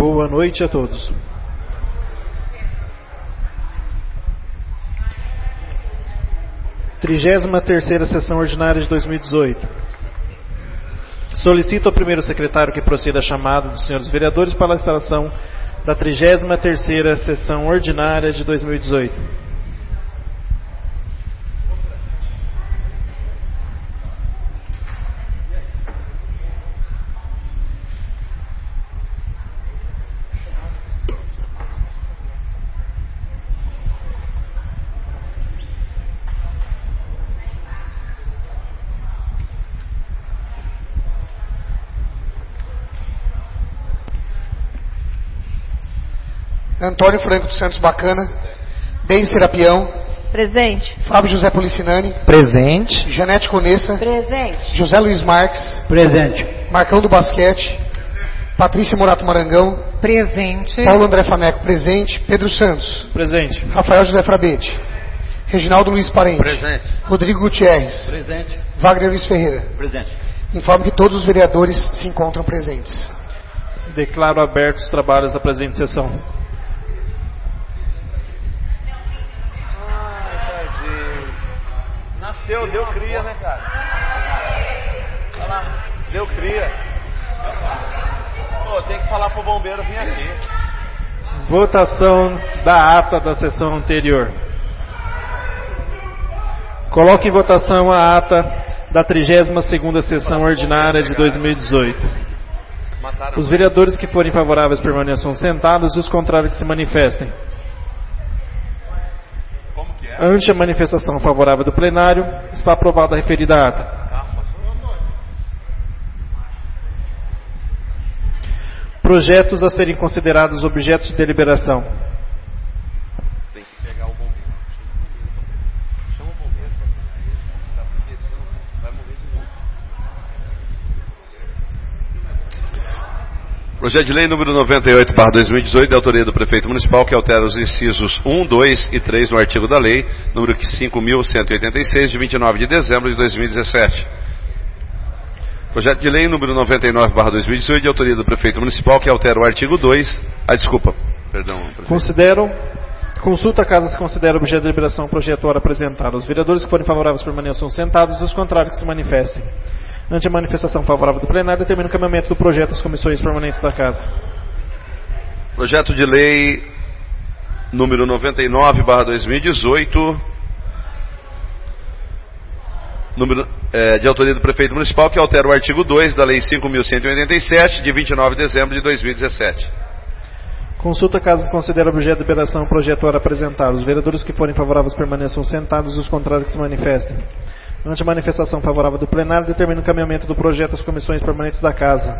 Boa noite a todos. Trigésima terceira sessão ordinária de 2018. Solicito ao primeiro secretário que proceda a chamada dos senhores vereadores para a instalação da 33ª sessão ordinária de 2018. Antônio Franco dos Santos Bacana, Ben Serapião, presente. Fábio José Policinani, presente. Janete Conessa, presente. José Luiz Marques, presente. Marcão do Basquete, Patrícia Morato Marangão, presente. Paulo André Fameco, presente. Pedro Santos, presente. Rafael José Frabete, Reginaldo Luiz Parente, presente. Rodrigo Gutierrez, presente. Wagner Luiz Ferreira, presente. Informo que todos os vereadores se encontram presentes. Declaro abertos os trabalhos da presente sessão. Nasceu, deu cria, né, cara? Olha lá, deu cria. Pô, tem que falar pro bombeiro vir aqui. Votação da ata da sessão anterior. Coloque em votação a ata da 32ª sessão ordinária de 2018. Os vereadores que forem favoráveis permaneçam sentados e os contrários que se manifestem. Ante a manifestação favorável do plenário, está aprovada a referida ata. Projetos a serem considerados objetos de deliberação. Tem que pegar o bombeiro. Chama o bombeiro. Vai morrer de novo. Projeto de lei número 98/2018, de autoria do prefeito municipal, que altera os incisos 1, 2 e 3 no artigo da lei número 5.186, de 29 de dezembro de 2017. Projeto de lei número 99/2018, de autoria do prefeito municipal, que altera o artigo 2. Consulta caso se considere objeto de deliberação o projeto ora apresentado. Os vereadores que forem favoráveis permaneçam sentados e os contrários que se manifestem. Ante a manifestação favorável do plenário, determina o encaminhamento do projeto às comissões permanentes da Casa. Projeto de lei número 99/2018, de autoria do prefeito municipal, que altera o artigo 2 da lei 5.187, de 29 de dezembro de 2017. Consulta caso se considere objeto de deliberação o projeto ora apresentado. Os vereadores que forem favoráveis permaneçam sentados e os contrários que se manifestem. Ante a manifestação favorável do plenário, determina o encaminhamento do projeto às comissões permanentes da Casa.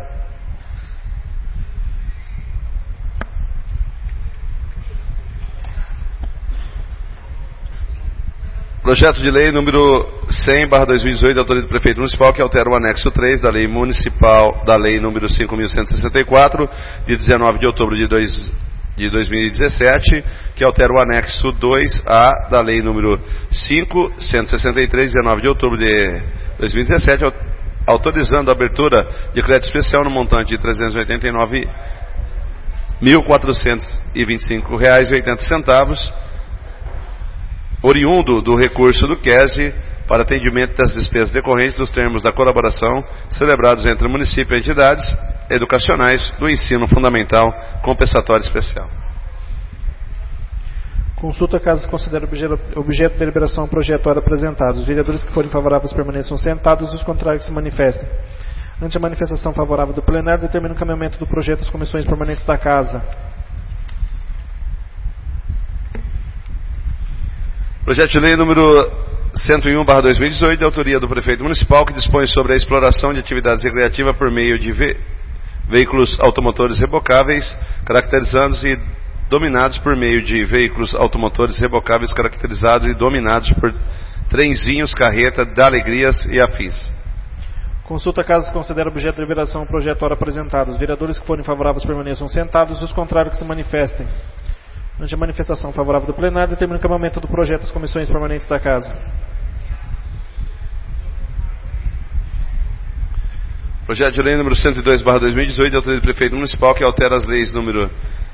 Projeto de lei número 100/2018, da autoria do prefeito municipal, que altera o anexo 3 da lei municipal, da lei número 5.164, de 19 de outubro de 2017, que altera o anexo 2A da lei número 5.163, 19 de outubro de 2017, autorizando a abertura de crédito especial no montante de R$ 389.425,80, oriundo do recurso do QESE, para atendimento das despesas decorrentes dos termos da colaboração celebrados entre o município e entidades educacionais do ensino fundamental compensatório especial. Consulta caso se considere objeto de deliberação o projeto ora apresentado. Os vereadores que forem favoráveis permaneçam sentados e os contrários que se manifestem. Ante a manifestação favorável do plenário, determina o encaminhamento do projeto às comissões permanentes da Casa. Projeto de lei número 101/2018, de autoria do prefeito municipal, que dispõe sobre a exploração de atividades recreativas por meio de veículos automotores rebocáveis, caracterizados e dominados por meio de veículos automotores rebocáveis caracterizados e dominados por trenzinhos, carreta, alegrias e afins. Consulta caso se considere objeto de deliberação o projeto ora apresentado. Os vereadores que forem favoráveis permaneçam sentados e os contrários que se manifestem. Ante a manifestação favorável do plenário, determina o encaminhamento do projeto às comissões permanentes da Casa. Projeto de lei número 102/2018, de autoria do prefeito municipal, que altera as leis número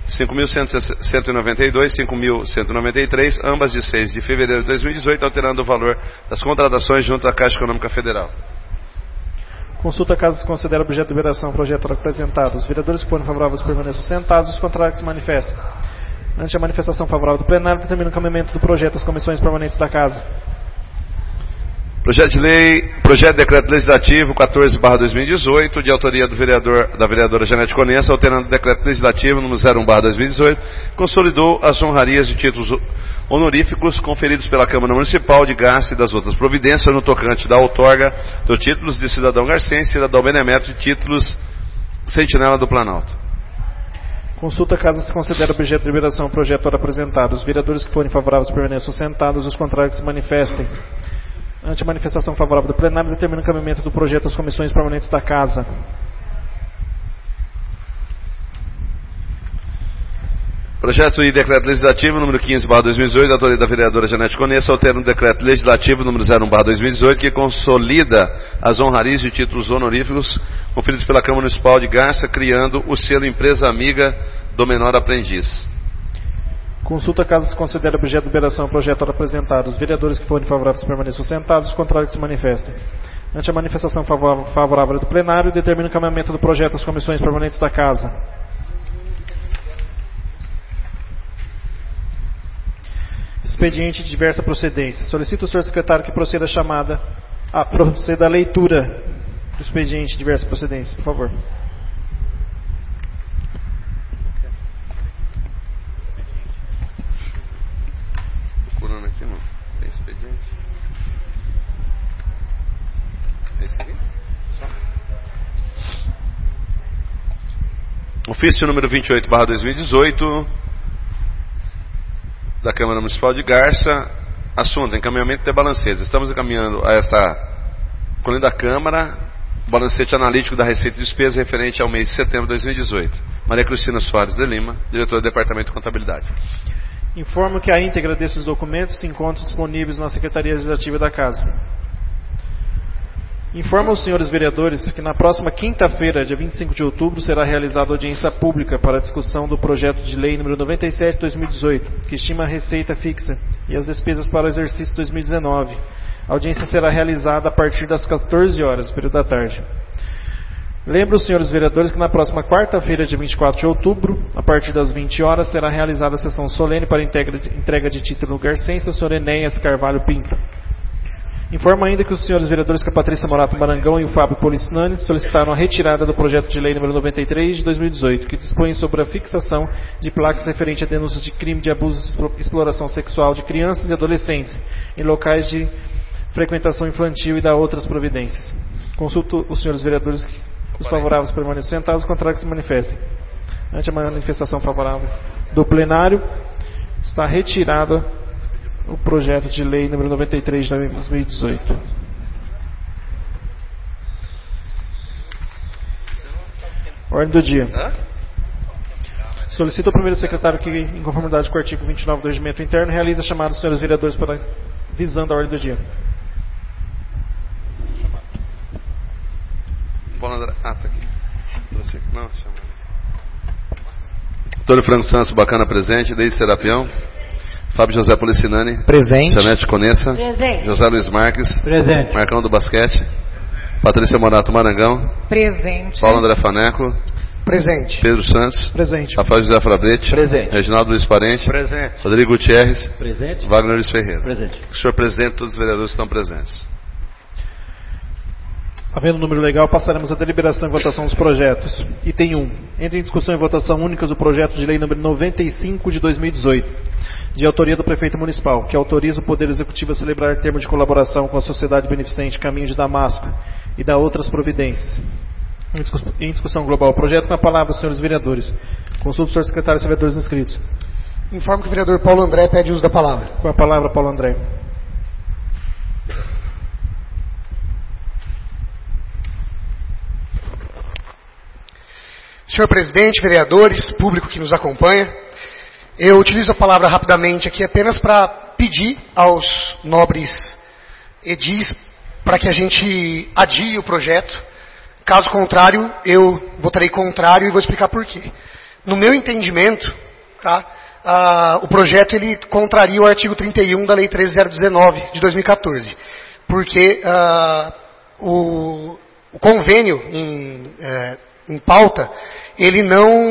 5.192 e 5.193, ambas de 6 de fevereiro de 2018, alterando o valor das contratações junto à Caixa Econômica Federal. Consulta caso se considere objeto de liberação o projeto apresentado. Os vereadores que forem favoráveis permaneçam sentados, os contrários que se manifestem. Ante a manifestação favorável do plenário, determina o encaminhamento do projeto às comissões permanentes da Casa. Projeto de decreto legislativo 14/2018, de autoria da vereadora Janete Conessa, alterando o decreto legislativo número 01/2018, consolidou as honrarias de títulos honoríficos conferidos pela Câmara Municipal de Garça e das outras providências no tocante da outorga dos títulos de cidadão garcense, cidadão benemérito e títulos sentinela do Planalto. Consulta caso se considere objeto de liberação o projeto apresentado. Os vereadores que forem favoráveis permaneçam sentados, os contrários que se manifestem. Ante a manifestação favorável do plenário, determina o encaminhamento do projeto às comissões permanentes da Casa. Projeto e decreto legislativo número 15/2018, da autoria da vereadora Janete Conessa, altera o decreto legislativo número 01/2018, que consolida as honrarias de títulos honoríficos conferidos pela Câmara Municipal de Garça, criando o selo Empresa Amiga do Menor Aprendiz. Consulta caso se considere objeto de liberação o projeto apresentado. Os vereadores que forem favoráveis permaneçam sentados, os contrários que se manifestem. Ante a manifestação favorável do plenário, determina o encaminhamento do projeto às comissões permanentes da Casa. Expediente de diversa procedência. Solicito ao senhor secretário que proceda a leitura do expediente de diversa procedência, por favor. Procurando aqui, não. Tem expediente? Esse aqui? Ofício número 28/2018 da Câmara Municipal de Garça. Assunto: encaminhamento de balancetes. Estamos encaminhando a esta coluna da Câmara o balancete analítico da receita e despesa referente ao mês de setembro de 2018. Maria Cristina Soares de Lima, diretora do Departamento de Contabilidade. Informo que a íntegra desses documentos se encontram disponíveis na Secretaria Legislativa da Casa. Informo aos senhores vereadores que na próxima quinta-feira, dia 25 de outubro, será realizada audiência pública para a discussão do projeto de lei número 97/2018, que estima a receita fixa e as despesas para o exercício 2019. A audiência será realizada a partir das 14 horas, período da tarde. Lembro os senhores vereadores que na próxima quarta-feira, dia 24 de outubro, a partir das 20 horas, será realizada a sessão solene para entrega de título garcense ao senhor Enéas Carvalho Pinto. Informo ainda que os senhores vereadores que a Patrícia Morato Marangão e o Fábio Polisnani solicitaram a retirada do projeto de lei número 93 de 2018, que dispõe sobre a fixação de placas referente a denúncias de crime de abuso e exploração sexual de crianças e adolescentes em locais de frequentação infantil e da outras providências. Consulto os senhores vereadores que os favoráveis permaneçam sentados, os contrários que se manifestem. Ante a manifestação favorável do plenário, está retirada o projeto de lei número 93 de 2018. Ordem do dia. Solicito ao primeiro secretário que, em conformidade com o artigo 29 do Regimento Interno, realize a chamada dos senhores vereadores para visando a ordem do dia. Tá aqui. Não, chama. Antônio Franco Santos, bacana, presente. Deise Serapião. Fábio José Policinani. Presente. Janete Conessa. Presente. José Luiz Marques. Presente. Marcão do Basquete. Patrícia Morato Marangão. Presente. Paulo André Faneco. Presente. Pedro Santos. Presente. Rafael José Frabrete. Presente. Reginaldo Luiz Parente. Presente. Rodrigo Gutierrez. Presente. Wagner Luiz Ferreira. Presente. Senhor presidente, todos os vereadores estão presentes. Havendo número legal, passaremos à deliberação e votação dos projetos. Item 1. Entra em discussão e votação únicas o projeto de lei número 95 de 2018, de autoria do prefeito municipal, que autoriza o Poder Executivo a celebrar termo de colaboração com a Sociedade Beneficente Caminho de Damasco e da outras providências. Em discussão global o projeto, com a palavra os senhores vereadores. Consulto o senhor secretário e vereadores inscritos. Informo que o vereador Paulo André pede uso da palavra. Com a palavra, Paulo André. Senhor presidente, vereadores, público que nos acompanha, eu utilizo a palavra rapidamente aqui apenas para pedir aos nobres edis para que a gente adie o projeto Caso contrário, eu votarei contrário e vou explicar por quê. No meu entendimento, tá, o projeto ele contraria o artigo 31 da Lei 13.019 de 2014, porque o convênio em pauta ele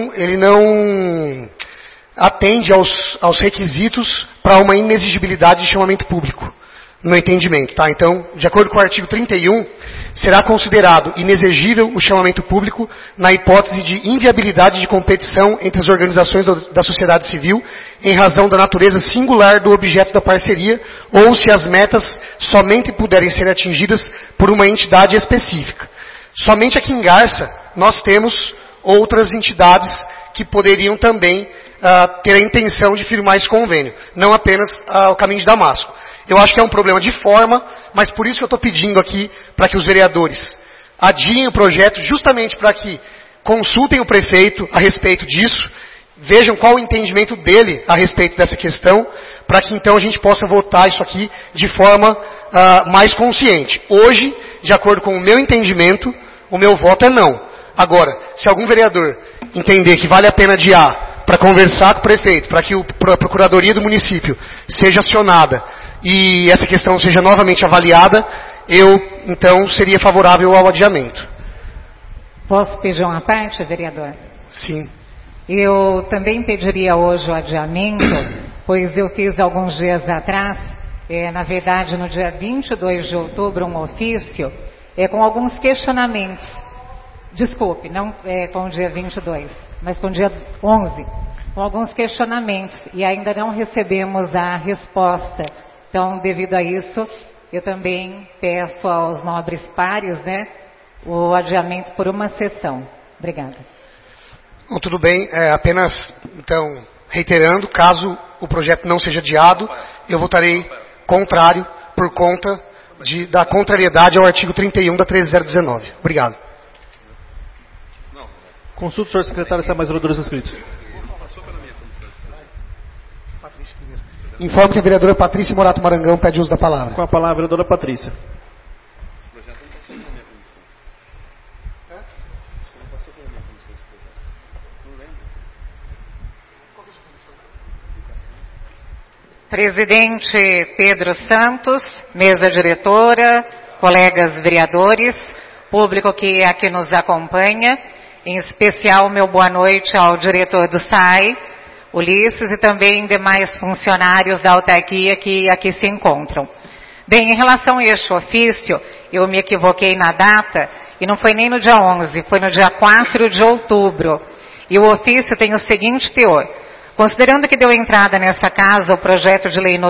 não atende aos requisitos para uma inexigibilidade de chamamento público, no entendimento, tá? Então, de acordo com o artigo 31, será considerado inexigível o chamamento público na hipótese de inviabilidade de competição entre as organizações da sociedade civil em razão da natureza singular do objeto da parceria ou se as metas somente puderem ser atingidas por uma entidade específica. Somente aqui em Garça, nós temos outras entidades que poderiam também ter a intenção de firmar esse convênio, não apenas o Caminho de Damasco. Eu acho que é um problema de forma, mas por isso que eu estou pedindo aqui para que os vereadores adiem o projeto, justamente para que consultem o prefeito a respeito disso, vejam qual o entendimento dele a respeito dessa questão, para que então a gente possa votar isso aqui de forma mais consciente. Hoje, de acordo com o meu entendimento, o meu voto é não. Agora, se algum vereador entender que vale a pena adiar para conversar com o prefeito, para que a Procuradoria do município seja acionada e essa questão seja novamente avaliada, eu, então, seria favorável ao adiamento. Posso pedir uma parte, vereador? Sim. Eu também pediria hoje o adiamento, pois eu fiz alguns dias atrás, na verdade no dia 22 de outubro, um ofício com alguns questionamentos. Desculpe, não com o dia 22, mas com o dia 11, com alguns questionamentos, e ainda não recebemos a resposta. Então, devido a isso, eu também peço aos nobres pares, o adiamento por uma sessão. Obrigada. Bom, tudo bem, apenas, então, reiterando, caso o projeto não seja adiado, eu votarei contrário por conta da contrariedade ao artigo 31 da 13.019. Obrigado. Consulta o senhor secretário se há mais vereadores inscritos. Informo que a vereadora Patrícia Morato Marangão pede uso da palavra. Com a palavra, a vereadora Patrícia. Presidente Pedro Santos, mesa diretora, colegas vereadores, público que aqui nos acompanha, em especial meu boa noite ao diretor do SAI, Ulisses, e também demais funcionários da autarquia que aqui se encontram. Bem, em relação a este ofício, eu me equivoquei na data, e não foi nem no dia 11, foi no dia 4 de outubro. E o ofício tem o seguinte teor: considerando que deu entrada nessa casa o projeto de lei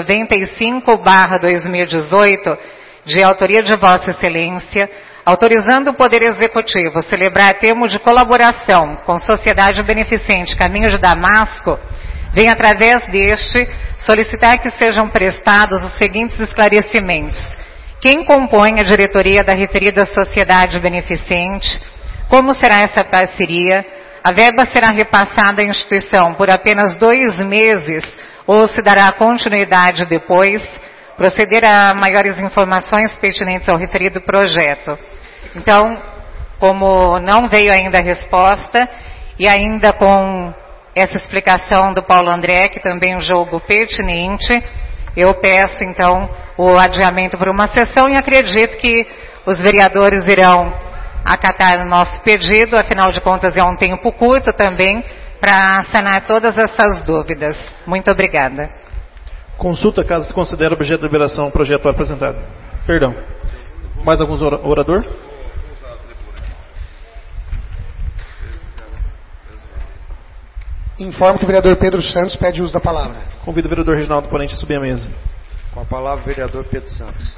95/2018, de autoria de Vossa Excelência, autorizando o Poder Executivo a celebrar termo de colaboração com Sociedade Beneficente Caminho de Damasco, vem através deste solicitar que sejam prestados os seguintes esclarecimentos. Quem compõe a diretoria da referida Sociedade Beneficente? Como será essa parceria? A verba será repassada à instituição por apenas 2 meses ou se dará continuidade depois? Proceder a maiores informações pertinentes ao referido projeto. Então, como não veio ainda a resposta, e ainda com essa explicação do Paulo André, que também um jogo pertinente, eu peço então o adiamento por uma sessão e acredito que os vereadores irão acatar o nosso pedido, afinal de contas é um tempo curto também, para sanar todas essas dúvidas. Muito obrigada. Consulta caso se considere objeto de deliberação o projeto apresentado. Perdão. Mais alguns orador? Informo que o vereador Pedro Santos pede uso da palavra. Convido o vereador Reginaldo Ponente a subir à mesa. Com a palavra, o vereador Pedro Santos.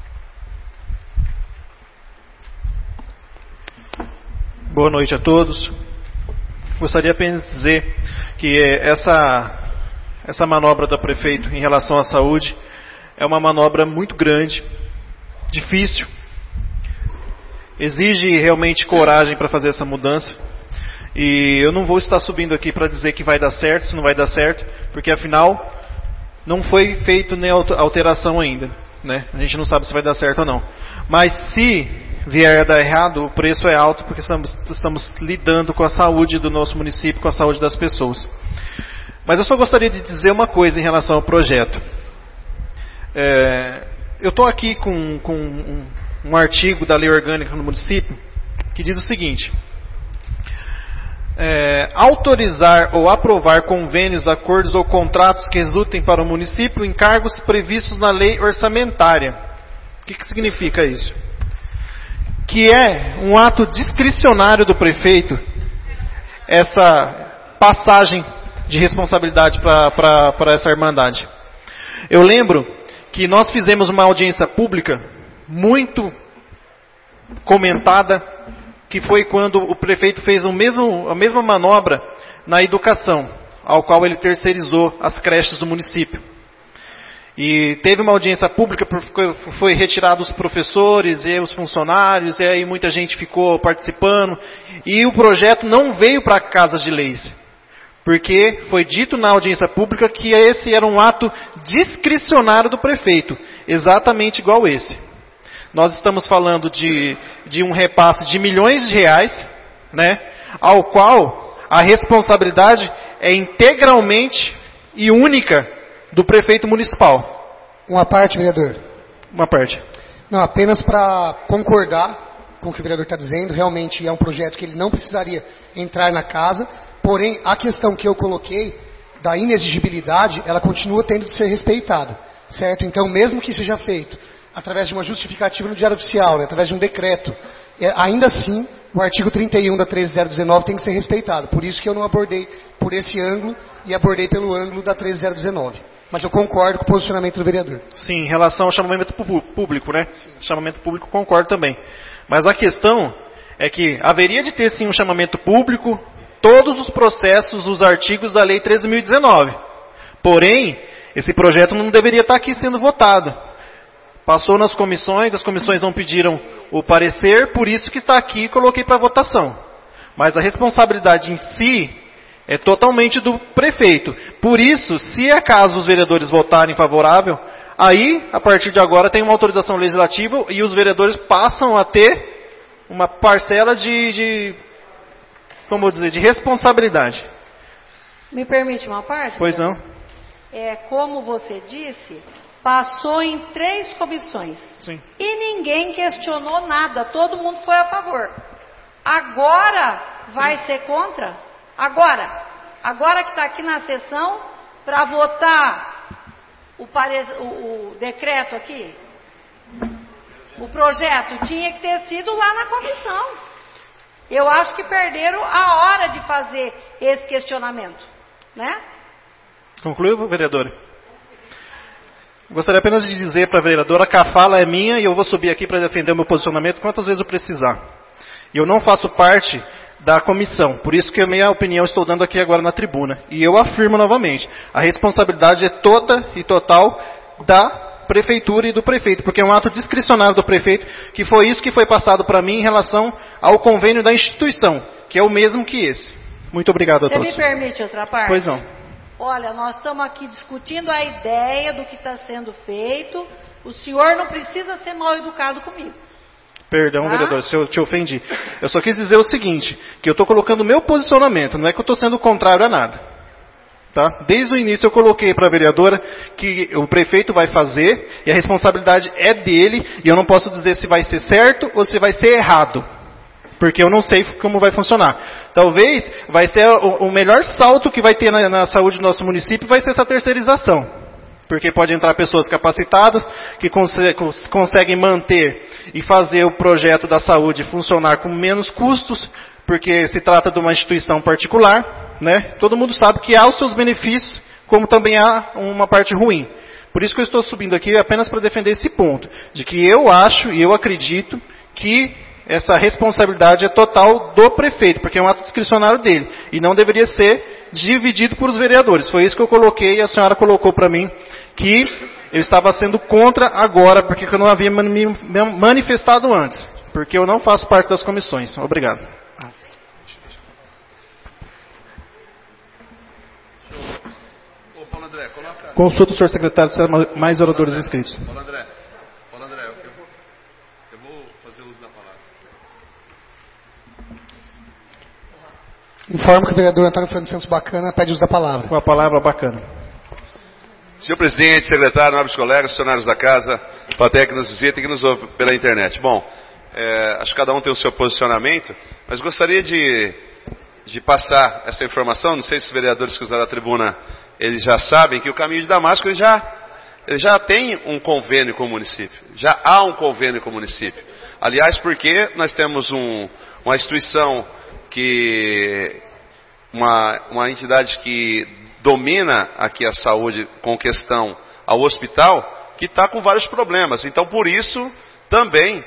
Boa noite a todos. Gostaria apenas de dizer que essa manobra do prefeito em relação à saúde é uma manobra muito grande, difícil, exige realmente coragem para fazer essa mudança. E eu não vou estar subindo aqui para dizer que vai dar certo, se não vai dar certo, porque afinal não foi feito nem alteração ainda, A gente não sabe se vai dar certo ou não. Mas se vier a dar errado, o preço é alto porque estamos lidando com a saúde do nosso município, com a saúde das pessoas. Mas eu só gostaria de dizer uma coisa em relação ao projeto. Eu estou aqui com um artigo da Lei Orgânica no município que diz o seguinte: autorizar ou aprovar convênios, acordos ou contratos que resultem para o município em cargos previstos na lei orçamentária. O que significa isso? Que é um ato discricionário do prefeito essa passagem de responsabilidade para essa Irmandade. Eu lembro que nós fizemos uma audiência pública muito comentada, que foi quando o prefeito fez a mesma manobra na educação, ao qual ele terceirizou as creches do município. E teve uma audiência pública, foi retirado os professores e os funcionários, e aí muita gente ficou participando, e o projeto não veio para a Casa de Leis, porque foi dito na audiência pública que esse era um ato discricionário do prefeito, exatamente igual esse. Nós estamos falando de um repasse de milhões de reais, né, ao qual a responsabilidade é integralmente e única do prefeito municipal. Uma parte, vereador. Uma parte. Não, apenas para concordar com o que o vereador está dizendo, realmente é um projeto que ele não precisaria entrar na casa, porém a questão que eu coloquei da inexigibilidade, ela continua tendo de ser respeitada, certo? Então, mesmo que seja feito através de uma justificativa no Diário Oficial, né, através de um decreto, ainda assim, o artigo 31 da 13019 tem que ser respeitado. Por isso que eu não abordei por esse ângulo e abordei pelo ângulo da 13019. Mas eu concordo com o posicionamento do vereador. Sim, em relação ao chamamento público, né? Sim. Chamamento público, concordo também. Mas a questão é que haveria de ter sim um chamamento público, todos os processos, os artigos da Lei 13.019. Porém, esse projeto não deveria estar aqui sendo votado. Passou nas comissões, as comissões não pediram o parecer, por isso que está aqui e coloquei para votação. Mas a responsabilidade em si é totalmente do prefeito. Por isso, se acaso os vereadores votarem favorável, aí, a partir de agora, tem uma autorização legislativa e os vereadores passam a ter uma parcela de responsabilidade. Me permite uma parte? Pois não. Como você disse, passou em 3 comissões. Sim. E ninguém questionou nada, todo mundo foi a favor. Agora vai ser contra? Agora que está aqui na sessão, para votar o decreto aqui, o projeto tinha que ter sido lá na comissão. Eu acho que perderam a hora de fazer esse questionamento, né? Concluiu, vereadora? Gostaria apenas de dizer para a vereadora que a fala é minha e eu vou subir aqui para defender o meu posicionamento quantas vezes eu precisar. E eu não faço parte da comissão, por isso que a minha opinião estou dando aqui agora na tribuna. E eu afirmo novamente, a responsabilidade é toda e total da prefeitura e do prefeito, porque é um ato discricionário do prefeito, que foi isso que foi passado para mim em relação ao convênio da instituição, que é o mesmo que esse. Muito obrigado a todos. Você me permite outra parte? Pois não. Olha, nós estamos aqui discutindo a ideia do que está sendo feito. O senhor não precisa ser mal educado comigo. Perdão, vereador, se eu te ofendi. Eu só quis dizer o seguinte, que eu estou colocando o meu posicionamento, não é que eu estou sendo contrário a nada. Tá? Desde o início eu coloquei para a vereadora que o prefeito vai fazer e a responsabilidade é dele e eu não posso dizer se vai ser certo ou se vai ser errado. Porque eu não sei como vai funcionar. Talvez vai ser o melhor salto que vai ter na saúde do nosso município, vai ser essa terceirização. Porque pode entrar pessoas capacitadas, que conseguem manter e fazer o projeto da saúde funcionar com menos custos, porque se trata de uma instituição particular, né? Todo mundo sabe que há os seus benefícios, como também há uma parte ruim. Por isso que eu estou subindo aqui apenas para defender esse ponto, de que eu acho e eu acredito que essa responsabilidade é total do prefeito, porque é um ato discricionário dele, e não deveria ser dividido por os vereadores. Foi isso que eu coloquei e a senhora colocou para mim, que eu estava sendo contra agora, porque eu não havia me manifestado antes, porque eu não faço parte das comissões. Obrigado. Consulta o senhor secretário se há mais oradores inscritos. Eu vou fazer uso da palavra. Informo que o vereador Antônio Fernando Santos Bacana pede uso da palavra. Com a palavra, Bacana. Senhor presidente, secretário, nobres colegas, funcionários da casa, plateia que nos visita e que nos ouve pela internet. Bom, acho que cada um tem o seu posicionamento, mas gostaria de passar essa informação. Não sei se os vereadores que usaram a tribuna, eles já sabem que o Caminho de Damasco ele já tem um convênio com o município. Já há um convênio com o município. Aliás, porque nós temos uma instituição uma entidade que domina aqui a saúde com questão ao hospital, que está com vários problemas. Então, por isso, também,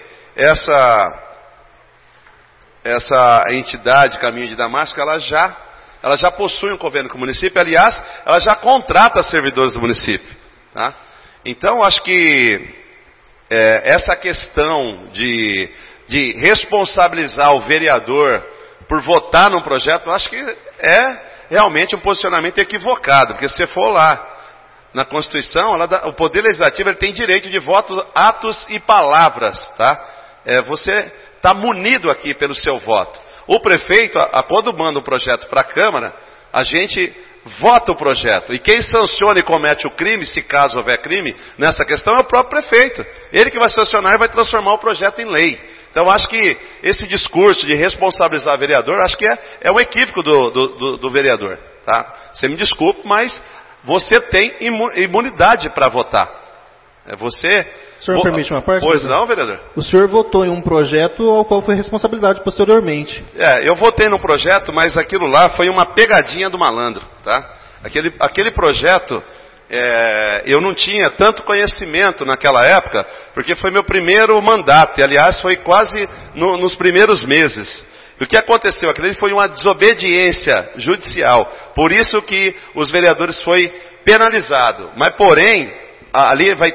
essa entidade Caminho de Damasco, ela já possui um convênio com o município. Aliás, ela já contrata servidores do município. Tá? Então, acho que essa questão de responsabilizar o vereador por votar num projeto, acho que é realmente um posicionamento equivocado, porque se você for lá na Constituição, o Poder Legislativo ele tem direito de voto, atos e palavras, tá? Você está munido aqui pelo seu voto. O prefeito, quando manda um projeto para a Câmara, a gente vota o projeto. E quem sanciona e comete o crime, se caso houver crime, nessa questão é o próprio prefeito. Ele que vai sancionar e vai transformar o projeto em lei. Então, acho que esse discurso de responsabilizar o vereador, acho que é um equívoco do vereador. Tá? Você me desculpe, mas você tem imunidade para votar. O senhor me permite uma parte? Pois não, vereador? O senhor votou em um projeto ao qual foi responsabilidade posteriormente. Eu votei no projeto, mas aquilo lá foi uma pegadinha do malandro. Tá? Aquele projeto... eu não tinha tanto conhecimento naquela época, porque foi meu primeiro mandato, e aliás foi quase nos primeiros meses. E o que aconteceu? Aquilo foi uma desobediência judicial, por isso que os vereadores foi penalizado. Mas porém, ali vai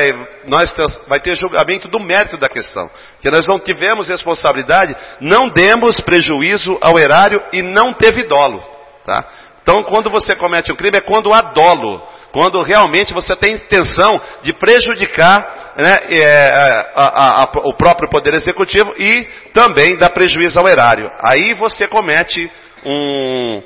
ter julgamento do mérito da questão, que nós não tivemos responsabilidade, não demos prejuízo ao erário e não teve dolo. Tá? Então quando você comete um crime é quando há dolo. Quando realmente você tem intenção de prejudicar, né, o próprio Poder Executivo e também dar prejuízo ao erário. Aí você comete um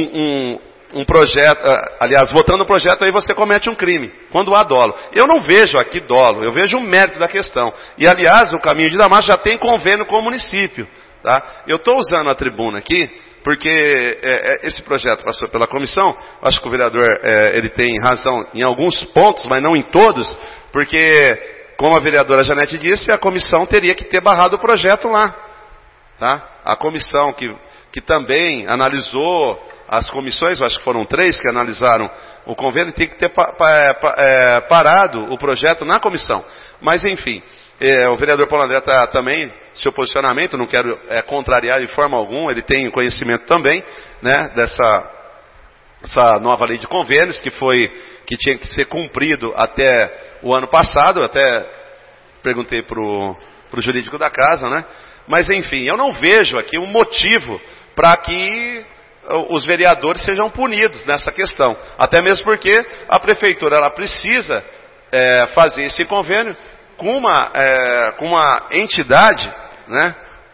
projeto, aliás, votando o projeto, aí você comete um crime, quando há dolo. Eu não vejo aqui dolo, eu vejo o mérito da questão. E aliás, o Caminho de Damasco já tem convênio com o município. Tá? Eu estou usando a tribuna aqui, porque esse projeto passou pela comissão. Acho que o vereador ele tem razão em alguns pontos, mas não em todos, porque, como a vereadora Janete disse, a comissão teria que ter barrado o projeto lá. Tá? A comissão que também analisou, as comissões, acho que foram 3 que analisaram o convênio, tem que ter parado o projeto na comissão. Mas enfim, o vereador Paulo André está também, seu posicionamento, não quero contrariar de forma alguma, ele tem conhecimento também, né, dessa nova lei de convênios, que tinha que ser cumprido até o ano passado. Eu até perguntei para o jurídico da casa, né? Mas enfim, eu não vejo aqui um motivo para que os vereadores sejam punidos nessa questão. Até mesmo porque a prefeitura ela precisa fazer esse convênio com uma entidade, né,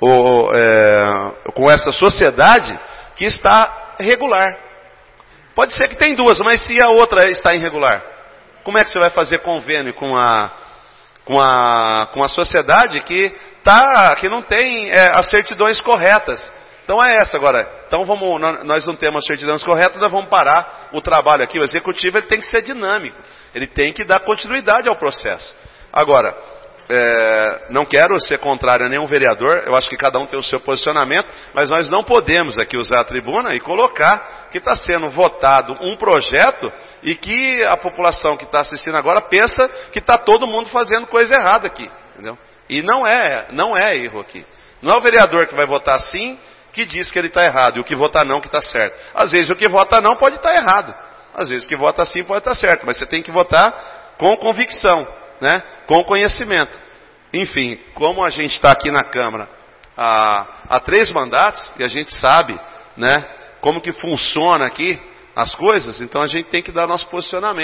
com essa sociedade que está regular. Pode ser que tem 2, mas se a outra está irregular, como é que você vai fazer convênio com a sociedade que não tem as certidões corretas? Então essa agora. Então nós não temos as certidões corretas, nós vamos parar o trabalho aqui. O executivo ele tem que ser dinâmico, ele tem que dar continuidade ao processo. Agora, não quero ser contrário a nenhum vereador, eu acho que cada um tem o seu posicionamento, mas nós não podemos aqui usar a tribuna e colocar que está sendo votado um projeto e que a população que está assistindo agora pensa que está todo mundo fazendo coisa errada aqui, entendeu? E não é erro aqui. Não é o vereador que vai votar sim que diz que ele está errado, e o que vota não que está certo. Às vezes o que vota não pode estar errado, às vezes o que vota sim pode estar certo, mas você tem que votar com convicção, né? Com conhecimento. Enfim, como a gente está aqui na Câmara há 3 mandatos, e a gente sabe, né, como que funciona aqui as coisas, então a gente tem que dar nosso posicionamento.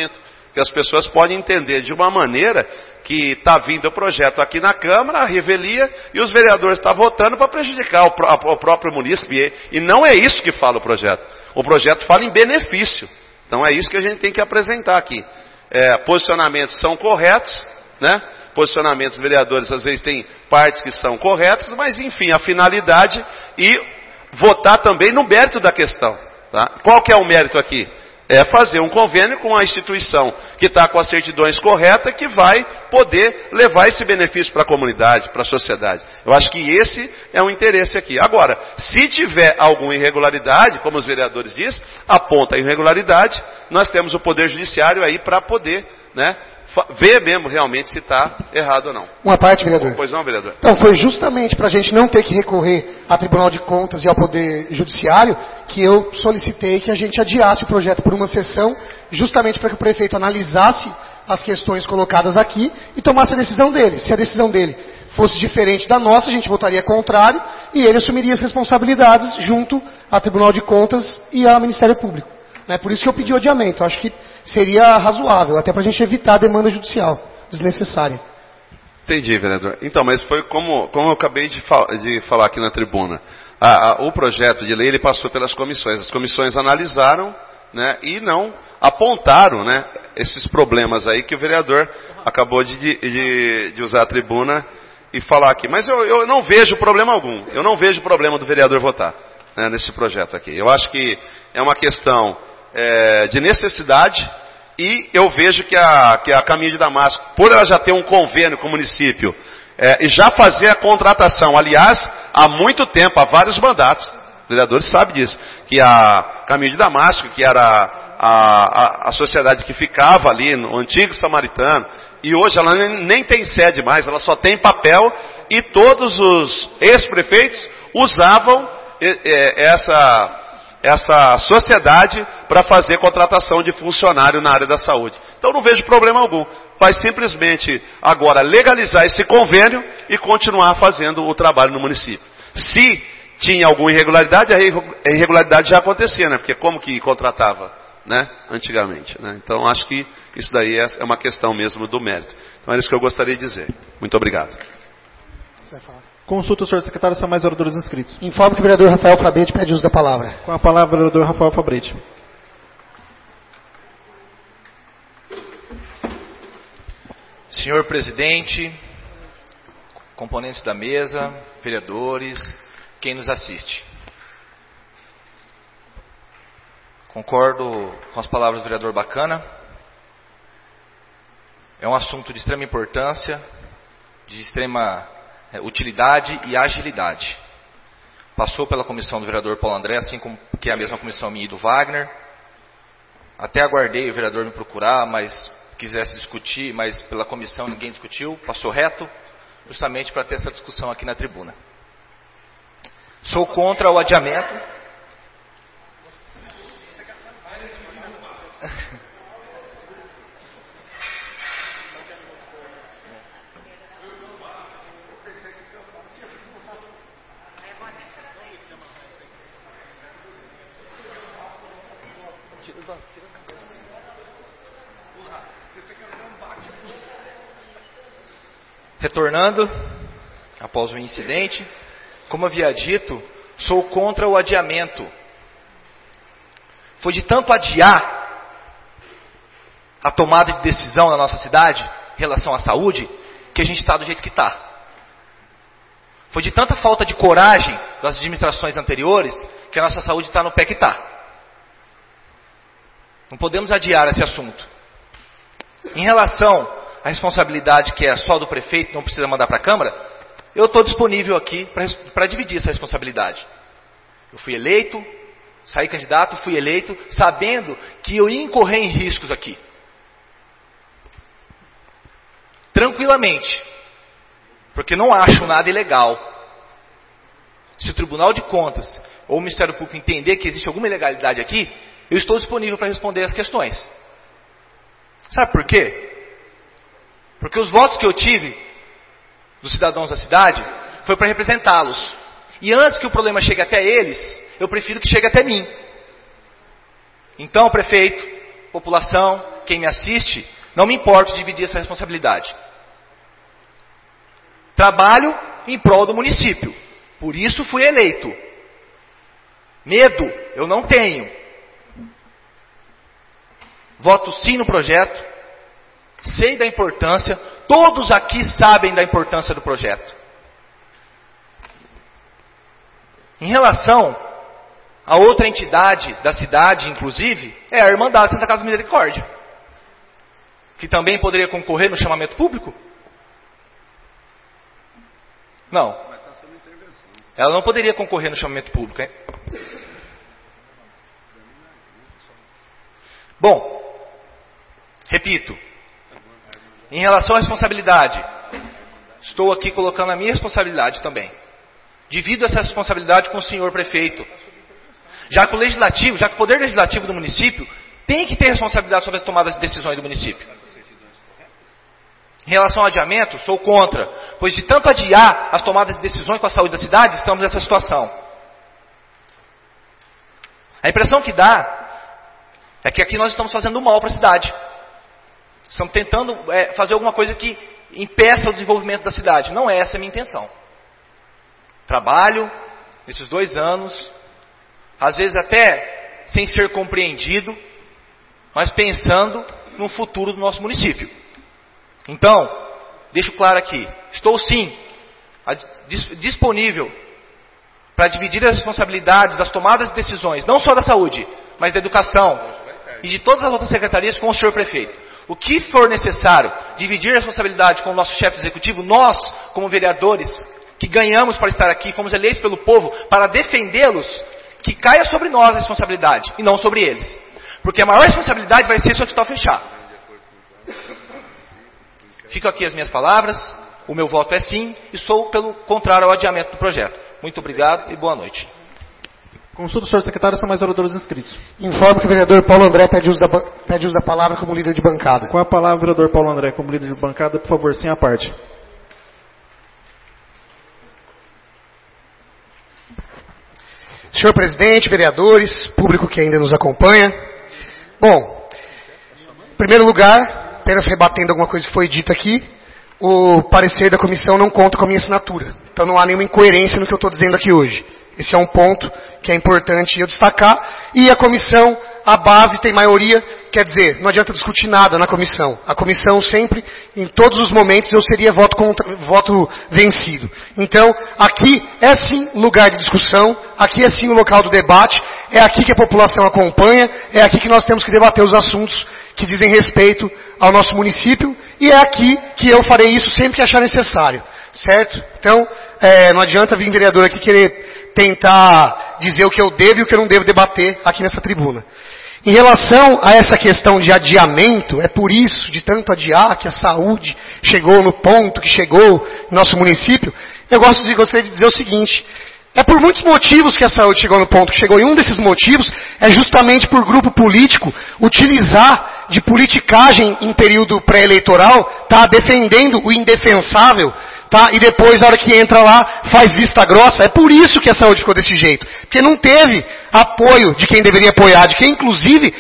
Que as pessoas podem entender de uma maneira que está vindo o projeto aqui na Câmara, a revelia, e os vereadores estão votando para prejudicar o próprio munícipe. E não é isso que fala o projeto. O projeto fala em benefício. Então é isso que a gente tem que apresentar aqui. Posicionamentos são corretos, né? Posicionamentos dos vereadores às vezes tem partes que são corretas, mas enfim, a finalidade e votar também no mérito da questão. Tá? Qual que é o mérito aqui? É fazer um convênio com a instituição que está com as certidões corretas, que vai poder levar esse benefício para a comunidade, para a sociedade. Eu acho que esse é o interesse aqui. Agora, se tiver alguma irregularidade, como os vereadores dizem, aponta a irregularidade, nós temos o Poder Judiciário aí para poder, né, ver mesmo realmente se está errado ou não. Uma parte, vereador. Pois não, vereador. Então, foi justamente para a gente não ter que recorrer ao Tribunal de Contas e ao Poder Judiciário que eu solicitei que a gente adiasse o projeto por uma sessão, justamente para que o prefeito analisasse as questões colocadas aqui e tomasse a decisão dele. Se a decisão dele fosse diferente da nossa, a gente votaria contrário e ele assumiria as responsabilidades junto ao Tribunal de Contas e ao Ministério Público. Por isso que eu pedi o adiamento. Acho que seria razoável, até para a gente evitar a demanda judicial desnecessária. Entendi, vereador. Então, mas foi como eu acabei de falar aqui na tribuna. O projeto de lei ele passou pelas comissões. As comissões analisaram, né, e não apontaram, né, esses problemas aí que o vereador acabou de usar a tribuna e falar aqui. Mas eu não vejo problema algum. Eu não vejo problema do vereador votar, né, nesse projeto aqui. Eu acho que é uma questão de necessidade, e eu vejo que a Caminho de Damasco, por ela já ter um convênio com o município, e já fazer a contratação, aliás, há muito tempo, há vários mandatos, os vereadores sabem disso, que a Caminho de Damasco, que era a sociedade que ficava ali no antigo Samaritano, e hoje ela nem tem sede mais, ela só tem papel, e todos os ex-prefeitos usavam essa sociedade para fazer contratação de funcionário na área da saúde. Então não vejo problema algum. Vai simplesmente agora legalizar esse convênio e continuar fazendo o trabalho no município. Se tinha alguma irregularidade, a irregularidade já acontecia, né? Porque como que contratava, né, antigamente, né? Então acho que isso daí é uma questão mesmo do mérito. Então é isso que eu gostaria de dizer. Muito obrigado. Você vai falar. Consulta o senhor secretário, são mais vereadores inscritos. Informo que o vereador Rafael Fabretti pede uso da palavra. Com a palavra, o vereador Rafael Fabretti. Senhor presidente, componentes da mesa, vereadores, quem nos assiste. Concordo com as palavras do vereador Bacana. É um assunto de extrema importância, de extrema utilidade e agilidade. Passou pela comissão do vereador Paulo André, assim como que é a mesma comissão minha e do Wagner. Até aguardei o vereador me procurar, mas quisesse discutir, mas pela comissão ninguém discutiu, passou reto, justamente para ter essa discussão aqui na tribuna. Sou contra o adiamento. Retornando, após o incidente, como havia dito, sou contra o adiamento. Foi de tanto adiar a tomada de decisão na nossa cidade em relação à saúde, que a gente está do jeito que está. Foi de tanta falta de coragem das administrações anteriores, que a nossa saúde está no pé que está. Não podemos adiar esse assunto. Em relação à responsabilidade que é só do prefeito, não precisa mandar para a Câmara, eu estou disponível aqui para dividir essa responsabilidade. Eu fui eleito, saí candidato, fui eleito, sabendo que eu ia incorrer em riscos aqui. Tranquilamente. Porque não acho nada ilegal. Se o Tribunal de Contas ou o Ministério Público entender que existe alguma ilegalidade aqui, eu estou disponível para responder as questões. Sabe por quê? Porque os votos que eu tive dos cidadãos da cidade foi para representá-los. E antes que o problema chegue até eles, eu prefiro que chegue até mim. Então, prefeito, população, quem me assiste, não me importo de dividir essa responsabilidade. Trabalho em prol do município. Por isso fui eleito. Medo eu não tenho. Voto sim no projeto. Sei da importância. Todos aqui sabem da importância do projeto. Em relação a outra entidade da cidade, inclusive, é a Irmandade Santa Casa Misericórdia, que também poderia concorrer no chamamento público? Não. Ela não poderia concorrer no chamamento público, hein? Bom, repito, em relação à responsabilidade, estou aqui colocando a minha responsabilidade também. Divido essa responsabilidade com o senhor prefeito. Já que o poder legislativo do município tem que ter responsabilidade sobre as tomadas de decisões do município. Em relação ao adiamento, sou contra, pois de tanto adiar as tomadas de decisões com a saúde da cidade, estamos nessa situação. A impressão que dá é que aqui nós estamos fazendo mal para a cidade. Estamos tentando fazer alguma coisa que impeça o desenvolvimento da cidade. Não é essa a minha intenção. Trabalho esses 2 anos, às vezes até sem ser compreendido, mas pensando no futuro do nosso município. Então, deixo claro aqui, estou sim disponível para dividir as responsabilidades das tomadas de decisões, não só da saúde, mas da educação e de todas as outras secretarias com o senhor prefeito. O que for necessário dividir a responsabilidade com o nosso chefe executivo, nós, como vereadores, que ganhamos para estar aqui, fomos eleitos pelo povo para defendê-los, que caia sobre nós a responsabilidade e não sobre eles. Porque a maior responsabilidade vai ser se o hospital fechar. Fico aqui as minhas palavras, o meu voto é sim, e sou pelo contrário ao adiamento do projeto. Muito obrigado e boa noite. Consulta o senhor secretário, são mais oradores inscritos. Informo que o vereador Paulo André pede uso da palavra como líder de bancada. Com a palavra, o vereador Paulo André, como líder de bancada, por favor, sim à parte. Senhor presidente, vereadores, público que ainda nos acompanha. Bom, em primeiro lugar, apenas rebatendo alguma coisa que foi dita aqui, o parecer da comissão não conta com a minha assinatura. Então não há nenhuma incoerência no que eu estou dizendo aqui hoje. Esse é um ponto que é importante eu destacar. E a comissão, a base tem maioria, quer dizer, não adianta discutir nada na comissão. A comissão sempre, em todos os momentos, eu seria voto vencido. Então, aqui é sim lugar de discussão, aqui é sim o local do debate, é aqui que a população acompanha, é aqui que nós temos que debater os assuntos que dizem respeito ao nosso município, e é aqui que eu farei isso sempre que achar necessário. Certo? Então, não adianta vir vereador aqui querer tentar dizer o que eu devo e o que eu não devo debater aqui nessa tribuna. Em relação a essa questão de adiamento, é por isso, de tanto adiar, que a saúde chegou no ponto que chegou no nosso município, eu gostaria de dizer o seguinte: é por muitos motivos que a saúde chegou no ponto que chegou, e um desses motivos é justamente por grupo político utilizar de politicagem em período pré-eleitoral, tá, defendendo o indefensável, tá, e depois, na hora que entra lá, faz vista grossa. É por isso que a saúde ficou desse jeito. Porque não teve apoio de quem deveria apoiar, de quem inclusive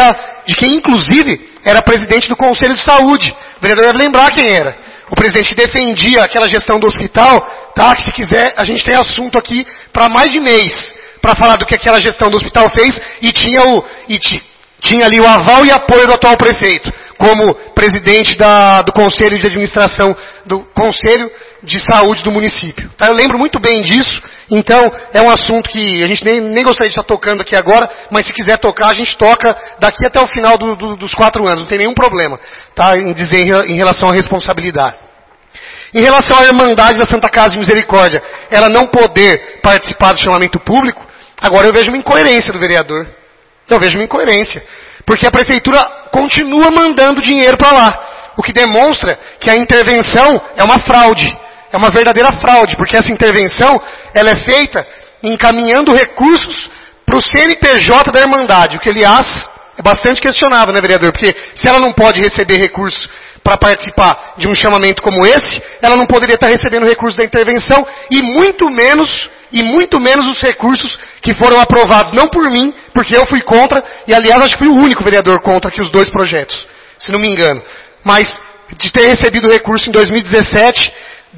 era presidente do Conselho de Saúde. O vereador deve lembrar quem era. O presidente que defendia aquela gestão do hospital, tá, que se quiser, a gente tem assunto aqui para mais de mês, para falar do que aquela gestão do hospital fez, e tinha ali o aval e apoio do atual prefeito, como presidente do Conselho de Administração, do Conselho de Saúde do município. Tá? Eu lembro muito bem disso, então é um assunto que a gente nem gostaria de estar tocando aqui agora, mas se quiser tocar, a gente toca daqui até o final dos 4 anos, não tem nenhum problema, tá, em dizer em relação à responsabilidade. Em relação à Irmandade da Santa Casa de Misericórdia, ela não poder participar do chamamento público, agora eu vejo uma incoerência do vereador. Eu vejo uma incoerência. Porque a prefeitura continua mandando dinheiro para lá. O que demonstra que a intervenção é uma fraude. É uma verdadeira fraude. Porque essa intervenção, ela é feita encaminhando recursos para o CNPJ da Irmandade. O que, aliás, é bastante questionável, né, vereador? Porque se ela não pode receber recursos para participar de um chamamento como esse, ela não poderia estar recebendo recursos da intervenção e muito menos os recursos que foram aprovados, não por mim, porque eu fui contra, e aliás acho que fui o único vereador contra aqui os 2 projetos. se não me engano. Mas de ter recebido recurso em 2017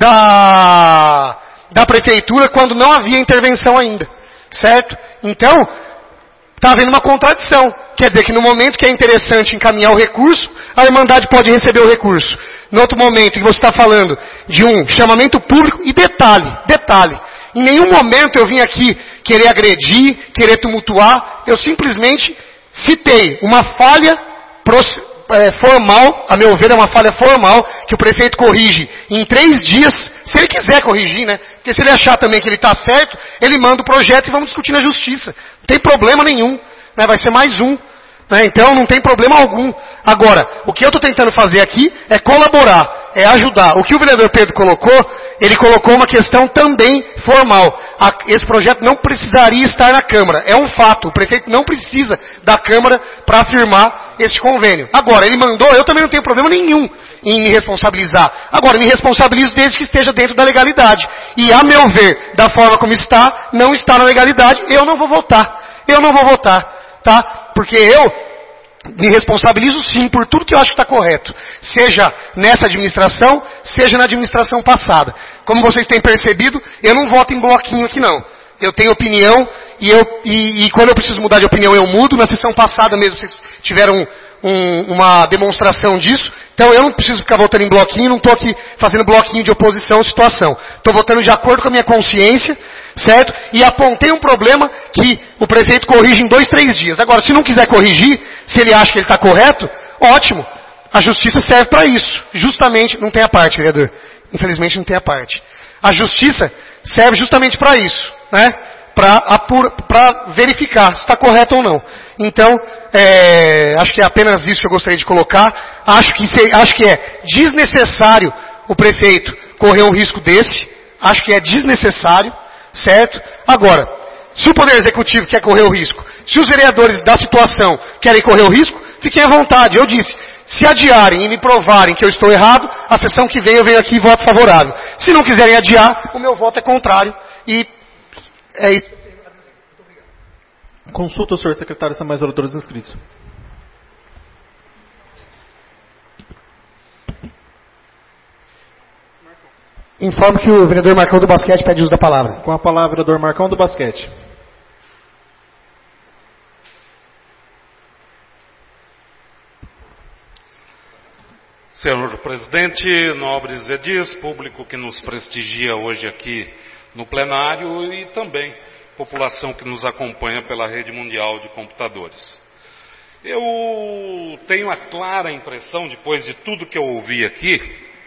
da prefeitura, quando não havia intervenção ainda. Certo? Então, está havendo uma contradição. Quer dizer que no momento que é interessante encaminhar o recurso, a Irmandade pode receber o recurso. No outro momento que você está falando de um chamamento público, e detalhe, em nenhum momento eu vim aqui querer agredir, querer tumultuar, eu simplesmente citei uma falha formal, a meu ver é uma falha formal, que o prefeito corrige em 3 dias, se ele quiser corrigir, né? Porque se ele achar também que ele está certo, ele manda o projeto e vamos discutir na justiça. Não tem problema nenhum, né? Vai ser mais um. Né? Então não tem problema algum. Agora, o que eu estou tentando fazer aqui é colaborar, é ajudar. O que o vereador Pedro colocou, ele colocou uma questão também formal. Esse projeto não precisaria estar na Câmara. É um fato. O prefeito não precisa da Câmara para afirmar esse convênio. Agora, ele mandou, eu também não tenho problema nenhum em me responsabilizar. Agora, me responsabilizo desde que esteja dentro da legalidade. E, a meu ver, da forma como está, não está na legalidade, eu não vou votar. Eu não vou votar, tá? Porque eu me responsabilizo sim por tudo que eu acho que está correto. Seja nessa administração, seja na administração passada. Como vocês têm percebido, eu não voto em bloquinho aqui não. Eu tenho opinião e quando eu preciso mudar de opinião eu mudo. Na sessão passada mesmo vocês tiveram uma demonstração disso. Então eu não preciso ficar votando em bloquinho, não estou aqui fazendo bloquinho de oposição à situação. Estou votando de acordo com a minha consciência, certo? E apontei um problema que o prefeito corrige em 2, 3 dias. Agora, se não quiser corrigir, se ele acha que ele está correto, ótimo. A justiça serve para isso. Justamente, não tem a parte, vereador. Infelizmente não tem a parte. A justiça serve justamente para isso, né? Para verificar se está correto ou não. Então, acho que é apenas isso que eu gostaria de colocar. Acho que é desnecessário o prefeito correr um risco desse. Acho que é desnecessário, certo? Agora, se o Poder Executivo quer correr o risco, se os vereadores da situação querem correr o risco, fiquem à vontade. Eu disse, se adiarem e me provarem que eu estou errado, a sessão que vem eu venho aqui e voto favorável. Se não quiserem adiar, o meu voto é contrário. E é isso. Consulta o senhor secretário se há mais oradores inscritos. Informo que o vereador Marcão do Basquete pede uso da palavra. Com a palavra, vereador Marcão do Basquete. Senhor presidente, nobres edis, público que nos prestigia hoje aqui no plenário e também população que nos acompanha pela rede mundial de computadores. Eu tenho a clara impressão, depois de tudo que eu ouvi aqui,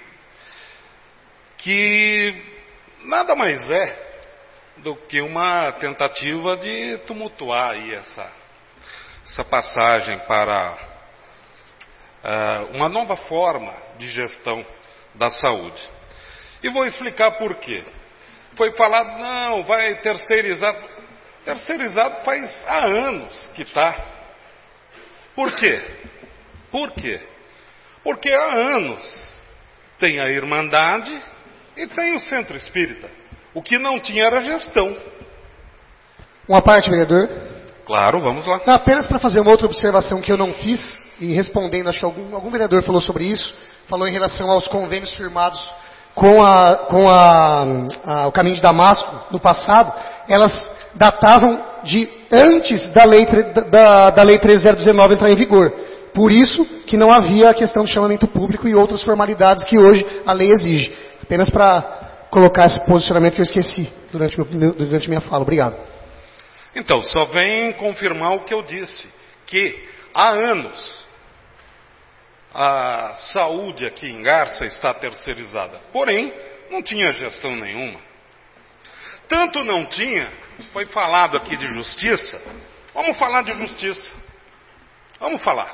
que nada mais é do que uma tentativa de tumultuar aí essa passagem para uma nova forma de gestão da saúde. E vou explicar por quê. Foi falado, não, vai terceirizar. Terceirizado faz há anos que está. Por quê? Por quê? Porque há anos tem a Irmandade e tem o Centro Espírita. O que não tinha era gestão. Uma parte, vereador. Claro, vamos lá. Não, apenas para fazer uma outra observação que eu não fiz, e respondendo, acho que algum vereador falou sobre isso, falou em relação aos convênios firmados com o Caminho de Damasco no passado, elas datavam de antes da lei 13019 entrar em vigor. Por isso que não havia a questão do chamamento público e outras formalidades que hoje a lei exige. Apenas para colocar esse posicionamento que eu esqueci durante minha fala. Obrigado. Então, só vem confirmar o que eu disse, que há anos a saúde aqui em Garça está terceirizada. Porém, não tinha gestão nenhuma. Tanto não tinha, foi falado aqui de justiça. Vamos falar de justiça. Vamos falar.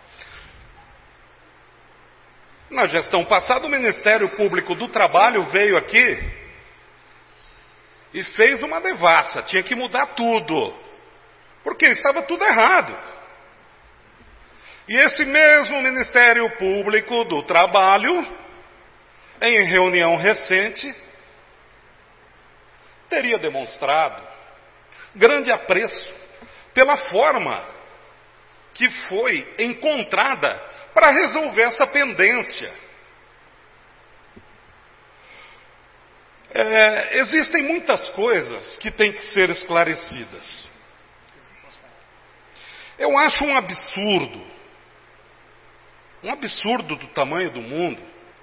Na gestão passada, o Ministério Público do Trabalho veio aqui e fez uma devassa. Tinha que mudar tudo. Porque estava tudo errado. E esse mesmo Ministério Público do Trabalho, em reunião recente, teria demonstrado grande apreço pela forma que foi encontrada para resolver essa pendência. Existem muitas coisas que têm que ser esclarecidas. Eu acho um absurdo do tamanho do mundo,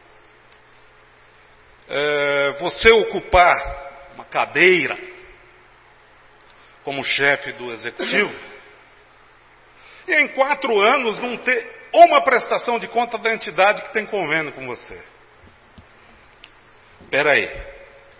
você ocupar uma cadeira como chefe do executivo e em 4 anos não ter uma prestação de conta da entidade que tem convênio com você. Espera aí.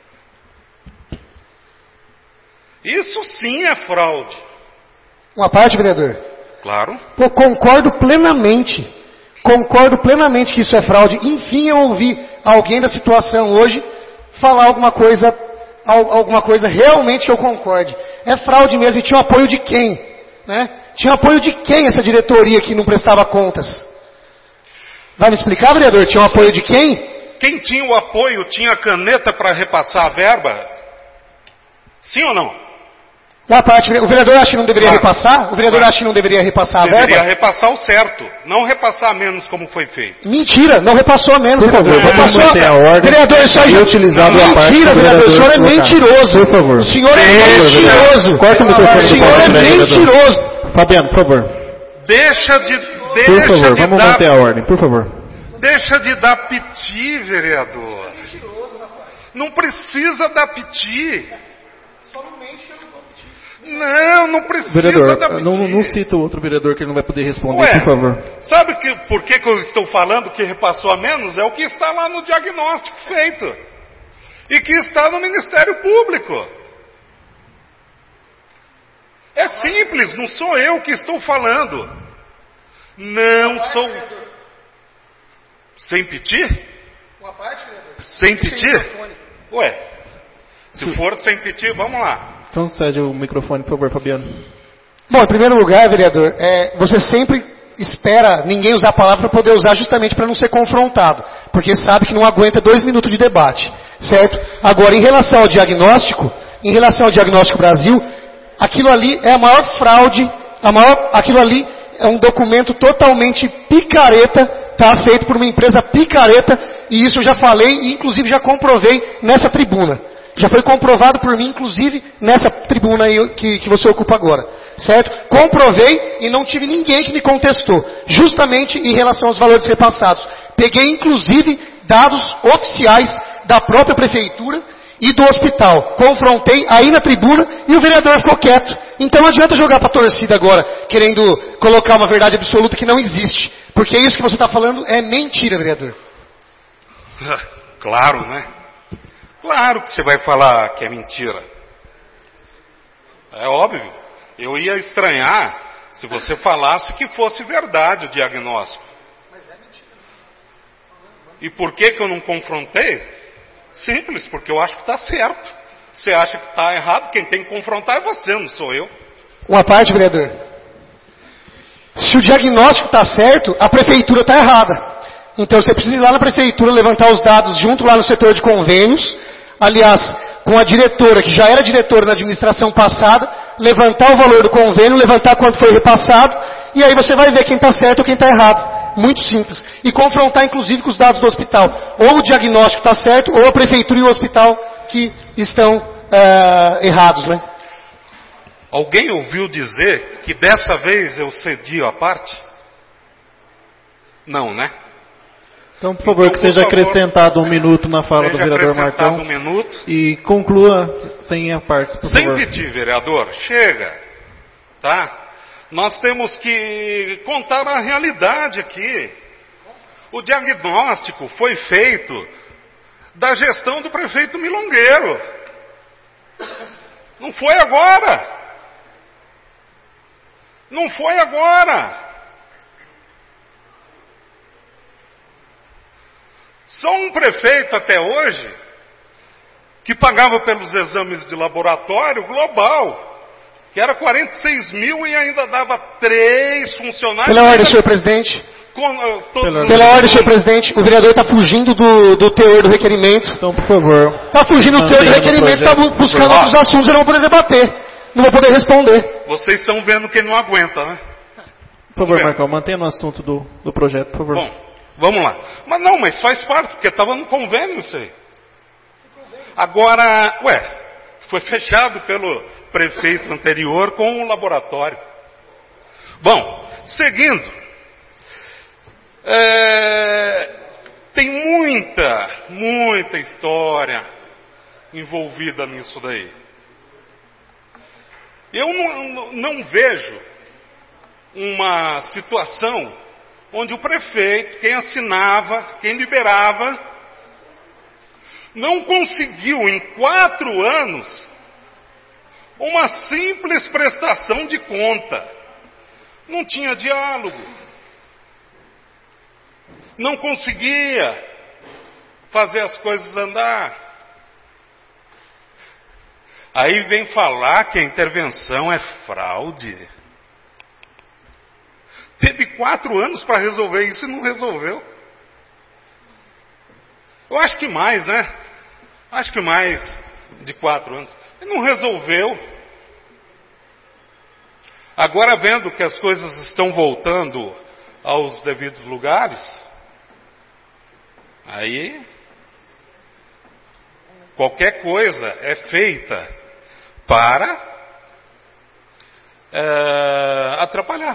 Isso sim é fraude. Uma parte, vereador? Claro. Eu concordo plenamente que isso é fraude. Enfim, eu ouvi alguém da situação hoje falar alguma coisa realmente que eu concorde. É fraude mesmo. E tinha o apoio de quem? Né? Tinha o apoio de quem essa diretoria que não prestava contas? Vai me explicar, vereador? Tinha o apoio de quem? Quem tinha o apoio tinha caneta para repassar a verba? Sim ou não? Uma parte, o vereador acha que não deveria repassar? O vereador acha que não deveria repassar a verba? Deveria repassar o certo, não repassar menos como foi feito. Mentira, não repassou a menos, por favor, vamos manter a ordem. Vereador, isso aí utilizado a parte. Mentira, vereador, o senhor é mentiroso. Por favor. O senhor é mentiroso. Corta o microfone. O senhor é mentiroso. Fabiano, por favor. Por favor, vamos manter a ordem, por favor. Deixa de dar piti, vereador. Não precisa dar piti. Não precisa vereador, dar piti. Não cita o outro vereador que ele não vai poder responder, Ué, por favor. Sabe por que eu estou falando que repassou a menos? É o que está lá no diagnóstico feito. E que está no Ministério Público. É simples, não sou eu que estou falando. Não sou... Sem piti? Sem piti? Ué, se for sem piti, vamos lá. Então cede o microfone, por favor, Fabiano. Bom, em primeiro lugar, vereador, você sempre espera ninguém usar a palavra para poder usar justamente para não ser confrontado, porque sabe que não aguenta 2 minutos de debate, certo? Agora, em relação ao Diagnóstico Brasil, aquilo ali é a maior fraude, aquilo ali é um documento totalmente picareta, tá? Feito por uma empresa picareta, e isso eu já falei e inclusive já comprovei nessa tribuna. Já foi comprovado por mim, inclusive, nessa tribuna aí que você ocupa agora. Certo? Comprovei e não tive ninguém que me contestou. Justamente em relação aos valores repassados. Peguei, inclusive, dados oficiais da própria prefeitura e do hospital. Confrontei aí na tribuna e o vereador ficou quieto. Então não adianta jogar para a torcida agora, querendo colocar uma verdade absoluta que não existe. Porque isso que você está falando é mentira, vereador. Claro, né? Claro que você vai falar que é mentira. É óbvio. Eu ia estranhar se você falasse que fosse verdade o diagnóstico. Mas é mentira. E por que eu não confrontei? Simples, porque eu acho que está certo. Você acha que está errado, quem tem que confrontar é você, não sou eu. Uma parte, vereador. Se o diagnóstico está certo, a prefeitura está errada. Então você precisa ir lá na prefeitura, levantar os dados junto lá no setor de convênios. Aliás, com a diretora, que já era diretora na administração passada, levantar o valor do convênio, levantar quanto foi repassado, e aí você vai ver quem está certo ou quem está errado. Muito simples. E confrontar, inclusive, com os dados do hospital. Ou o diagnóstico está certo, ou a prefeitura e o hospital que estão errados, né? Alguém ouviu dizer que dessa vez eu cedi a parte? Não, né? Então, por favor, que seja acrescentado 1 minuto na fala do vereador Marcão. 1 minuto. E conclua sem a parte, por favor. Sem pedir, vereador. Chega. Tá? Nós temos que contar a realidade aqui. O diagnóstico foi feito da gestão do prefeito Milongueiro. Não foi agora. Não foi agora. Só um prefeito até hoje que pagava pelos exames de laboratório global, que era 46 mil e ainda dava 3 funcionários. Pela ordem, senhor presidente. Pela ordem, senhor presidente, o vereador está fugindo do teor do requerimento. Então, por favor. Está fugindo do teor do requerimento, está buscando outros assuntos, eu não vou poder debater. Não vou poder responder. Vocês estão vendo quem não aguenta, né? Por favor, Marcão, mantenha no assunto do projeto, por favor. Bom, vamos lá. Mas faz parte, porque estava no convênio isso aí. Agora, foi fechado pelo prefeito anterior com o laboratório. Bom, seguindo. Tem muita história envolvida nisso daí. Eu não vejo uma situação onde o prefeito, quem assinava, quem liberava, não conseguiu em 4 anos uma simples prestação de conta. Não tinha diálogo. Não conseguia fazer as coisas andar. Aí vem falar que a intervenção é fraude. Teve 4 anos para resolver isso e não resolveu. Eu acho que mais, né? Acho que mais de 4 anos. E não resolveu. Agora vendo que as coisas estão voltando aos devidos lugares, aí qualquer coisa é feita para atrapalhar.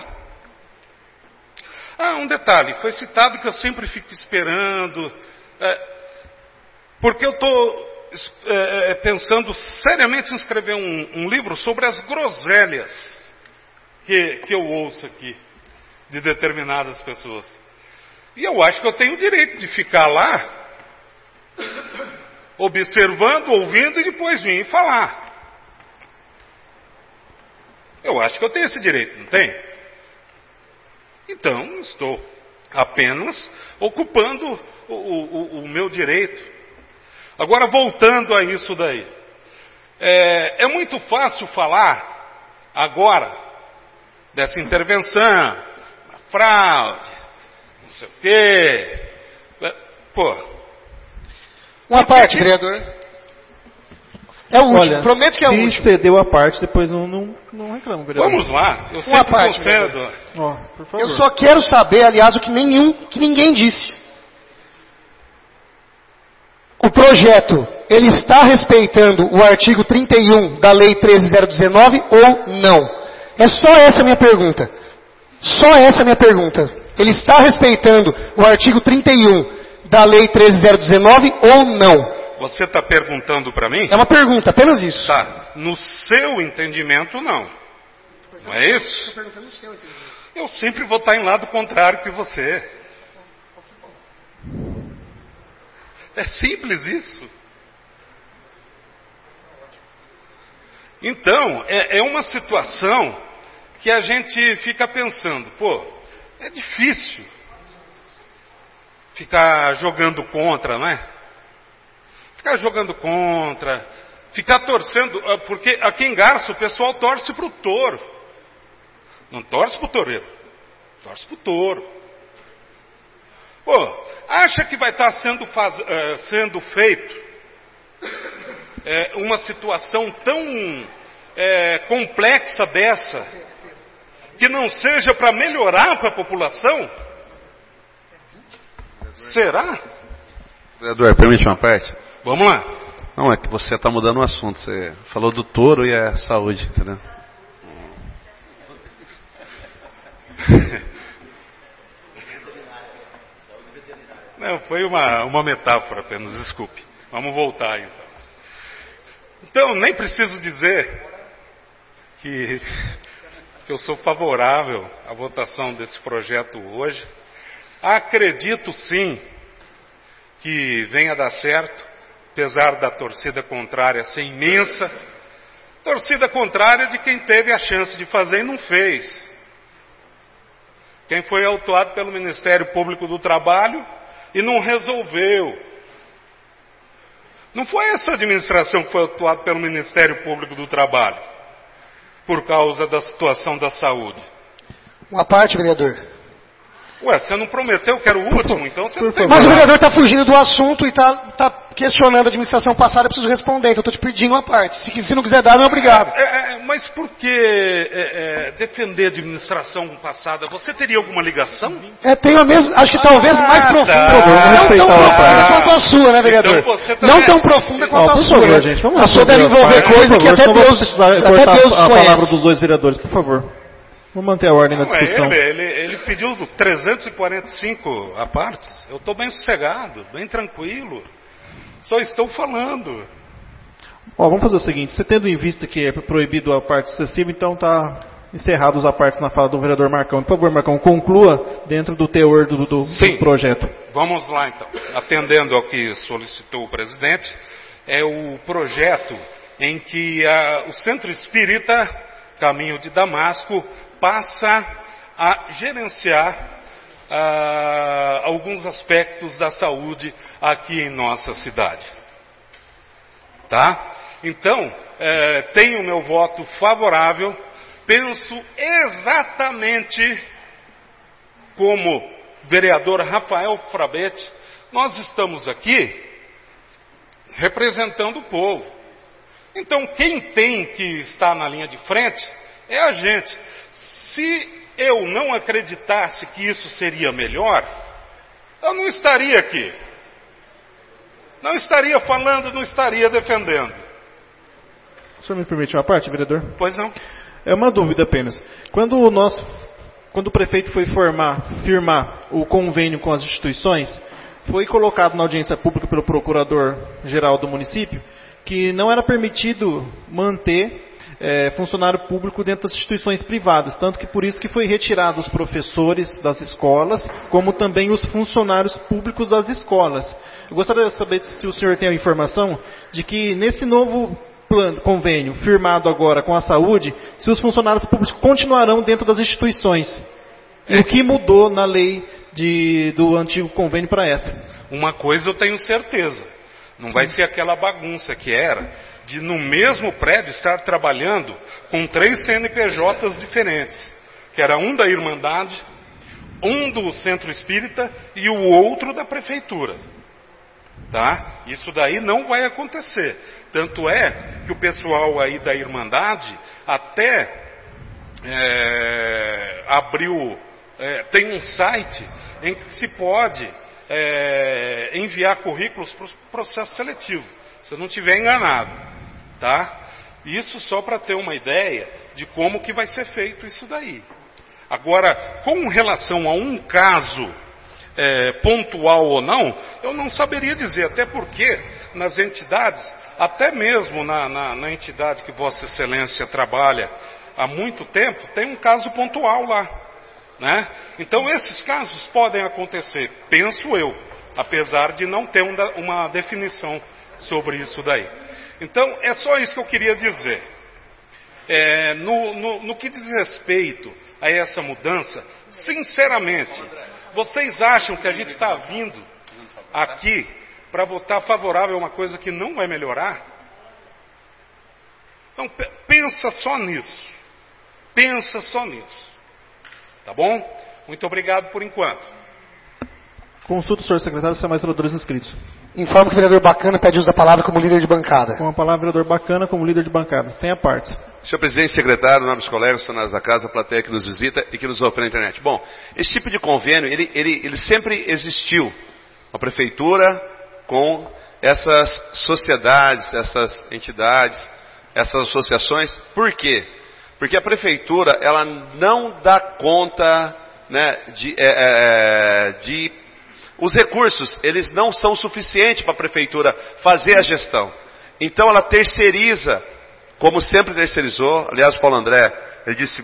Um detalhe, foi citado que eu sempre fico esperando, porque eu estou pensando seriamente em escrever um livro sobre as groselhas que eu ouço aqui, de determinadas pessoas. E eu acho que eu tenho o direito de ficar lá, observando, ouvindo e depois vir e falar. Eu acho que eu tenho esse direito, não tem? Então, estou apenas ocupando o meu direito. Agora, voltando a isso daí. É muito fácil falar agora dessa intervenção, fraude, não sei o quê. Uma parte, vereador. É o último, Olha, prometo que é o último. Se cedeu a parte, depois não reclamo, vereador. Vamos lá, eu sempre concedo. Por favor. Eu só quero saber, aliás, o que ninguém disse. O projeto, ele está respeitando o artigo 31 da Lei 13.019 ou não? É só essa a minha pergunta. Só essa a minha pergunta. Ele está respeitando o artigo 31 da Lei 13.019 ou não? Você está perguntando para mim? É uma pergunta, apenas isso. Tá. No seu entendimento, não. Não é isso? Estou perguntando no seu entendimento. Eu sempre vou estar em lado contrário que você. É simples isso. Então, é uma situação que a gente fica pensando, é difícil ficar jogando contra, não é? Ficar jogando contra, ficar torcendo, porque aqui em Garça o pessoal torce para o touro. Não torce para o toureiro, torce para o touro. Acha que vai estar sendo feito uma situação tão complexa dessa, que não seja para melhorar para a população? Será? Vereador, permite uma parte? Vamos lá. Não, é que você está mudando o assunto. Você falou do touro e a saúde, entendeu? Não, foi uma metáfora apenas, desculpe. Vamos voltar então. Então, nem preciso dizer que eu sou favorável à votação desse projeto hoje. Acredito sim que venha a dar certo, apesar da torcida contrária ser imensa. Torcida contrária de quem teve a chance de fazer e não fez. Quem foi autuado pelo Ministério Público do Trabalho e não resolveu. Não foi essa administração que foi autuada pelo Ministério Público do Trabalho, por causa da situação da saúde. Uma parte, vereador. Ué, você não prometeu que era o último, então você não tem... Mas o vereador está fugindo do assunto e está questionando a administração passada, eu preciso responder, então eu estou te pedindo uma parte. Se não quiser dar, não é obrigado. Mas por que defender a administração passada? Você teria alguma ligação? Tenho a mesma, acho que talvez mais profunda. Não tão profunda quanto a sua, né, vereador? Então não tão profunda quanto a sua. Favor, gente, vamos a sua deve envolver coisa que até Deus cortar a palavra conhece. dos dois vereadores, por favor. Vamos manter a ordem na discussão. Ele pediu 345 a partes. Eu estou bem sossegado, bem tranquilo. Só estou falando. Vamos fazer o seguinte, você tendo em vista que é proibido a parte excessiva, então está encerrados a parte na fala do vereador Marcão. Por favor, Marcão, conclua dentro do teor do projeto. Vamos lá então. Atendendo ao que solicitou o presidente, é o projeto em que o Centro Espírita Caminho de Damasco passa a gerenciar alguns aspectos da saúde aqui em nossa cidade. Tá? Então, tenho meu voto favorável, penso exatamente como vereador Rafael Frabetti, nós estamos aqui representando o povo. Então, quem tem que estar na linha de frente é a gente. Se eu não acreditasse que isso seria melhor, eu não estaria aqui. Não estaria falando, não estaria defendendo. O senhor me permite uma parte, vereador? Pois não. É uma dúvida apenas. Quando o prefeito foi firmar o convênio com as instituições, foi colocado na audiência pública pelo procurador-geral do município que não era permitido manter funcionário público dentro das instituições privadas, tanto que por isso que foi retirado os professores das escolas, como também os funcionários públicos das escolas. Eu gostaria de saber se o senhor tem a informação de que nesse novo convênio firmado agora com a saúde, se os funcionários públicos continuarão dentro das instituições. E o que mudou na lei do antigo convênio para essa? Uma coisa eu tenho certeza, não vai ser aquela bagunça que era de no mesmo prédio estar trabalhando com 3 CNPJs diferentes, que era um da Irmandade, um do Centro Espírita e o outro da Prefeitura. Tá? Isso daí não vai acontecer. Tanto é que o pessoal aí da Irmandade até abriu, tem um site em que se pode enviar currículos para o processo seletivo, se eu não estiver enganado. Tá? Isso só para ter uma ideia de como que vai ser feito isso daí. Agora, com relação a um caso pontual ou não, eu não saberia dizer, até porque nas entidades, até mesmo na entidade que Vossa Excelência trabalha há muito tempo, tem um caso pontual lá. Né? Então esses casos podem acontecer, penso eu, apesar de não ter uma definição sobre isso daí. Então, é só isso que eu queria dizer. No que diz respeito a essa mudança, sinceramente, vocês acham que a gente está vindo aqui para votar favorável a uma coisa que não vai melhorar? Então, pensa só nisso. Pensa só nisso. Tá bom? Muito obrigado por enquanto. Consulta o senhor secretário se há mais vereadores inscritos. Informo que o vereador Bacana pede uso da palavra como líder de bancada. Com a palavra, vereador Bacana como líder de bancada. Sem a parte. Senhor presidente, secretário, nobres colegas, funcionários da casa, a plateia que nos visita e que nos ouve pela internet. Bom, esse tipo de convênio, ele sempre existiu. A prefeitura com essas sociedades, essas entidades, essas associações. Por quê? Porque a prefeitura, ela não dá conta, né, os recursos, eles não são suficientes para a prefeitura fazer a gestão. Então ela terceiriza, como sempre terceirizou. Aliás, o Paulo André, ele disse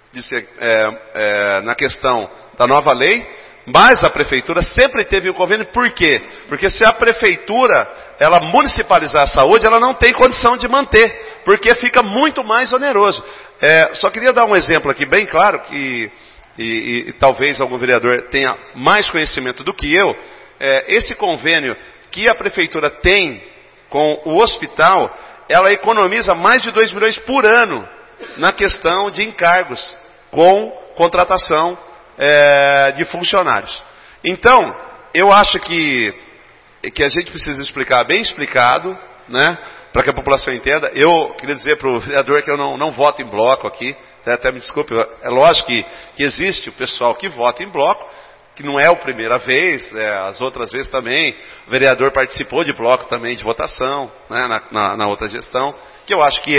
na questão da nova lei, mas a prefeitura sempre teve um convênio. Por quê? Porque se a prefeitura, ela municipalizar a saúde, ela não tem condição de manter, porque fica muito mais oneroso. Só queria dar um exemplo aqui bem claro, que e talvez algum vereador tenha mais conhecimento do que eu. Esse convênio que a prefeitura tem com o hospital, ela economiza mais de 2 milhões por ano na questão de encargos com contratação de funcionários. Então, eu acho que a gente precisa explicar, bem explicado, né, para que a população entenda. Eu queria dizer para o vereador que eu não voto em bloco aqui, até me desculpe, é lógico que existe o pessoal que vota em bloco, que não é a primeira vez, as outras vezes também, o vereador participou de bloco também de votação, né, na outra gestão, que eu acho que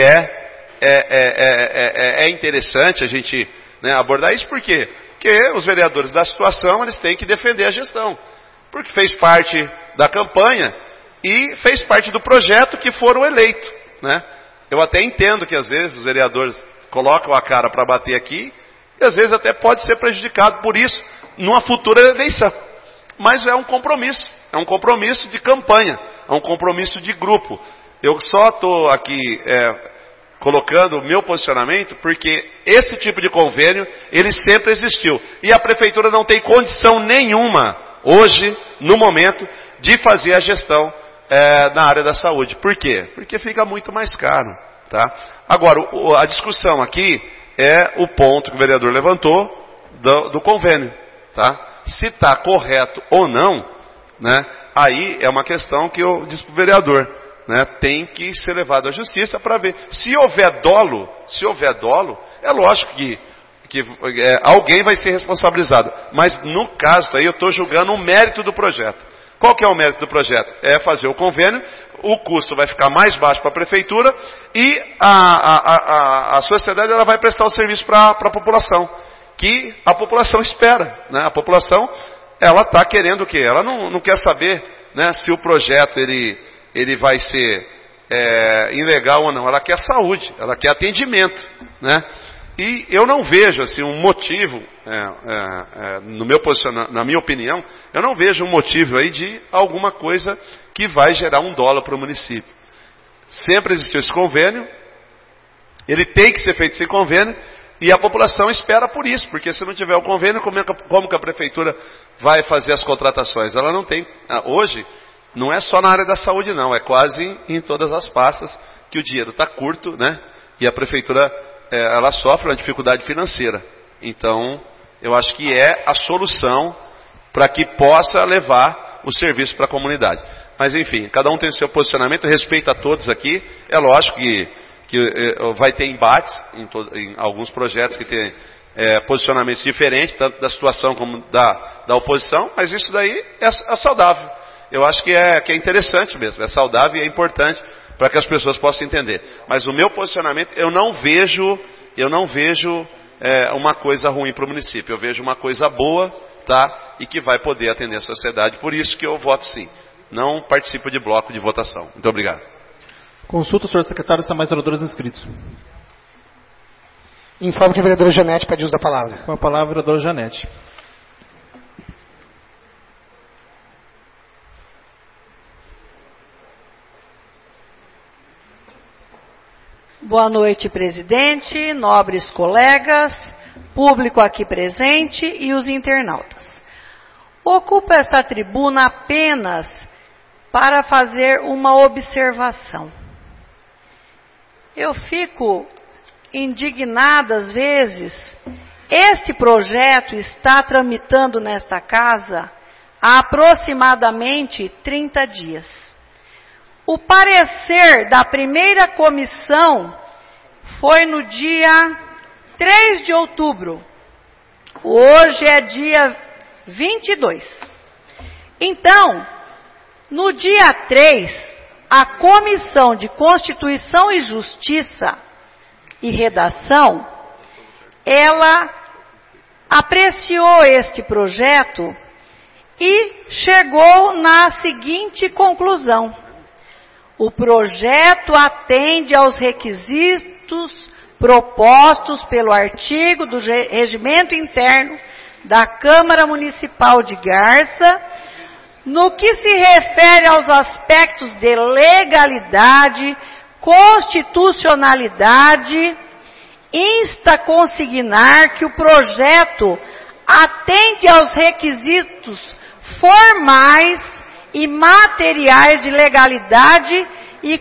é interessante a gente, né, abordar isso. Por quê? Porque os vereadores da situação, eles têm que defender a gestão, porque fez parte da campanha e fez parte do projeto que foram eleitos, né? Eu até entendo que às vezes os vereadores colocam a cara para bater aqui, e às vezes até pode ser prejudicado por isso numa futura eleição. Mas é um compromisso de campanha, é um compromisso de grupo. Eu só estou aqui colocando o meu posicionamento porque esse tipo de convênio, ele sempre existiu. E a prefeitura não tem condição nenhuma, hoje, no momento, de fazer a gestão na área da saúde. Por quê? Porque fica muito mais caro. Tá? Agora, a discussão aqui é o ponto que o vereador levantou do convênio. Tá? Se está correto ou não, né, aí é uma questão que eu disse para o vereador. Né, tem que ser levado à justiça para ver. Se houver dolo, é lógico que alguém vai ser responsabilizado. Mas no caso aí eu estou julgando o mérito do projeto. Qual que é o mérito do projeto? É fazer o convênio, o custo vai ficar mais baixo para a prefeitura e a sociedade ela vai prestar o serviço para a população, que a população espera. Né? A população ela está querendo o quê? Ela não quer saber, né, se o projeto ele vai ser ilegal ou não. Ela quer saúde, ela quer atendimento, né? E eu não vejo assim um motivo, no meu posicionamento, na minha opinião, eu não vejo um motivo aí de alguma coisa que vai gerar um dolo para o município. Sempre existiu esse convênio, ele tem que ser feito esse convênio, e a população espera por isso, porque se não tiver o convênio, como que a prefeitura vai fazer as contratações? Ela não tem, hoje, não é só na área da saúde não, é quase em todas as pastas que o dinheiro está curto, né? E a prefeitura, ela sofre uma dificuldade financeira. Então, eu acho que é a solução para que possa levar o serviço para a comunidade. Mas enfim, cada um tem o seu posicionamento, respeito a todos aqui. É lógico que vai ter embates em alguns projetos que tem posicionamentos diferentes, tanto da situação como da oposição, mas isso daí é saudável. Eu acho que é interessante mesmo, é saudável e é importante para que as pessoas possam entender. Mas o meu posicionamento, eu não vejo uma coisa ruim para o município. Eu vejo uma coisa boa, tá? E que vai poder atender a sociedade. Por isso que eu voto sim. Não participo de bloco de votação. Muito obrigado. Consulta o senhor secretário se há mais vereadores inscritos. Informo que a vereadora Janete pede uso da palavra. Com a palavra, a vereadora Janete. Boa noite, presidente, nobres colegas, público aqui presente e os internautas. Ocupo esta tribuna apenas para fazer uma observação. Eu fico indignada às vezes. Este projeto está tramitando nesta casa há aproximadamente 30 dias. O parecer da primeira comissão foi no dia 3 de outubro. Hoje é dia 22. Então, no dia 3, a Comissão de Constituição e Justiça e Redação, ela apreciou este projeto e chegou na seguinte conclusão: o projeto atende aos requisitos propostos pelo artigo do Regimento Interno da Câmara Municipal de Garça, no que se refere aos aspectos de legalidade, constitucionalidade, insta a consignar que o projeto atende aos requisitos formais e materiais de legalidade e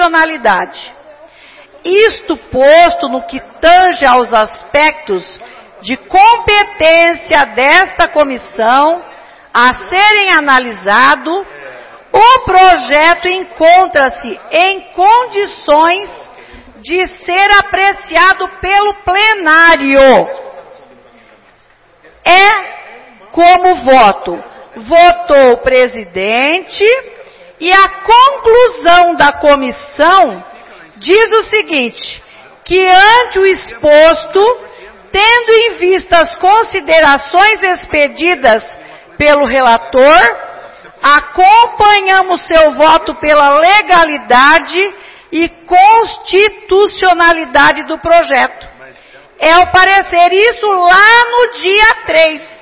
constitucionalidade. Isto posto no que tange aos aspectos de competência desta comissão a serem analisado, o projeto encontra-se em condições de ser apreciado pelo plenário. É como voto. Votou o presidente e a conclusão da comissão diz o seguinte, que ante o exposto, tendo em vista as considerações expedidas pelo relator, acompanhamos seu voto pela legalidade e constitucionalidade do projeto. É o parecer, isso lá no dia 3.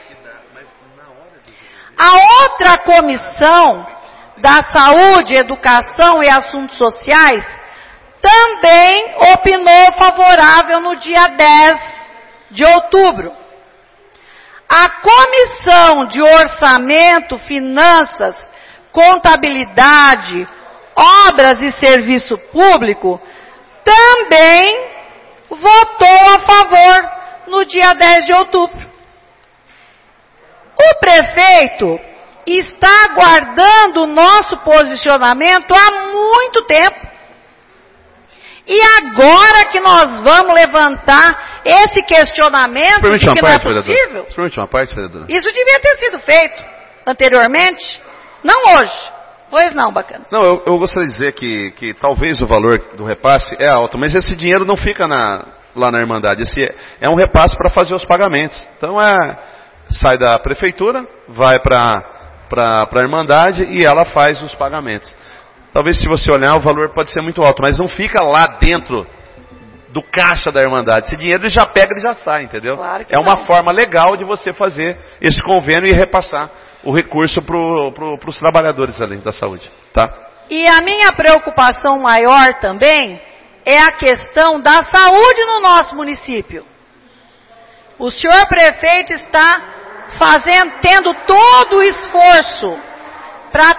A outra comissão da Saúde, Educação e Assuntos Sociais também opinou favorável no dia 10 de outubro. A Comissão de Orçamento, Finanças, Contabilidade, Obras e Serviço Público também votou a favor no dia 10 de outubro. O prefeito está aguardando o nosso posicionamento há muito tempo. E agora que nós vamos levantar esse questionamento de que não é possível, isso devia ter sido feito anteriormente, não hoje. Pois não, bacana. Não, eu gostaria de dizer que talvez o valor do repasse é alto, mas esse dinheiro não fica lá na Irmandade. Esse é um repasse para fazer os pagamentos. Então sai da prefeitura, vai para a Irmandade e ela faz os pagamentos. Talvez se você olhar o valor pode ser muito alto, mas não fica lá dentro do caixa da Irmandade. Esse dinheiro ele já pega, ele já sai, entendeu? Claro que é uma forma legal de você fazer esse convênio e repassar o recurso para os trabalhadores ali da saúde, tá? E a minha preocupação maior também é a questão da saúde no nosso município. O senhor prefeito está tendo todo o esforço para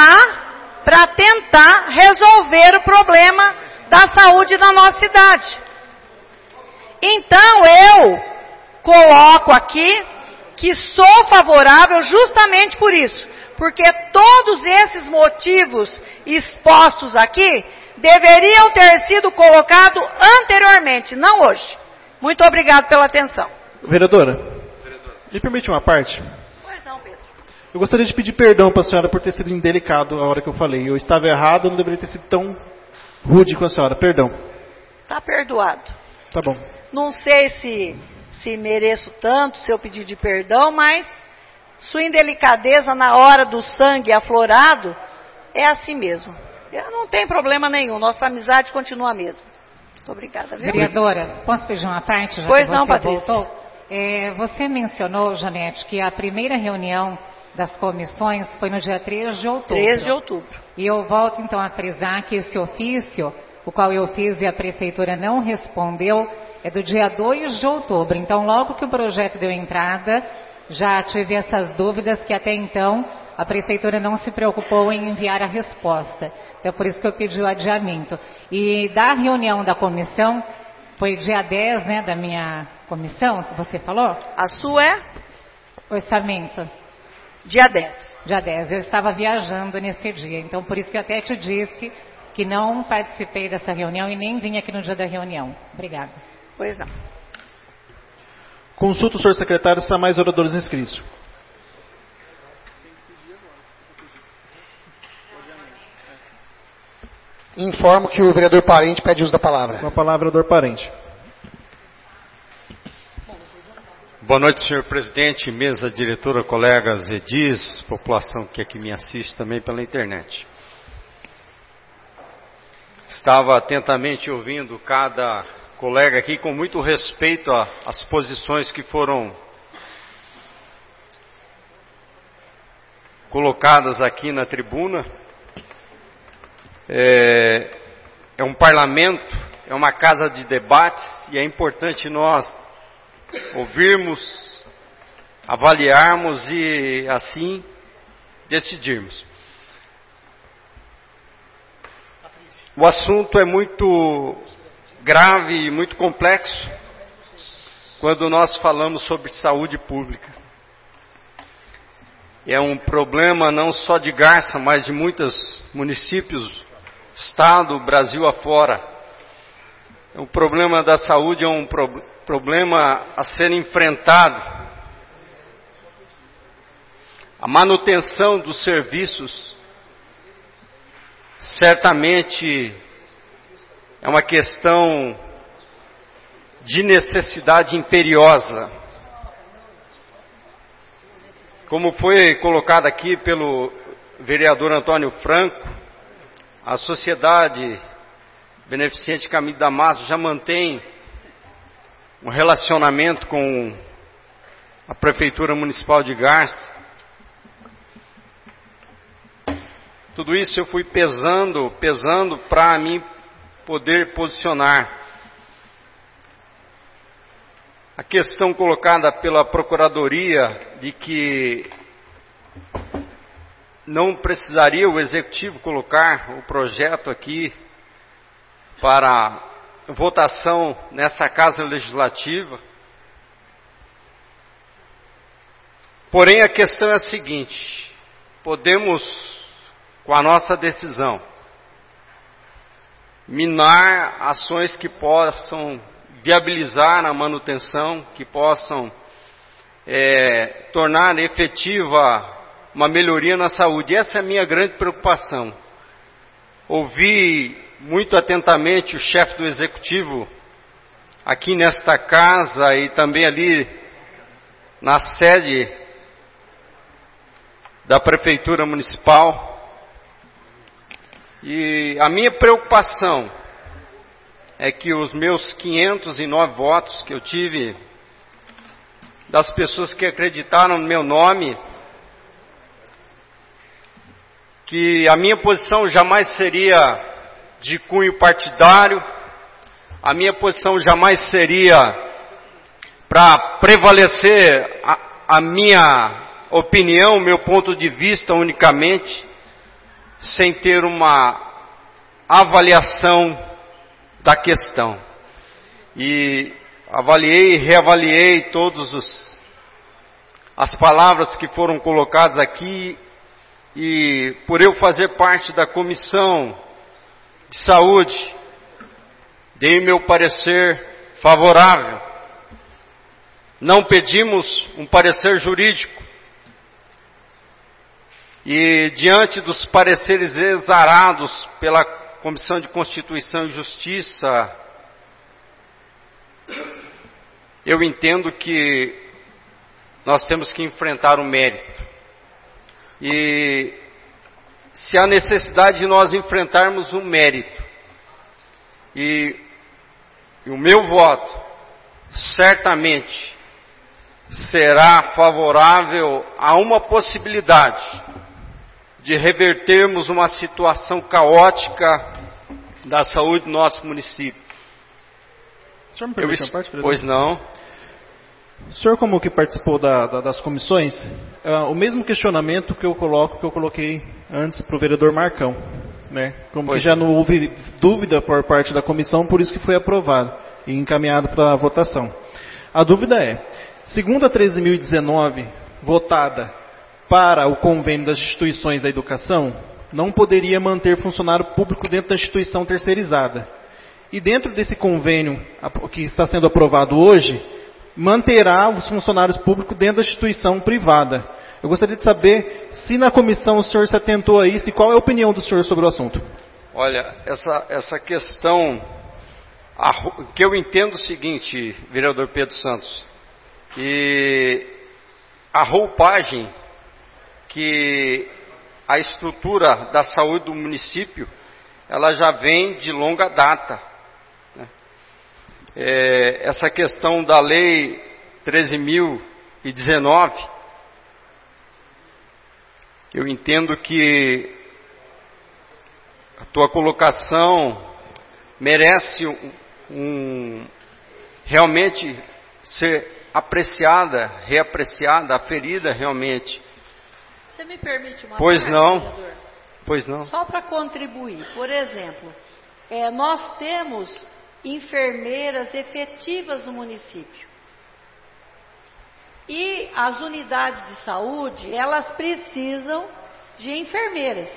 tentar resolver o problema da saúde na nossa cidade. Então eu coloco aqui que sou favorável justamente por isso, porque todos esses motivos expostos aqui deveriam ter sido colocados anteriormente, não hoje. Muito obrigado pela atenção. Vereadora, me permite uma parte? Pois não, Pedro. Eu gostaria de pedir perdão para a senhora por ter sido indelicado a hora que eu falei. Eu estava errado, eu não deveria ter sido tão rude com a senhora. Perdão. Está perdoado. Tá bom. Não sei se mereço tanto seu pedido de perdão, mas sua indelicadeza na hora do sangue aflorado é assim mesmo. Não tem problema nenhum, nossa amizade continua a mesma. Muito obrigada, viu? Vereadora, posso pedir uma parte? Já pois que não, você Patrícia. Voltou? Você mencionou, Janete, que a primeira reunião das comissões foi no dia 3 de outubro. 3 de outubro. E eu volto então a frisar que esse ofício, o qual eu fiz e a prefeitura não respondeu, é do dia 2 de outubro. Então, logo que o projeto deu entrada, já tive essas dúvidas que até então a prefeitura não se preocupou em enviar a resposta. Então, por isso que eu pedi o adiamento. E da reunião da comissão, foi dia 10, né, da minha comissão, você falou? A sua é? Orçamento. Dia 10. Dia 10. Eu estava viajando nesse dia. Então, por isso que eu até te disse que não participei dessa reunião e nem vim aqui no dia da reunião. Obrigada. Pois não. Consulta o senhor secretário se há mais oradores inscritos. Informo que o vereador Parente pede uso da palavra. Com a palavra, vereador Parente. Boa noite, senhor presidente, mesa diretora, colegas edis, população que aqui me assiste também pela internet. Estava atentamente ouvindo cada colega aqui com muito respeito às posições que foram colocadas aqui na tribuna. É um parlamento, é uma casa de debates e é importante nós ouvirmos, avaliarmos e assim decidirmos. O assunto é muito grave e muito complexo quando nós falamos sobre saúde pública. É um problema não só de Garça, mas de muitos municípios, estado, Brasil afora. O problema da saúde é um problema a ser enfrentado. A manutenção dos serviços certamente é uma questão de necessidade imperiosa. Como foi colocado aqui pelo vereador Antônio Franco, a Sociedade Beneficente Caminho de Damasco já mantém um relacionamento com a Prefeitura Municipal de Garça. Tudo isso eu fui pesando para mim poder posicionar. A questão colocada pela Procuradoria de que não precisaria o Executivo colocar o projeto aqui para votação nessa Casa Legislativa. Porém, a questão é a seguinte: podemos, com a nossa decisão, minar ações que possam viabilizar a manutenção, que possam tornar efetiva uma melhoria na saúde. Essa é a minha grande preocupação. Ouvi muito atentamente o chefe do Executivo aqui nesta casa e também ali na sede da Prefeitura Municipal. E a minha preocupação é que os meus 509 votos que eu tive, das pessoas que acreditaram no meu nome, que a minha posição jamais seria de cunho partidário, a minha posição jamais seria para prevalecer a minha opinião, meu ponto de vista unicamente, sem ter uma avaliação da questão. E avaliei e reavaliei todas as palavras que foram colocadas aqui, e por eu fazer parte da Comissão de Saúde, dei meu parecer favorável. Não pedimos um parecer jurídico. E diante dos pareceres exarados pela Comissão de Constituição e Justiça, eu entendo que nós temos que enfrentar o mérito. E se há necessidade de nós enfrentarmos o mérito, e o meu voto certamente será favorável a uma possibilidade de revertermos uma situação caótica da saúde do nosso município. O senhor me permite uma parte, Pois não. O senhor, como que participou das comissões, o mesmo questionamento que eu coloquei antes para o vereador Marcão, né? Como que já não houve dúvida por parte da comissão, por isso que foi aprovado e encaminhado para a votação. A dúvida é, segundo a 13.019, votada para o convênio das instituições da educação, não poderia manter funcionário público dentro da instituição terceirizada. E dentro desse convênio que está sendo aprovado hoje, manterá os funcionários públicos dentro da instituição privada. Eu gostaria de saber se na comissão o senhor se atentou a isso e qual é a opinião do senhor sobre o assunto. Olha, essa questão, que eu entendo o seguinte, vereador Pedro Santos, que a roupagem que a estrutura da saúde do município, ela já vem de longa data. Essa questão da lei 13.019, eu entendo que a tua colocação merece realmente ser apreciada, reapreciada, aferida realmente. Você me permite uma Pois parte, não. vereador? Pois não. Só para contribuir. Por exemplo, nós temos enfermeiras efetivas no município. E as unidades de saúde, elas precisam de enfermeiras.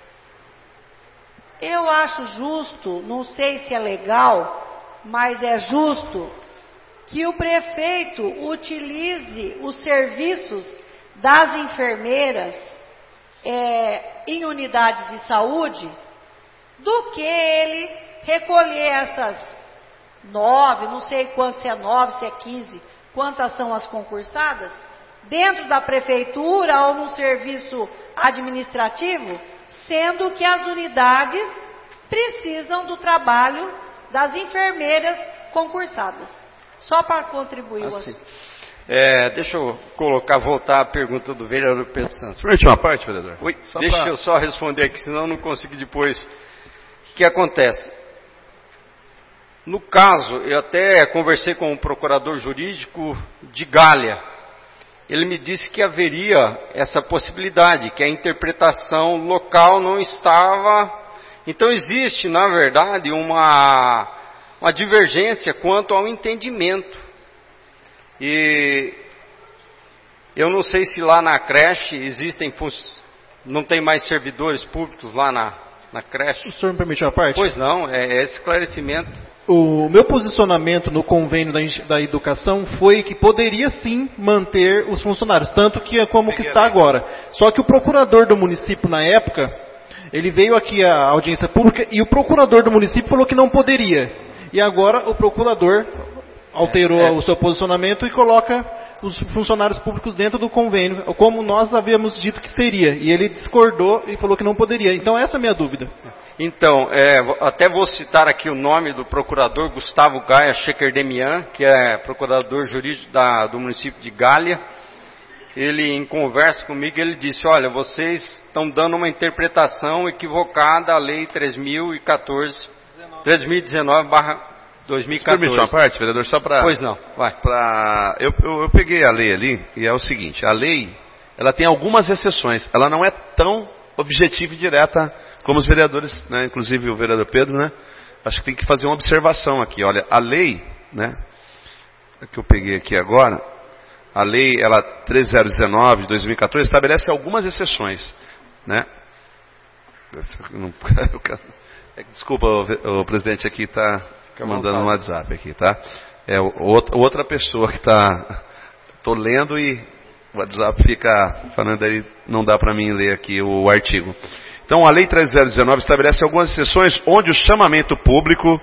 Eu acho justo, não sei se é legal, mas é justo que o prefeito utilize os serviços das enfermeiras em unidades de saúde, do que ele recolher essas 9, não sei quanto, se é 9, se é 15, quantas são as concursadas, dentro da prefeitura ou no serviço administrativo, sendo que as unidades precisam do trabalho das enfermeiras concursadas. Só para contribuir. Assim. Deixa eu voltar à pergunta do vereador Pedro Santos. Permite uma parte, vereador? Oi, deixa eu só responder aqui, senão eu não consigo depois. O que acontece? No caso, eu até conversei com um procurador jurídico de Gália. Ele me disse que haveria essa possibilidade, que a interpretação local não estava... Então existe, na verdade, uma divergência quanto ao entendimento. E eu não sei se lá na creche não tem mais servidores públicos lá na creche. O senhor me permite uma parte? Pois não, é esclarecimento. O meu posicionamento no convênio da educação foi que poderia sim manter os funcionários, tanto que é como que está agora. Só que o procurador do município na época, ele veio aqui à audiência pública e o procurador do município falou que não poderia. E agora o procurador alterou o seu posicionamento e coloca os funcionários públicos dentro do convênio, como nós havíamos dito que seria. E ele discordou e falou que não poderia. Então essa é a minha dúvida. Então, até vou citar aqui o nome do procurador Gustavo Gaia Shekerdemian, que é procurador jurídico do município de Gália. Ele, em conversa comigo, ele disse: olha, vocês estão dando uma interpretação equivocada à lei 3019/2014. Permite uma parte, vereador, só para... Pois não, vai. Eu peguei a lei ali, e é o seguinte, a lei, ela tem algumas exceções, ela não é tão objetiva e direta como os vereadores, né, inclusive o vereador Pedro, né, acho que tem que fazer uma observação aqui, olha, a lei, né, que eu peguei aqui agora, a lei, ela 3019 de 2014, estabelece algumas exceções, né, desculpa, o presidente aqui está mandando um WhatsApp aqui, tá? Outra pessoa que está... Estou lendo e o WhatsApp fica falando aí, não dá para mim ler aqui o artigo. Então, a Lei 3019 estabelece algumas exceções onde o chamamento público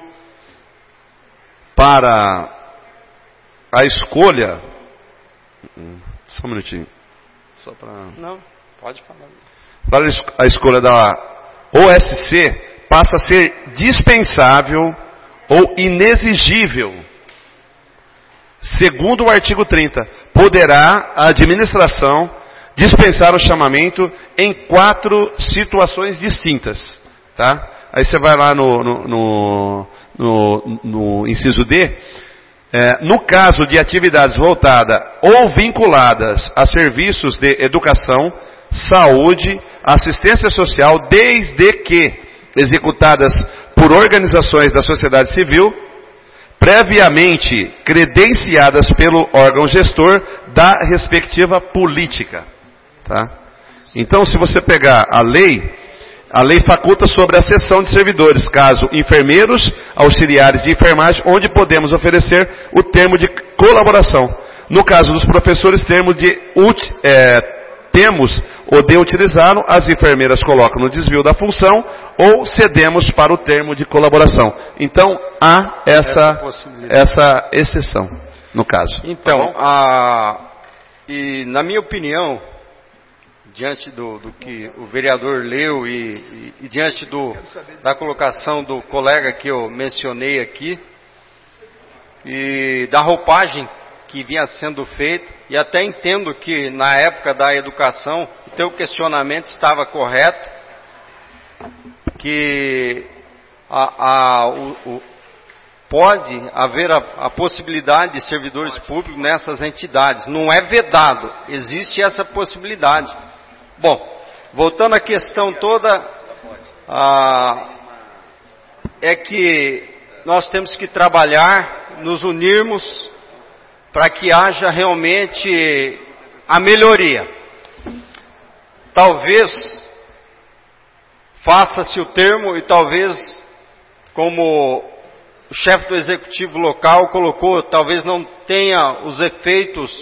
para a escolha... Só um minutinho. Só para... Não, pode falar. Para a escolha da OSC passa a ser dispensável ou inexigível. Segundo o artigo 30, poderá a administração dispensar o chamamento em 4 situações distintas. Tá? Aí você vai lá no inciso D. No caso de atividades voltadas ou vinculadas a serviços de educação, saúde, assistência social, desde que executadas por organizações da sociedade civil, previamente credenciadas pelo órgão gestor da respectiva política. Tá? Então, se você pegar a lei faculta sobre a cessão de servidores, caso enfermeiros, auxiliares de enfermagem, onde podemos oferecer o termo de colaboração. No caso dos professores, temos ou de utilizá-lo, as enfermeiras colocam no desvio da função ou cedemos para o termo de colaboração. Então, há essa exceção, no caso. Então, e na minha opinião, diante do que o vereador leu e diante da colocação do colega que eu mencionei aqui, e da roupagem que vinha sendo feita, e até entendo que na época da educação o teu questionamento estava correto, que pode haver a possibilidade de servidores públicos nessas entidades. Não é vedado, existe essa possibilidade. Bom, voltando à questão toda, é que nós temos que trabalhar, nos unirmos para que haja realmente a melhoria. Talvez faça-se o termo e talvez, como o chefe do executivo local colocou, talvez não tenha os efeitos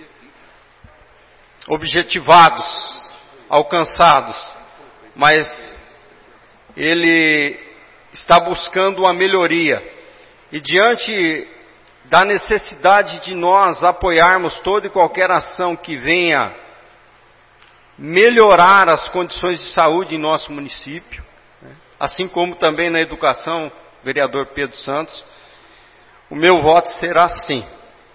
objetivados, alcançados, mas ele está buscando uma melhoria. E diante da necessidade de nós apoiarmos toda e qualquer ação que venha melhorar as condições de saúde em nosso município, assim como também na educação, vereador Pedro Santos, o meu voto será sim.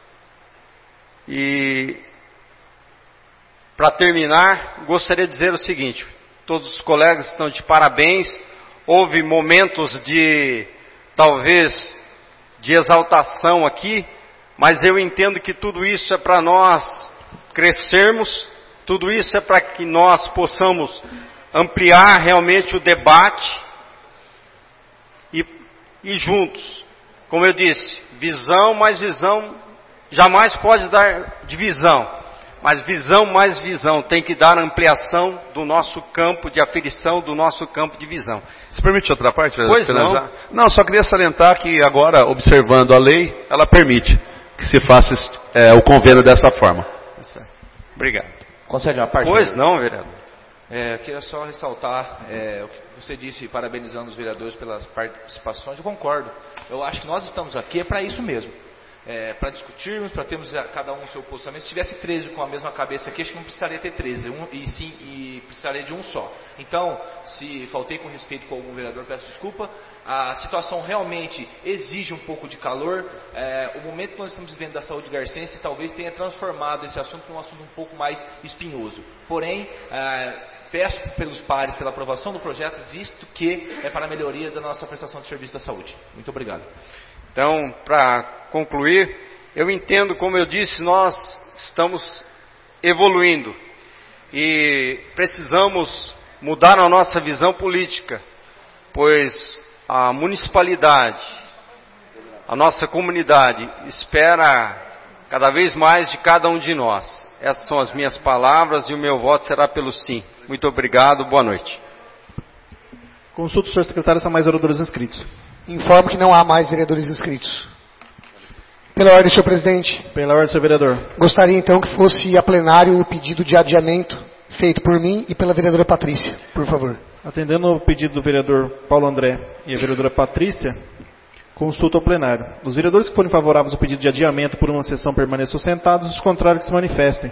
E, para terminar, gostaria de dizer o seguinte: todos os colegas estão de parabéns. Houve momentos de, talvez, de exaltação aqui, mas eu entendo que tudo isso é para nós crescermos, tudo isso é para que nós possamos ampliar realmente o debate e juntos, como eu disse, visão mais visão jamais pode dar divisão, mas visão mais visão tem que dar ampliação do nosso campo de aferição, do nosso campo de visão. Se permite outra parte? Pois não. Não, só queria salientar que agora, observando a lei, ela permite que se faça o convênio dessa forma. Obrigado. Concede uma parte? Pois não, vereador. Queria só ressaltar o que você disse, parabenizando os vereadores pelas participações. Eu concordo. Eu acho que nós estamos aqui para isso mesmo. Para discutirmos, para termos cada um o seu posicionamento. Se tivesse 13 com a mesma cabeça aqui, acho que não precisaria ter 13, e precisaria de um só. Então, se faltei com respeito com algum vereador, peço desculpa. A situação realmente exige um pouco de calor. O momento que nós estamos vivendo da saúde garcense talvez tenha transformado esse assunto em um assunto um pouco mais espinhoso. Porém, peço pelos pares pela aprovação do projeto, visto que é para a melhoria da nossa prestação de serviço da saúde. Muito obrigado. Então, para concluir, eu entendo, como eu disse, nós estamos evoluindo e precisamos mudar a nossa visão política, pois a municipalidade, a nossa comunidade espera cada vez mais de cada um de nós. Essas são as minhas palavras e o meu voto será pelo sim. Muito obrigado, boa noite. Consulta o senhor secretário, são mais vereadores inscritos. Informo que não há mais vereadores inscritos. Pela ordem, senhor presidente. Pela ordem, senhor vereador. Gostaria então que fosse a plenário o pedido de adiamento feito por mim e pela vereadora Patrícia, por favor. Atendendo ao pedido do vereador Paulo André e a vereadora Patrícia, consulta ao plenário. Os vereadores que forem favoráveis ao pedido de adiamento por uma sessão permaneçam sentados, os contrários que se manifestem.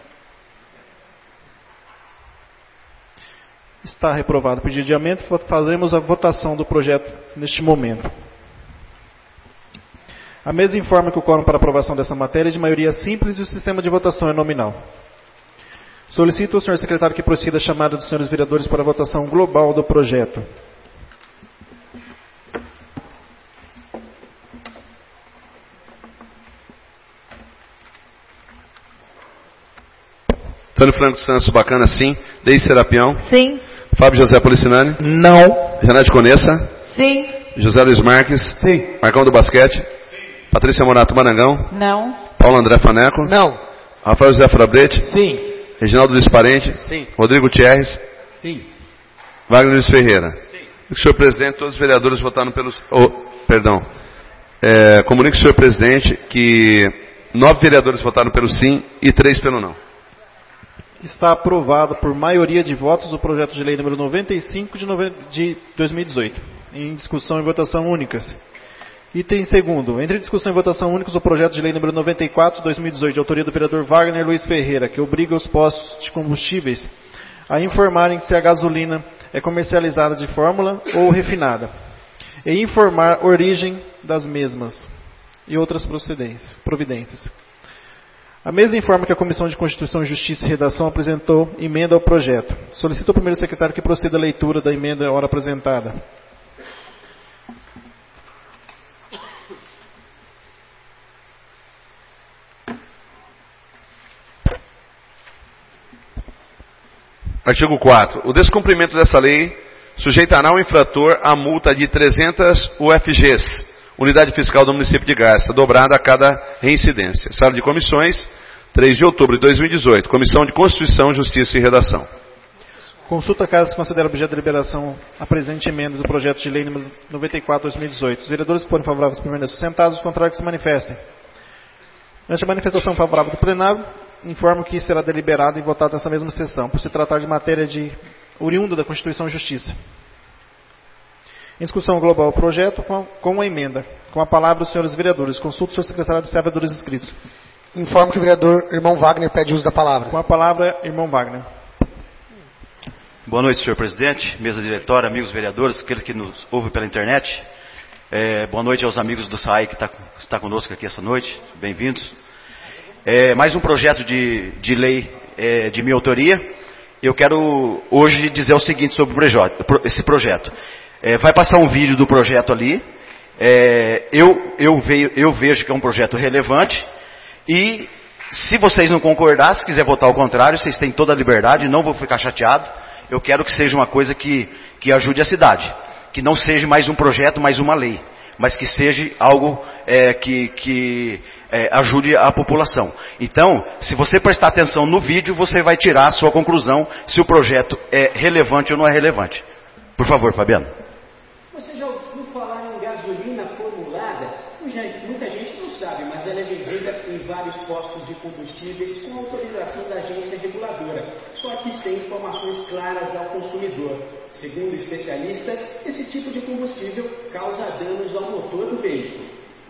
Está reprovado o pedido de adiamento, faremos a votação do projeto neste momento. A mesa informa que o quórum para aprovação dessa matéria é de maioria simples e o sistema de votação é nominal. Solicito ao senhor secretário que proceda a chamada dos senhores vereadores para a votação global do projeto. Antônio Franco de Santos, bacana, sim. Deise Serapião. Sim. Fábio José Policinani. Não. Renato Conessa. Sim. José Luiz Marques. Sim. Marcão do Basquete. Sim. Patrícia Morato Marangão. Não. Paulo André Faneco. Não. Rafael José Frabrete. Sim. Reginaldo Luiz Parente. Sim. Rodrigo Thierres. Sim. Wagner Luiz Ferreira. Sim. Senhor presidente, todos os vereadores votaram pelos... comunico ao senhor presidente que 9 vereadores votaram pelo sim e 3 pelo não. Está aprovado por maioria de votos o projeto de lei número 95 de 2018. Em discussão e votação únicas. Item segundo. Entre discussão e votação únicas o projeto de lei número 94 de 2018, de autoria do vereador Wagner Luiz Ferreira, que obriga os postos de combustíveis a informarem se a gasolina é comercializada de fórmula ou refinada. E informar a origem das mesmas. E outras providências. A mesa informa que a Comissão de Constituição, Justiça e Redação apresentou emenda ao projeto. Solicito ao primeiro secretário que proceda a leitura da emenda à hora apresentada. Artigo 4. O descumprimento dessa lei sujeitará o infrator a multa de 300 UFGs, unidade fiscal do município de Garça, dobrada a cada reincidência. Sala de comissões, 3 de outubro de 2018. Comissão de Constituição, Justiça e Redação. Consulta caso se considera objeto de deliberação a presente emenda do projeto de lei número 94/2018. Os vereadores que forem favoráveis permaneçam sentados, os contrários que se manifestem. Ante a manifestação favorável do plenário, informo que será deliberado e votado nessa mesma sessão, por se tratar de matéria oriunda da Constituição e Justiça. Em discussão global o projeto com a emenda. Com a palavra os senhores vereadores. Consulto o senhor secretário de vereadores inscritos. Informo que o vereador irmão Wagner pede uso da palavra. Com a palavra, irmão Wagner. Boa noite, senhor presidente, mesa diretória, amigos vereadores, aqueles que nos ouvem pela internet. Boa noite aos amigos do SAI que está conosco aqui essa noite. Bem-vindos. Mais um projeto de lei de minha autoria. Eu quero hoje dizer o seguinte sobre esse projeto. Vai passar um vídeo do projeto ali. Eu vejo que é um projeto relevante e se vocês não concordar, se quiser votar ao contrário, vocês têm toda a liberdade, não vou ficar chateado. Eu quero que seja uma coisa que ajude a cidade, que não seja mais um projeto, mais uma lei, mas que seja algo que ajude a população. Então, se você prestar atenção no vídeo, você vai tirar a sua conclusão se o projeto é relevante ou não é relevante. Por favor, Fabiano. Você já ouviu falar em gasolina formulada? Muita gente não sabe, mas ela é vendida em vários postos de combustíveis com autorização da agência reguladora, só que sem informações claras ao consumidor. Segundo especialistas, esse tipo de combustível causa danos ao motor do veículo.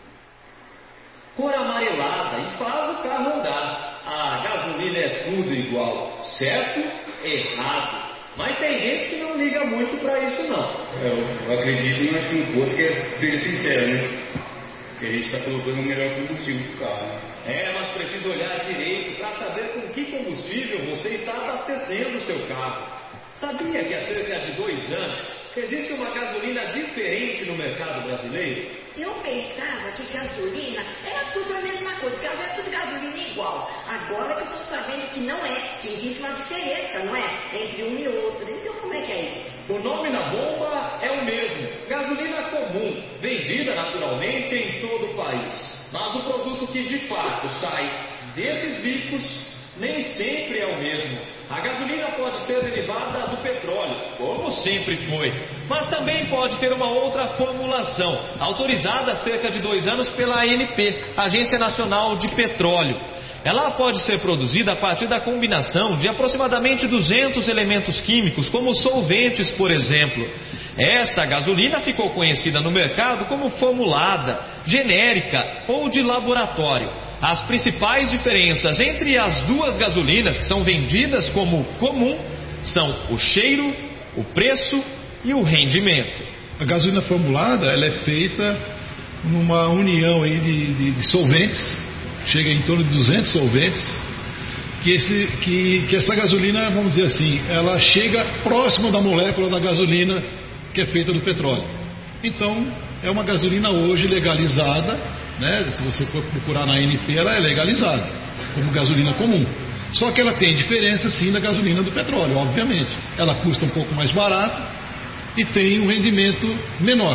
Cor amarelada e faz o carro andar. A gasolina é tudo igual. Certo? Errado. Mas tem gente que não liga muito pra isso, não. Eu acredito, mas que o posto seja sincero, né? Porque a gente está colocando o melhor combustível pro carro. Mas precisa olhar direito para saber com que combustível você está abastecendo o seu carro. Sabia que há cerca de 2 anos existe uma gasolina diferente no mercado brasileiro? Eu pensava que gasolina era tudo a mesma coisa, que era tudo gasolina igual. Agora que eu estou sabendo que não é, que existe uma diferença, não é? Entre um e outro. Então como é que é isso? O nome na bomba é o mesmo, gasolina comum, vendida naturalmente em todo o país. Mas o produto que de fato sai desses bicos nem sempre é o mesmo. A gasolina pode ser derivada do petróleo, como sempre foi, mas também pode ter uma outra formulação, autorizada há cerca de 2 anos pela ANP, Agência Nacional de Petróleo. Ela pode ser produzida a partir da combinação de aproximadamente 200 elementos químicos, como solventes, por exemplo. Essa gasolina ficou conhecida no mercado como formulada, genérica ou de laboratório. As principais diferenças entre as duas gasolinas que são vendidas como comum são o cheiro, o preço e o rendimento. A gasolina formulada ela é feita numa união aí de solventes, chega em torno de 200 solventes, que essa gasolina, vamos dizer assim, ela chega próxima da molécula da gasolina que é feita do petróleo. Então, é uma gasolina hoje legalizada, né? Se você for procurar na ANP, ela é legalizada como gasolina comum. Só que ela tem diferença sim da gasolina do petróleo, obviamente. Ela custa um pouco mais barato e tem um rendimento menor.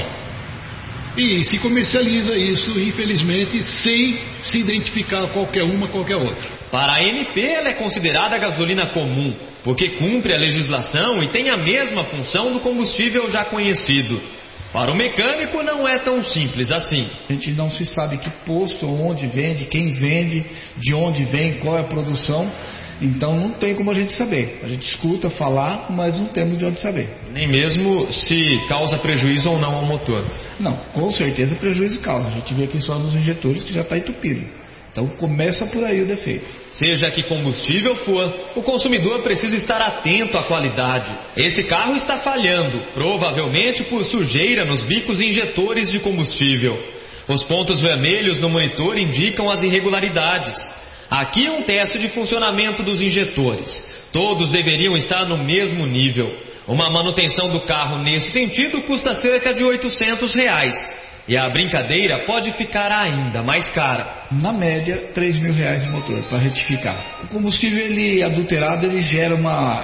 E se comercializa isso, infelizmente, sem se identificar qualquer uma, qualquer outra. Para a ANP, ela é considerada gasolina comum, porque cumpre a legislação e tem a mesma função do combustível já conhecido. Para o mecânico não é tão simples assim. A gente não se sabe que posto, onde vende, quem vende, de onde vem, qual é a produção. Então não tem como a gente saber. A gente escuta falar, mas não temos de onde saber. Nem mesmo se causa prejuízo ou não ao motor. Não, com certeza prejuízo causa. A gente vê aqui só nos injetores que já está entupido. Então começa por aí o defeito. Seja que combustível for, o consumidor precisa estar atento à qualidade. Esse carro está falhando, provavelmente por sujeira nos bicos injetores de combustível. Os pontos vermelhos no monitor indicam as irregularidades. Aqui um teste de funcionamento dos injetores. Todos deveriam estar no mesmo nível. Uma manutenção do carro nesse sentido custa cerca de R$800. E a brincadeira pode ficar ainda mais cara. Na média, R$3.000 o motor para retificar. O combustível adulterado, ele gera uma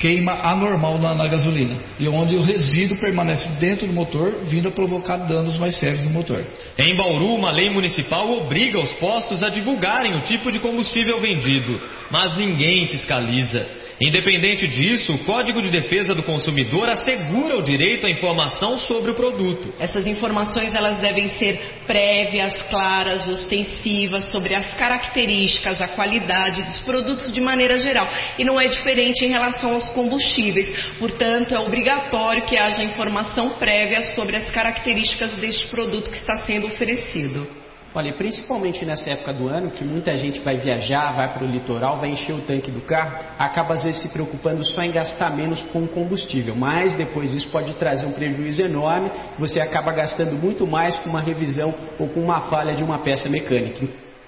queima anormal na gasolina, e onde o resíduo permanece dentro do motor, vindo a provocar danos mais sérios no motor. Em Bauru, uma lei municipal obriga os postos a divulgarem o tipo de combustível vendido, mas ninguém fiscaliza. Independente disso, o Código de Defesa do Consumidor assegura o direito à informação sobre o produto. Essas informações elas devem ser prévias, claras, ostensivas, sobre as características, a qualidade dos produtos de maneira geral. E não é diferente em relação aos combustíveis. Portanto, é obrigatório que haja informação prévia sobre as características deste produto que está sendo oferecido. Olha, principalmente nessa época do ano, que muita gente vai viajar, vai para o litoral, vai encher o tanque do carro, acaba às vezes se preocupando só em gastar menos com combustível, mas depois isso pode trazer um prejuízo enorme, você acaba gastando muito mais com uma revisão ou com uma falha de uma peça mecânica.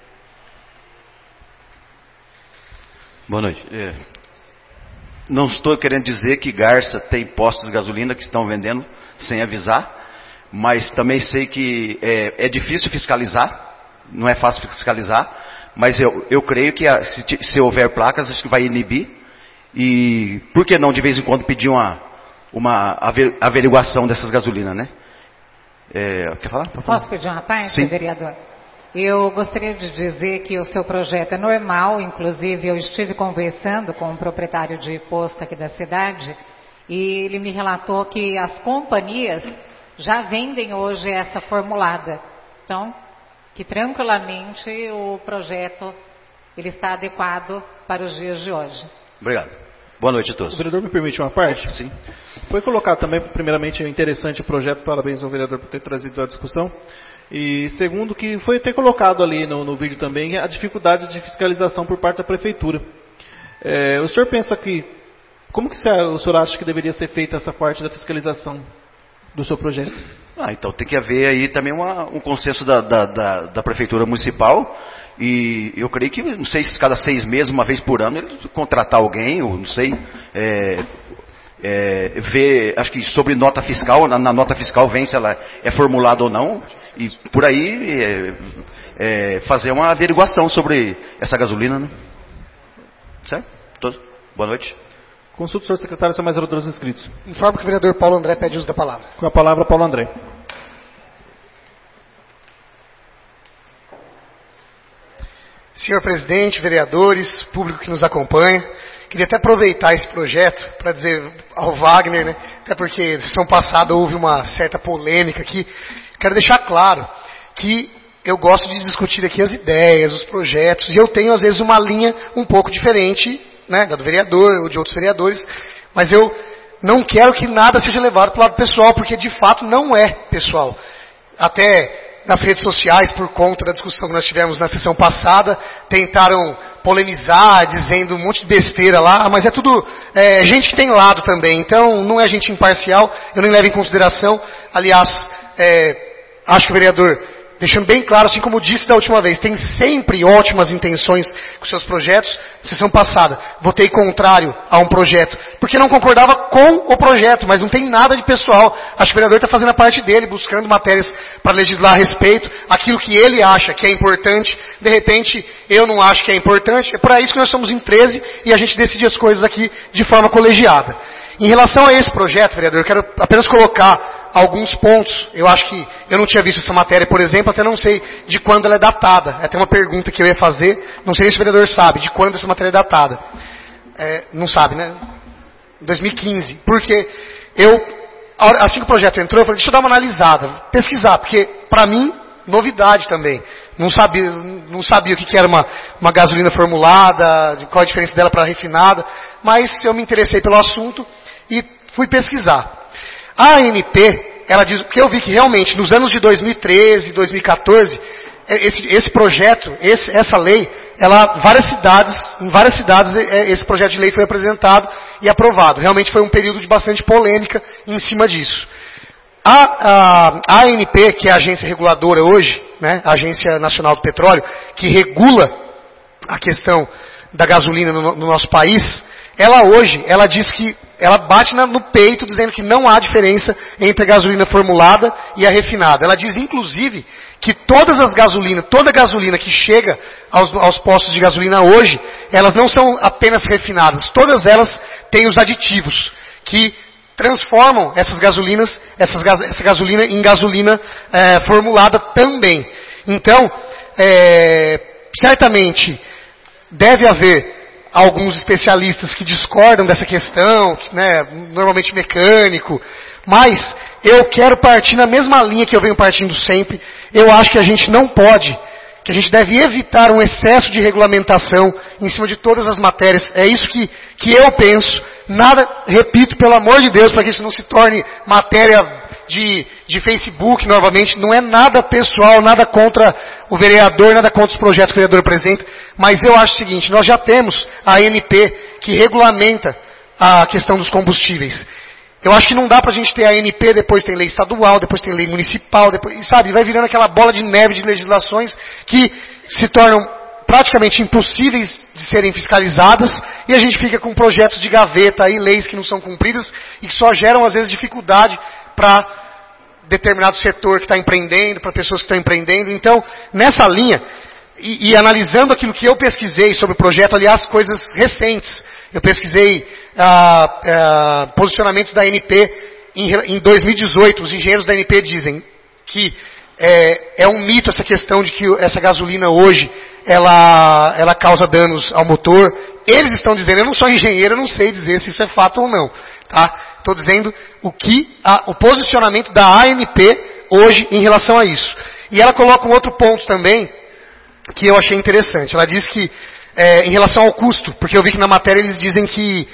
Boa noite. Não estou querendo dizer que Garça tem postos de gasolina que estão vendendo sem avisar, mas também sei que é difícil fiscalizar, não é fácil fiscalizar, mas eu creio que se houver placas, acho que vai inibir, e por que não de vez em quando pedir uma averiguação dessas gasolinas, né? Quer falar? Posso pedir uma parte, Sim. vereador? Eu gostaria de dizer que o seu projeto é normal, inclusive eu estive conversando com um proprietário de posto aqui da cidade, e ele me relatou que as companhias já vendem hoje essa formulada. Então, que tranquilamente o projeto ele está adequado para os dias de hoje. Obrigado. Boa noite a todos. O vereador me permite uma parte? Sim. Foi colocado também, primeiramente, interessante o projeto, parabéns ao vereador por ter trazido a discussão. E segundo, que foi até colocado ali no vídeo também, a dificuldade de fiscalização por parte da prefeitura. O senhor pensa que, como que o senhor acha que deveria ser feita essa parte da fiscalização do seu projeto? Então tem que haver aí também um consenso da prefeitura municipal, e eu creio que, não sei se cada 6 meses, uma vez por ano, eles contratar alguém, ou não sei, ver, acho que sobre nota fiscal, na nota fiscal vem se ela é formulada ou não, e por aí fazer uma averiguação sobre essa gasolina, né? Certo? Todos? Boa noite. Consulta o senhor secretário se há mais oradores inscritos. Informo que o vereador Paulo André pede uso da palavra. Com a palavra, Paulo André. Senhor presidente, vereadores, público que nos acompanha, queria até aproveitar esse projeto para dizer ao Wagner, né, até porque sessão passada houve uma certa polêmica aqui, quero deixar claro que eu gosto de discutir aqui as ideias, os projetos, e eu tenho às vezes uma linha um pouco diferente, né, da do vereador ou de outros vereadores, mas eu não quero que nada seja levado para o lado pessoal, porque de fato não é pessoal. Até nas redes sociais, por conta da discussão que nós tivemos na sessão passada, tentaram polemizar, dizendo um monte de besteira lá, mas é tudo gente que tem lado também, então não é gente imparcial, eu nem levo em consideração. Aliás, acho que o vereador, deixando bem claro, assim como disse da última vez, tem sempre ótimas intenções com seus projetos. Sessão passada, votei contrário a um projeto, porque não concordava com o projeto, mas não tem nada de pessoal. Acho que o vereador está fazendo a parte dele, buscando matérias para legislar a respeito, aquilo que ele acha que é importante, de repente eu não acho que é importante. É por isso que nós somos em 13 e a gente decide as coisas aqui de forma colegiada. Em relação a esse projeto, vereador, eu quero apenas colocar alguns pontos. Eu acho que eu não tinha visto essa matéria, por exemplo, até não sei de quando ela é datada. É até uma pergunta que eu ia fazer, não sei se o vereador sabe de quando essa matéria é datada. Não sabe, né? 2015. Porque assim que o projeto entrou, eu falei, deixa eu dar uma analisada, pesquisar, porque para mim, novidade também. Não sabia o que era uma gasolina formulada, qual a diferença dela para refinada, mas eu me interessei pelo assunto e fui pesquisar. A ANP, ela diz, porque eu vi que realmente nos anos de 2013, 2014, esse projeto, essa lei, em várias cidades esse projeto de lei foi apresentado e aprovado. Realmente foi um período de bastante polêmica em cima disso. A ANP, que é a agência reguladora hoje, né, a Agência Nacional do Petróleo, que regula a questão da gasolina no nosso país, ela diz que ela bate no peito dizendo que não há diferença entre a gasolina formulada e a refinada. Ela diz, inclusive, que toda gasolina que chega aos postos de gasolina hoje, elas não são apenas refinadas, todas elas têm os aditivos que transformam essa gasolina em gasolina formulada também. Então, certamente, deve haver alguns especialistas que discordam dessa questão, né, normalmente mecânico, mas eu quero partir na mesma linha que eu venho partindo sempre. Eu acho que a gente não pode, que a gente deve evitar um excesso de regulamentação em cima de todas as matérias. É isso que eu penso. Nada, repito, pelo amor de Deus, para que isso não se torne matéria de Facebook novamente, não é nada pessoal, nada contra o vereador, nada contra os projetos que o vereador apresenta, mas eu acho o seguinte, nós já temos a ANP que regulamenta a questão dos combustíveis. Eu acho que não dá pra gente ter a ANP, depois tem lei estadual, depois tem lei municipal, depois, sabe, vai virando aquela bola de neve de legislações que se tornam praticamente impossíveis de serem fiscalizadas, e a gente fica com projetos de gaveta aí, leis que não são cumpridas, e que só geram às vezes dificuldade para determinado setor que está empreendendo, para pessoas que estão empreendendo. Então, nessa linha, e analisando aquilo que eu pesquisei sobre o projeto, aliás, coisas recentes, eu pesquisei posicionamentos da ANP em 2018, os engenheiros da ANP dizem que é um mito essa questão de que essa gasolina hoje, ela causa danos ao motor. Eles estão dizendo, eu não sou engenheiro, eu não sei dizer se isso é fato ou não. Tá? Estou dizendo o posicionamento da ANP hoje em relação a isso. E ela coloca um outro ponto também, que eu achei interessante. Ela diz que, em relação ao custo, porque eu vi que na matéria eles dizem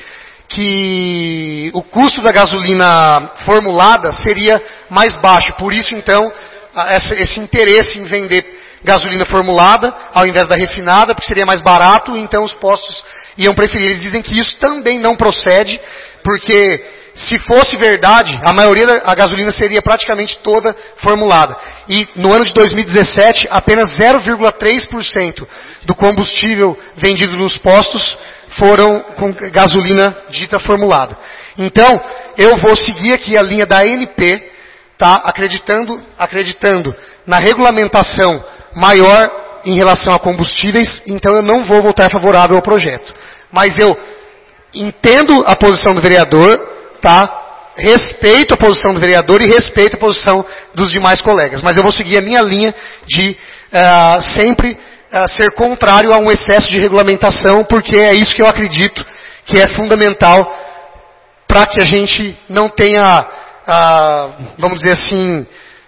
que o custo da gasolina formulada seria mais baixo. Por isso, então, esse interesse em vender gasolina formulada ao invés da refinada, porque seria mais barato, então os postos iam preferir. Eles dizem que isso também não procede, porque se fosse verdade, a maioria da gasolina seria praticamente toda formulada. E no ano de 2017, apenas 0,3% do combustível vendido nos postos foram com gasolina dita formulada. Então, eu vou seguir aqui a linha da ANP, tá? acreditando na regulamentação maior em relação a combustíveis, então eu não vou votar favorável ao projeto. Mas eu entendo a posição do vereador, tá? Respeito a posição do vereador e respeito a posição dos demais colegas. Mas eu vou seguir a minha linha de sempre ser contrário a um excesso de regulamentação, porque é isso que eu acredito que é fundamental para que a gente não tenha, vamos dizer assim,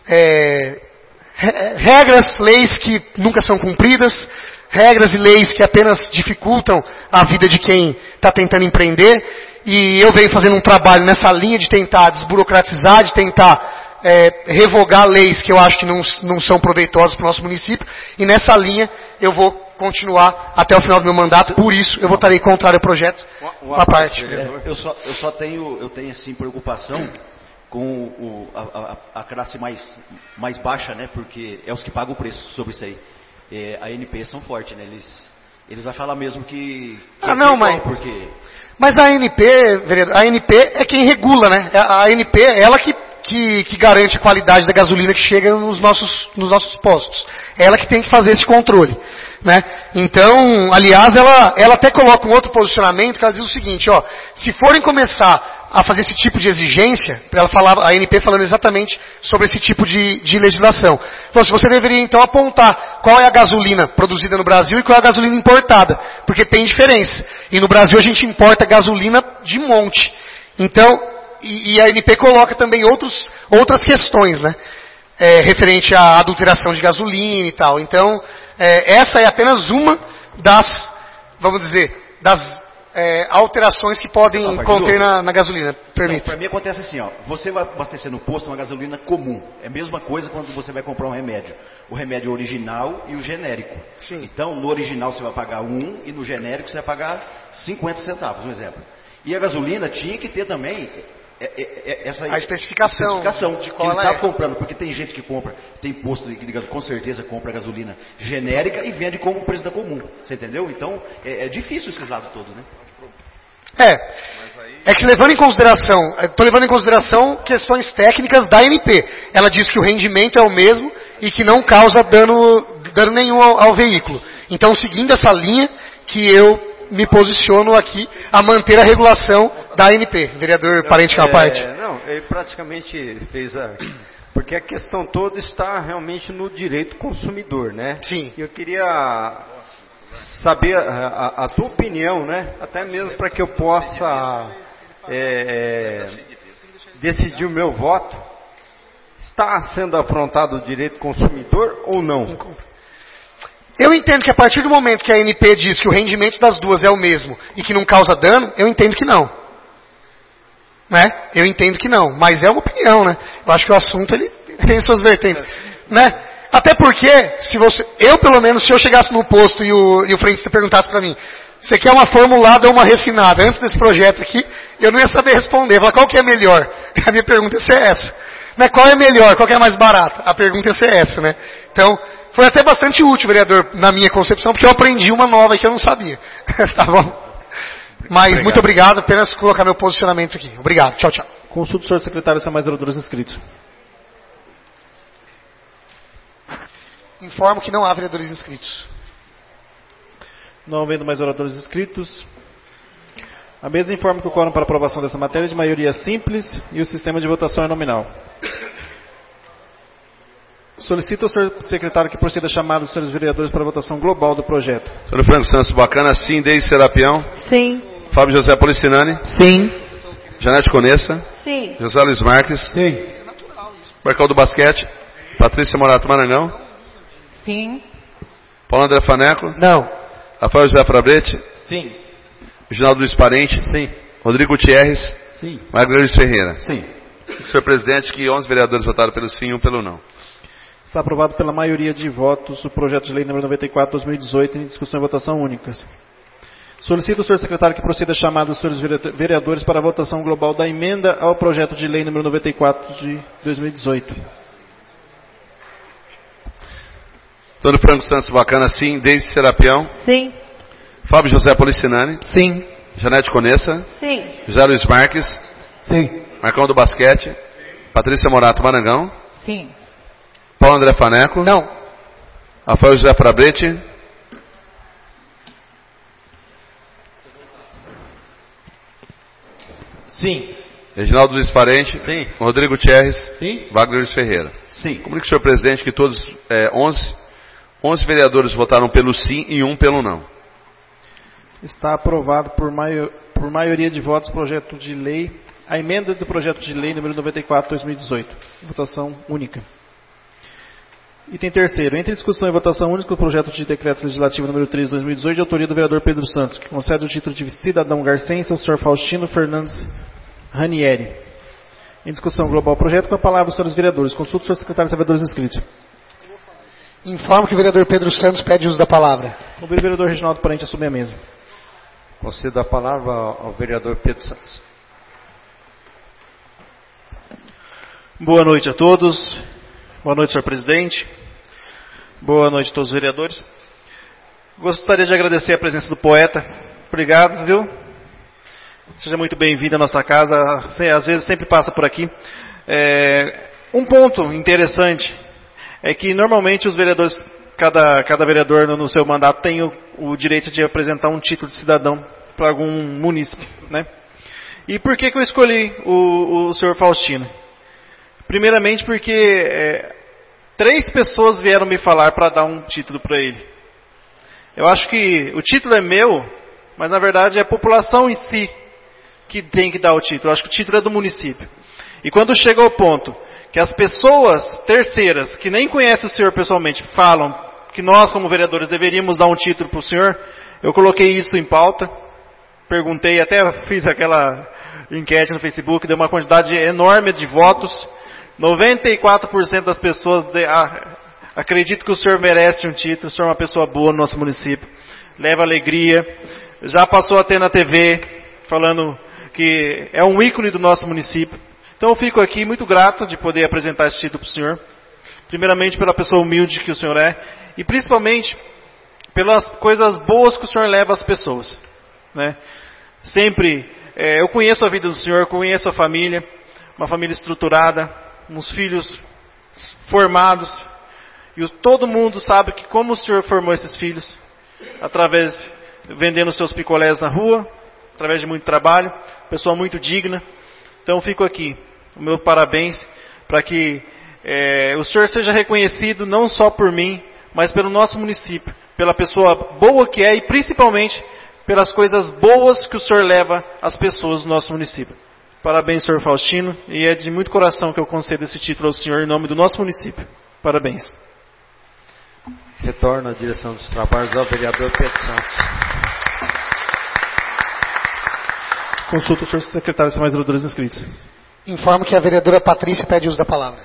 regras, leis que nunca são cumpridas, regras e leis que apenas dificultam a vida de quem está tentando empreender. E eu venho fazendo um trabalho nessa linha de tentar desburocratizar, de tentar revogar leis que eu acho que não são proveitosas para o nosso município. E nessa linha eu vou continuar até o final do meu mandato. Por isso eu votarei contrário ao projeto. Uma parte. Eu tenho assim preocupação com a classe mais baixa, né? Porque é os que pagam o preço sobre isso aí. A ANP são fortes, né? Eles vão falar mesmo que não, mas porque... Mas a ANP, vereador, a ANP é quem regula, né? A ANP é ela que garante a qualidade da gasolina que chega nos nossos postos. É ela que tem que fazer esse controle, né? Então, aliás, ela até coloca um outro posicionamento que ela diz o seguinte, ó, se forem começar a fazer esse tipo de exigência, a ANP falando exatamente sobre esse tipo de legislação. Então, você deveria então apontar qual é a gasolina produzida no Brasil e qual é a gasolina importada, porque tem diferença. E no Brasil a gente importa gasolina de monte. Então, e a ANP coloca também outras questões, né? Referente à adulteração de gasolina e tal. Então, essa é apenas uma das, vamos dizer, das alterações que podem conter na gasolina. Permite. Para mim acontece assim, ó, você vai abastecer no posto uma gasolina comum. É a mesma coisa quando você vai comprar um remédio. O remédio original e o genérico. Sim. Então, no original você vai pagar 1 e no genérico você vai pagar 50 centavos, um exemplo. E a gasolina tinha que ter também a especificação de qual ele está comprando, porque tem gente que compra, tem posto que com certeza compra gasolina genérica e vende como o preço da comum, você entendeu? Então é difícil esses lados todos, né? Mas aí É que levando em consideração, estou levando em consideração questões técnicas da ANP. Ela diz que o rendimento é o mesmo e que não causa dano nenhum ao veículo. Então, seguindo essa linha, que eu me posiciono aqui a manter a regulação da ANP. Vereador Parente Caparte. Não, ele praticamente fez a... Porque a questão toda está realmente no direito consumidor, né? Sim. Eu queria saber a tua opinião, né? Até mesmo para que eu possa decidir o meu voto. Está sendo afrontado o direito consumidor ou não? Eu entendo que a partir do momento que a ANP diz que o rendimento das duas é o mesmo e que não causa dano, eu entendo que não. Né? Eu entendo que não, mas é uma opinião, né? Eu acho que o assunto ele tem suas vertentes, né? Até porque, eu pelo menos, se eu chegasse no posto e o frentista perguntasse para mim, você quer uma formulada ou uma refinada? Antes desse projeto aqui, eu não ia saber responder. Falar, qual que é melhor? A minha pergunta ia ser essa. Né? Qual é melhor? Qual que é mais barata? A pergunta ia ser essa, né? Então, foi até bastante útil, vereador, na minha concepção, porque eu aprendi uma nova que eu não sabia. Tá bom? Mas muito obrigado, apenas colocar meu posicionamento aqui. Obrigado, tchau, tchau. Consulta o senhor secretário se há mais vereadores inscritos. Informo que não há vereadores inscritos. Não havendo mais oradores inscritos, a mesa informa que o quórum para aprovação dessa matéria é de maioria simples e o sistema de votação é nominal. Solicito ao senhor secretário que proceda a chamada dos senhores vereadores para a votação global do projeto. Senhor Franco Santos Bacana, sim. Deise Serapião. Sim. Fábio José Policinani. Sim. Janete Conessa. Sim. José Luiz Marques. Sim. Marcal do Basquete. Patrícia Morato Marangão. Sim. Paulo André Faneco. Não. Rafael José Frabrete. Sim. Reginaldo Luiz Parente. Sim. Rodrigo Gutierrez. Sim. Magno Luiz Ferreira. Sim. Senhor presidente, que 11 vereadores votaram pelo sim e 1 pelo não. Está aprovado pela maioria de votos o projeto de lei número 94/2018 em discussão e votação únicas. Solicito ao senhor secretário que proceda a chamada dos senhores vereadores para a votação global da emenda ao projeto de lei número 94 de 2018. Antônio Franco Santos Bacana, sim. Deise Serapião. Sim. Fábio José Policinani. Sim. Janete Conessa. Sim. José Luiz Marques. Sim. Marcão do Basquete. Patrícia Morato Marangão. Sim. Paulo André Faneco. Não. Rafael José Frabrete. Sim. Reginaldo Luiz Parente. Sim. Rodrigo Gutierrez. Sim. Wagner Luiz Ferreira. Sim. Comunique, senhor presidente, que todos 11 vereadores votaram pelo sim e 1 pelo não. Está aprovado por maioria de votos o projeto de lei, a emenda do projeto de lei número 94/2018. Votação única. Item terceiro. Entre discussão e votação única, o projeto de decreto legislativo número 3/2018, de autoria do vereador Pedro Santos, que concede o título de cidadão garcense ao senhor Faustino Fernandes Ranieri. Em discussão global o projeto, com a palavra os senhores vereadores. Consulta o senhor secretário de vereadores inscritos. Informo que o vereador Pedro Santos pede uso da palavra. Convido o vereador Reginaldo Parente a assumir a mesa. Concedo a palavra ao vereador Pedro Santos. Boa noite a todos. Boa noite, senhor presidente. Boa noite a todos os vereadores. Gostaria de agradecer a presença do poeta. Obrigado, viu? Seja muito bem-vindo à nossa casa. Às vezes sempre passa por aqui. Um ponto interessante é que normalmente os vereadores, cada vereador no seu mandato tem o direito de apresentar um título de cidadão para algum munícipe, né? E por que eu escolhi o senhor Faustino? Primeiramente porque 3 pessoas vieram me falar para dar um título para ele. Eu acho que o título é meu, mas na verdade é a população em si que tem que dar o título. Eu acho que o título é do município. E quando chega ao ponto que as pessoas terceiras, que nem conhecem o senhor pessoalmente, falam que nós como vereadores deveríamos dar um título para o senhor, eu coloquei isso em pauta, perguntei, até fiz aquela enquete no Facebook, deu uma quantidade enorme de votos. 94% das pessoas acreditam que o senhor merece um título, o senhor é uma pessoa boa no nosso município, leva alegria, já passou a ter na TV, falando que é um ícone do nosso município. Então eu fico aqui muito grato de poder apresentar esse título para o senhor, primeiramente pela pessoa humilde que o senhor é, e principalmente pelas coisas boas que o senhor leva às pessoas, né? Sempre eu conheço a vida do senhor, conheço a família, uma família estruturada, uns filhos formados, e todo mundo sabe que como o senhor formou esses filhos, através, vendendo seus picolés na rua, através de muito trabalho, pessoa muito digna. Então fico aqui, o meu parabéns, para que o senhor seja reconhecido não só por mim, mas pelo nosso município, pela pessoa boa que é e principalmente pelas coisas boas que o senhor leva às pessoas do nosso município. Parabéns, senhor Faustino, e é de muito coração que eu concedo esse título ao senhor em nome do nosso município. Parabéns. Retorno à direção dos trabalhos ao vereador Pedro Santos. Consulta o senhor secretário se há mais vereadores inscritos. Informo que a vereadora Patrícia pede uso da palavra.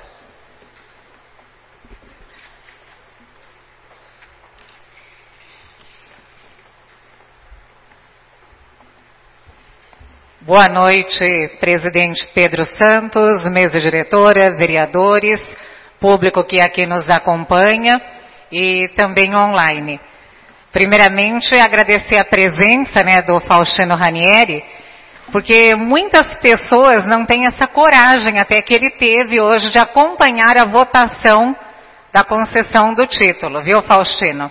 Boa noite, presidente Pedro Santos, mesa diretora, vereadores, público que aqui nos acompanha e também online. Primeiramente, agradecer a presença do Faustino Ranieri, porque muitas pessoas não têm essa coragem até que ele teve hoje de acompanhar a votação da concessão do título, viu, Faustino?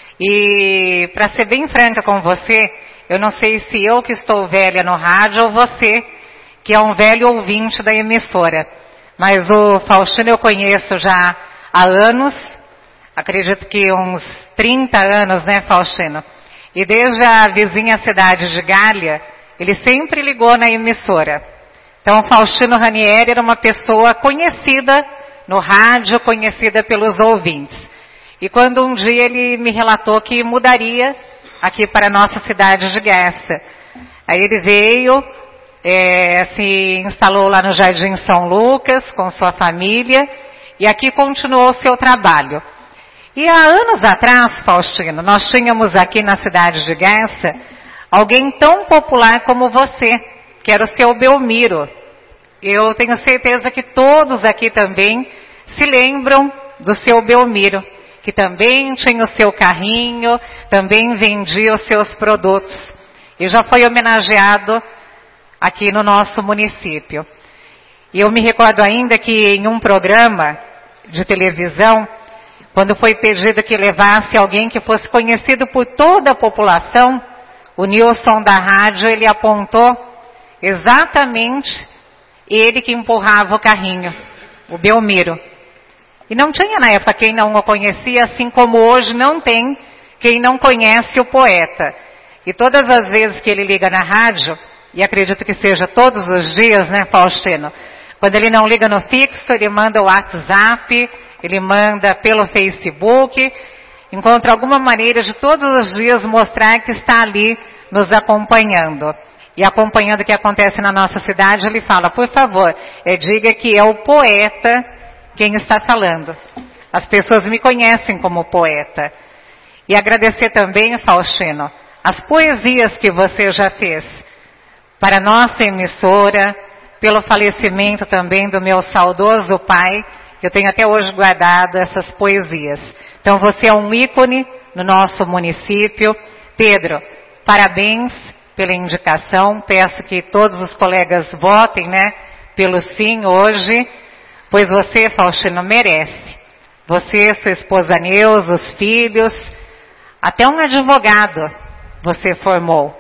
E para ser bem franca com você, eu não sei se eu que estou velha no rádio ou você que é um velho ouvinte da emissora, mas o Faustino eu conheço já há anos, acredito que uns 30 anos, né, Faustino? E desde a vizinha cidade de Gália, ele sempre ligou na emissora. Então, Faustino Ranieri era uma pessoa conhecida no rádio, conhecida pelos ouvintes. E quando um dia ele me relatou que mudaria aqui para a nossa cidade de Guessa, aí ele veio, se instalou lá no Jardim São Lucas com sua família e aqui continuou o seu trabalho. E há anos atrás, Faustino, nós tínhamos aqui na cidade de Guessa alguém tão popular como você, que era o seu Belmiro. Eu tenho certeza que todos aqui também se lembram do seu Belmiro, que também tinha o seu carrinho, também vendia os seus produtos. E já foi homenageado aqui no nosso município. E eu me recordo ainda que em um programa de televisão, quando foi pedido que levasse alguém que fosse conhecido por toda a população, o Nilson da rádio, ele apontou exatamente ele que empurrava o carrinho, o Belmiro. E não tinha na época quem não o conhecia, assim como hoje não tem quem não conhece o poeta. E todas as vezes que ele liga na rádio, e acredito que seja todos os dias, né, Faustino? Quando ele não liga no fixo, ele manda o WhatsApp, ele manda pelo Facebook, encontra alguma maneira de todos os dias mostrar que está ali nos acompanhando. E acompanhando o que acontece na nossa cidade, ele fala, por favor, diga que é o poeta quem está falando. As pessoas me conhecem como poeta. E agradecer também, Faustino, as poesias que você já fez para a nossa emissora, pelo falecimento também do meu saudoso pai, que eu tenho até hoje guardado essas poesias. Então você é um ícone no nosso município. Pedro, parabéns pela indicação. Peço que todos os colegas votem, pelo sim hoje, pois você, Faustino, merece. Você, sua esposa Neuza, os filhos, até um advogado você formou.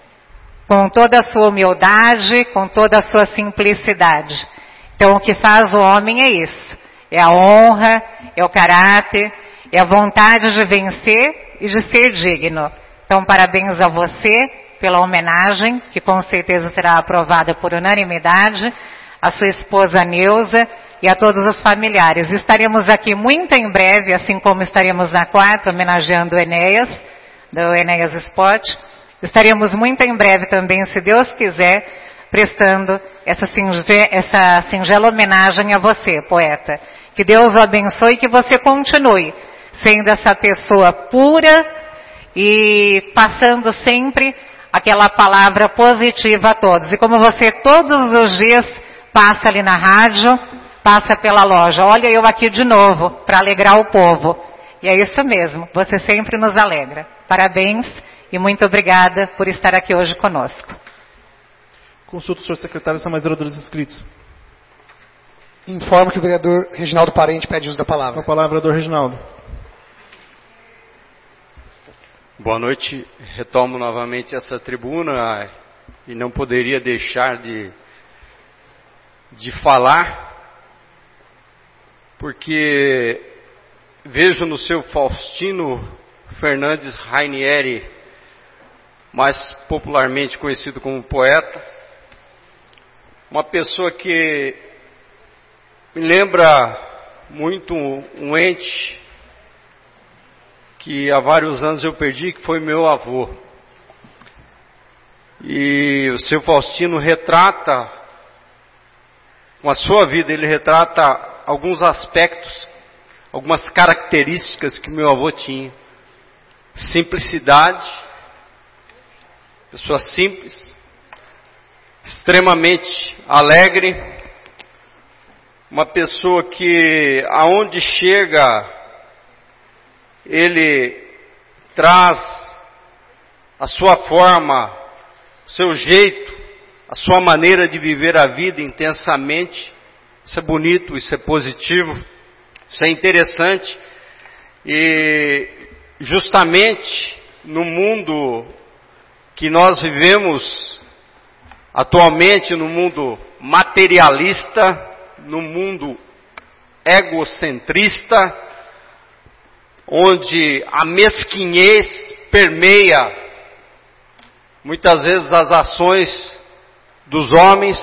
Com toda a sua humildade, com toda a sua simplicidade. Então o que faz o homem é isso. É a honra, é o caráter, é a vontade de vencer e de ser digno. Então parabéns a você pela homenagem, que com certeza será aprovada por unanimidade, a sua esposa Neuza e a todos os familiares. Estaremos aqui muito em breve, assim como estaremos na quarta, homenageando o Enéas, do Enéas Sport. Estaremos muito em breve também, se Deus quiser, prestando essa singela homenagem a você, poeta. Que Deus o abençoe e que você continue sendo essa pessoa pura e passando sempre aquela palavra positiva a todos. E como você todos os dias passa ali na rádio, passa pela loja. Olha eu aqui de novo, para alegrar o povo. E é isso mesmo, você sempre nos alegra. Parabéns e muito obrigada por estar aqui hoje conosco. Consulta o senhor secretário, são mais vereadores inscritos. Informo que o vereador Reginaldo Parente pede uso da palavra. Com a palavra, vereador Reginaldo. Boa noite. Retomo novamente essa tribuna e não poderia deixar de falar, porque vejo no seu Faustino Fernandes Rainieri, mais popularmente conhecido como poeta, uma pessoa que me lembra muito um ente que há vários anos eu perdi, que foi meu avô. E o seu Faustino retrata, com a sua vida, ele retrata alguns aspectos, algumas características que meu avô tinha. Simplicidade, pessoa simples, extremamente alegre, uma pessoa que aonde chega, ele traz a sua forma, o seu jeito, a sua maneira de viver a vida intensamente. Isso é bonito, isso é positivo, isso é interessante. E justamente no mundo que nós vivemos atualmente, no mundo materialista, no mundo egocentrista, onde a mesquinhez permeia muitas vezes as ações dos homens,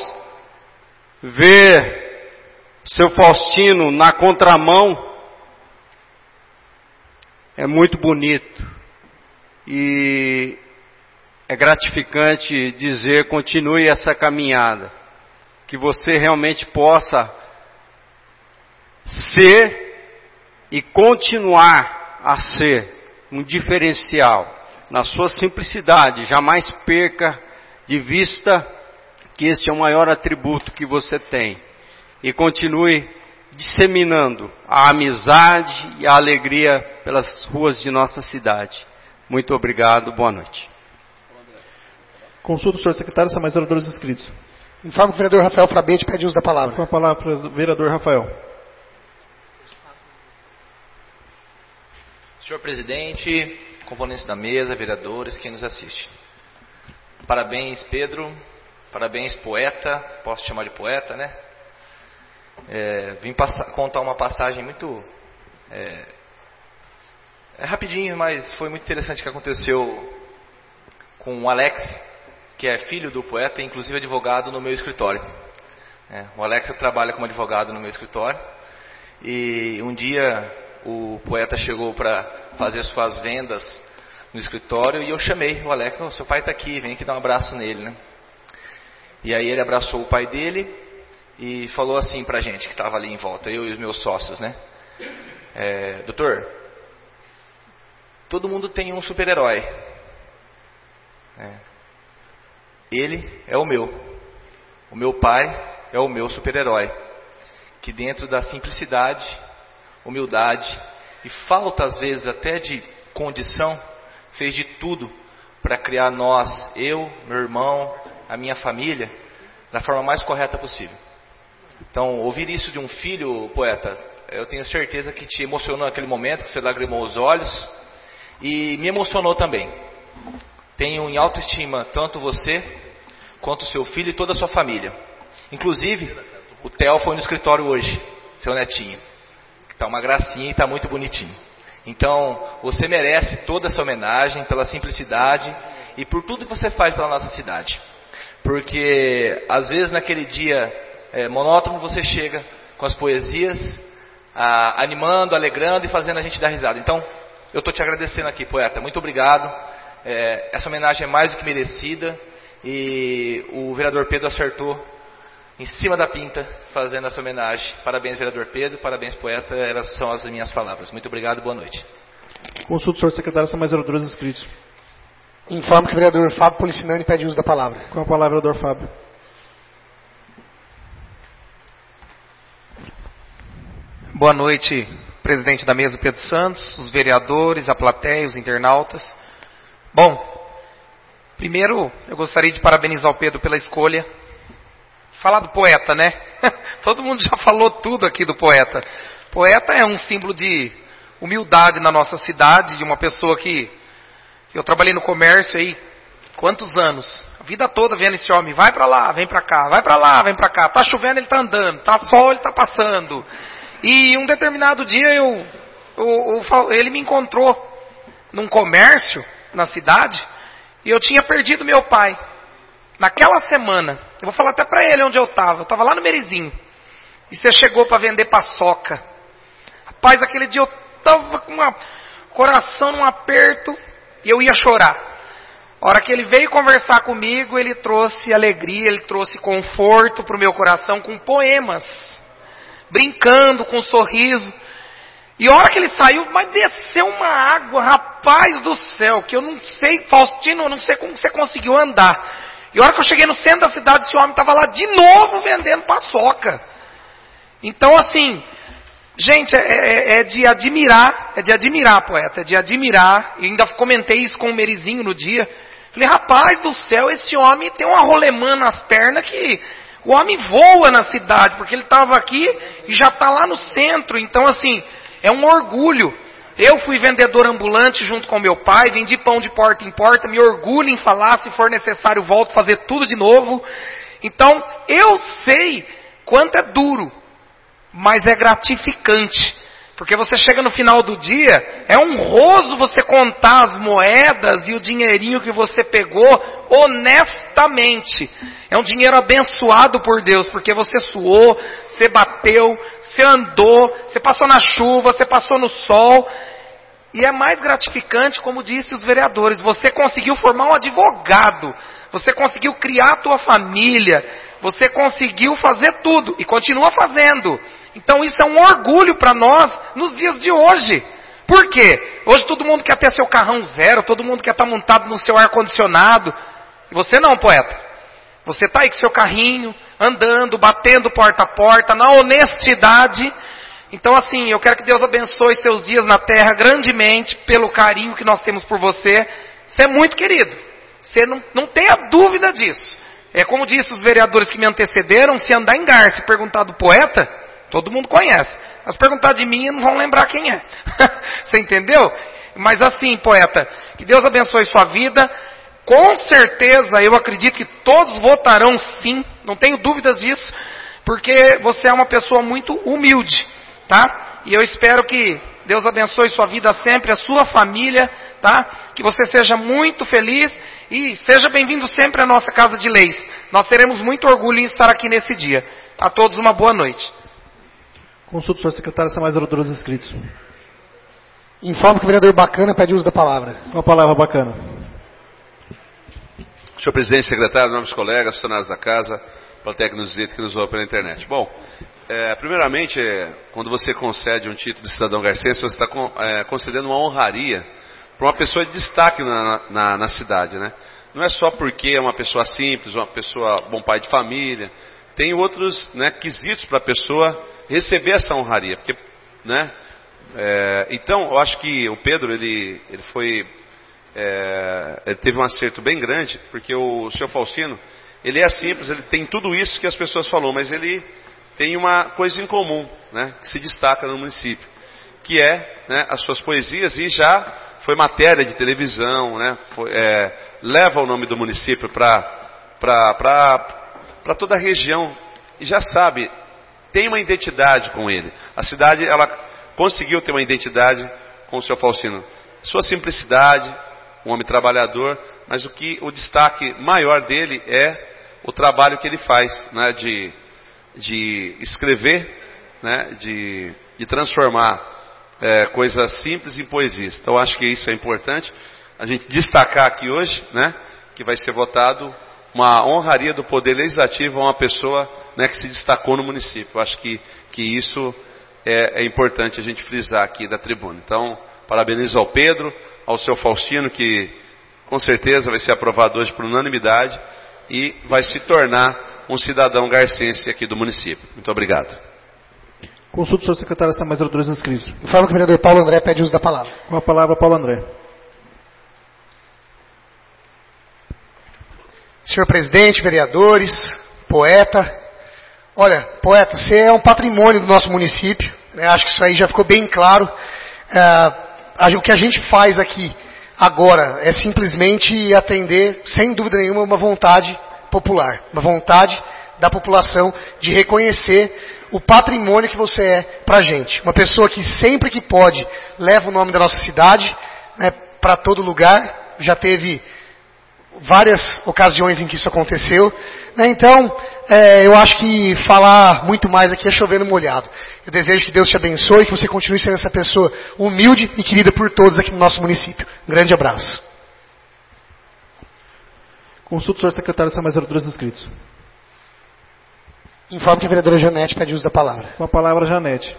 ver seu Faustino na contramão é muito bonito e é gratificante dizer: continue essa caminhada, que você realmente possa ser e continuar a ser um diferencial na sua simplicidade. Jamais perca de vista que este é o maior atributo que você tem, e continue disseminando a amizade e a alegria pelas ruas de nossa cidade. Muito obrigado, boa noite. Consulta o senhor secretário, são mais vereadores inscritos. Informo que o vereador Rafael Frabete pede uso da palavra. Com a palavra, vereador Rafael. Senhor presidente, componentes da mesa, vereadores, quem nos assiste. Parabéns, Pedro. Parabéns, poeta. Posso chamar de poeta, né? Vim contar uma passagem muito... rapidinho, mas foi muito interessante que aconteceu com o Alex, que é filho do poeta e inclusive advogado no meu escritório. O Alex trabalha como advogado no meu escritório. E um dia o poeta chegou para fazer suas vendas no escritório e eu chamei o Alex: seu pai está aqui, vem aqui dar um abraço nele, né? E aí ele abraçou o pai dele e falou assim pra gente que estava ali em volta, eu e os meus sócios, né? Doutor, todo mundo tem um super-herói. Ele é o meu pai é o meu super-herói, que dentro da simplicidade, humildade e falta às vezes até de condição, fez de tudo para criar nós, eu, meu irmão, a minha família, da forma mais correta possível. Então, ouvir isso de um filho, poeta, eu tenho certeza que te emocionou naquele momento, que você lagrimou os olhos, e me emocionou também. Tenho em autoestima tanto você, quanto o seu filho e toda a sua família. Inclusive, o Theo foi no escritório hoje, seu netinho. Está uma gracinha e está muito bonitinho. Então, você merece toda essa homenagem pela simplicidade e por tudo que você faz pela nossa cidade. Porque, às vezes, naquele dia monótono, você chega com as poesias, animando, alegrando e fazendo a gente dar risada. Então, eu estou te agradecendo aqui, poeta. Muito obrigado. Essa homenagem é mais do que merecida. E o vereador Pedro acertou em cima da pinta, fazendo essa homenagem. Parabéns, vereador Pedro, parabéns, poeta. Essas são as minhas palavras. Muito obrigado, boa noite. Consulta o senhor secretário, são mais vereadores inscritos. Informo que o vereador Fábio Policinani pede uso da palavra. Com a palavra, vereador Fábio. Boa noite, presidente da mesa Pedro Santos, os vereadores, a plateia, os internautas. Bom, Primeiro, eu gostaria de parabenizar o Pedro pela escolha. Falar do poeta, né? Todo mundo já falou tudo aqui do poeta. Poeta é um símbolo de humildade na nossa cidade, de uma pessoa que... Eu trabalhei no comércio aí, quantos anos? A vida toda vendo esse homem, vai pra lá, vem pra cá, vai pra lá, vem pra cá. Tá chovendo, ele tá andando, tá sol, ele tá passando. E um determinado dia ele me encontrou num comércio na cidade e eu tinha perdido meu pai. Naquela semana, eu vou falar até pra ele onde eu tava lá no Merizinho. E você chegou pra vender paçoca. Rapaz, aquele dia eu tava com o coração num aperto e eu ia chorar. A hora que ele veio conversar comigo, ele trouxe alegria, ele trouxe conforto pro meu coração com poemas. Brincando, com um sorriso. E a hora que ele saiu, mas desceu uma água, rapaz do céu, que eu não sei, Faustino, eu não sei como você conseguiu andar. E a hora que eu cheguei no centro da cidade, esse homem estava lá de novo vendendo paçoca. Então, assim, gente, é de admirar, poeta, é de admirar. E ainda comentei isso com o Merizinho no dia. Falei, rapaz do céu, esse homem tem uma rolemã nas pernas que o homem voa na cidade, porque ele estava aqui e já está lá no centro. Então, assim, é um orgulho. Eu fui vendedor ambulante junto com meu pai, vendi pão de porta em porta, me orgulho em falar, se for necessário volto a fazer tudo de novo. Então, eu sei quanto é duro, mas é gratificante. Porque você chega no final do dia, é honroso você contar as moedas e o dinheirinho que você pegou honestamente. É um dinheiro abençoado por Deus, porque você suou, você bateu, você andou, você passou na chuva, você passou no sol. E é mais gratificante, como disse os vereadores, você conseguiu formar um advogado, você conseguiu criar a tua família, você conseguiu fazer tudo e continua fazendo. Então isso é um orgulho para nós nos dias de hoje. Por quê? Hoje todo mundo quer ter seu carrão zero, todo mundo quer estar montado no seu ar-condicionado. E você não, poeta. Você está aí com seu carrinho, andando, batendo porta a porta, na honestidade. Então assim, eu quero que Deus abençoe seus dias na terra grandemente, pelo carinho que nós temos por você. Você é muito querido. Você não tenha dúvida disso. É como disse os vereadores que me antecederam, se andar em Garça e perguntar do poeta, todo mundo conhece. Mas perguntar de mim, não vão lembrar quem é. Você entendeu? Mas assim, poeta, que Deus abençoe sua vida. Com certeza, eu acredito que todos votarão sim. Não tenho dúvidas disso. Porque você é uma pessoa muito humilde. Tá? E eu espero que Deus abençoe sua vida sempre, a sua família. Tá? Que você seja muito feliz. E seja bem-vindo sempre à nossa Casa de Leis. Nós teremos muito orgulho em estar aqui nesse dia. A todos uma boa noite. Consulta o senhor secretário, se há mais oradores inscritos. Informo que o vereador Bacana pede uso da palavra. Com a palavra, Bacana. Senhor presidente, secretário, nobres colegas, funcionários da casa, plateia que nos visita, que nos ouve pela internet. Bom, primeiramente, quando você concede um título de cidadão garcense, você está concedendo uma honraria para uma pessoa de destaque na cidade, né? Não é só porque é uma pessoa simples, uma pessoa bom pai de família, tem outros, né, quesitos para a pessoa receber essa honraria, porque, né? Então, eu acho que o Pedro ele teve um acerto bem grande, porque o senhor Faustino, ele é simples, ele tem tudo isso que as pessoas falaram, mas ele tem uma coisa em comum, né, que se destaca no município, que é, né, as suas poesias, e já foi matéria de televisão, né, leva o nome do município para toda a região, e já sabe, tem uma identidade com ele. A cidade, ela conseguiu ter uma identidade com o seu Faustino. Sua simplicidade, um homem trabalhador, mas o destaque maior dele é o trabalho que ele faz, né, de escrever, né, de transformar coisas simples em poesias. Então acho que isso é importante a gente destacar aqui hoje, né, que vai ser votado uma honraria do Poder Legislativo a uma pessoa, né, que se destacou no município. Eu acho que isso é importante a gente frisar aqui da tribuna. Então, parabenizo ao Pedro, ao seu Faustino, que com certeza vai ser aprovado hoje por unanimidade e vai se tornar um cidadão garcense aqui do município. Muito obrigado. Consulta o senhor secretário, se há mais oradores inscritos. Informo que o vereador Paulo André pede uso da palavra. Com a palavra, Paulo André. senhor presidente, vereadores, poeta. Olha, poeta, você é um patrimônio do nosso município, né? Acho que isso aí já ficou bem claro. O que a gente faz aqui agora é simplesmente atender, sem dúvida nenhuma, uma vontade popular, uma vontade da população de reconhecer o patrimônio que você é para a gente. Uma pessoa que sempre que pode leva o nome da nossa cidade, né, para todo lugar. Já teve várias ocasiões em que isso aconteceu. Né? Então, eu acho que falar muito mais aqui é chover no molhado. Eu desejo que Deus te abençoe e que você continue sendo essa pessoa humilde e querida por todos aqui no nosso município. Um grande abraço. Consulta o senhor secretário se há mais vereadores inscritos. Informo que a vereadora Janete pede uso da palavra. Com a palavra, Janete.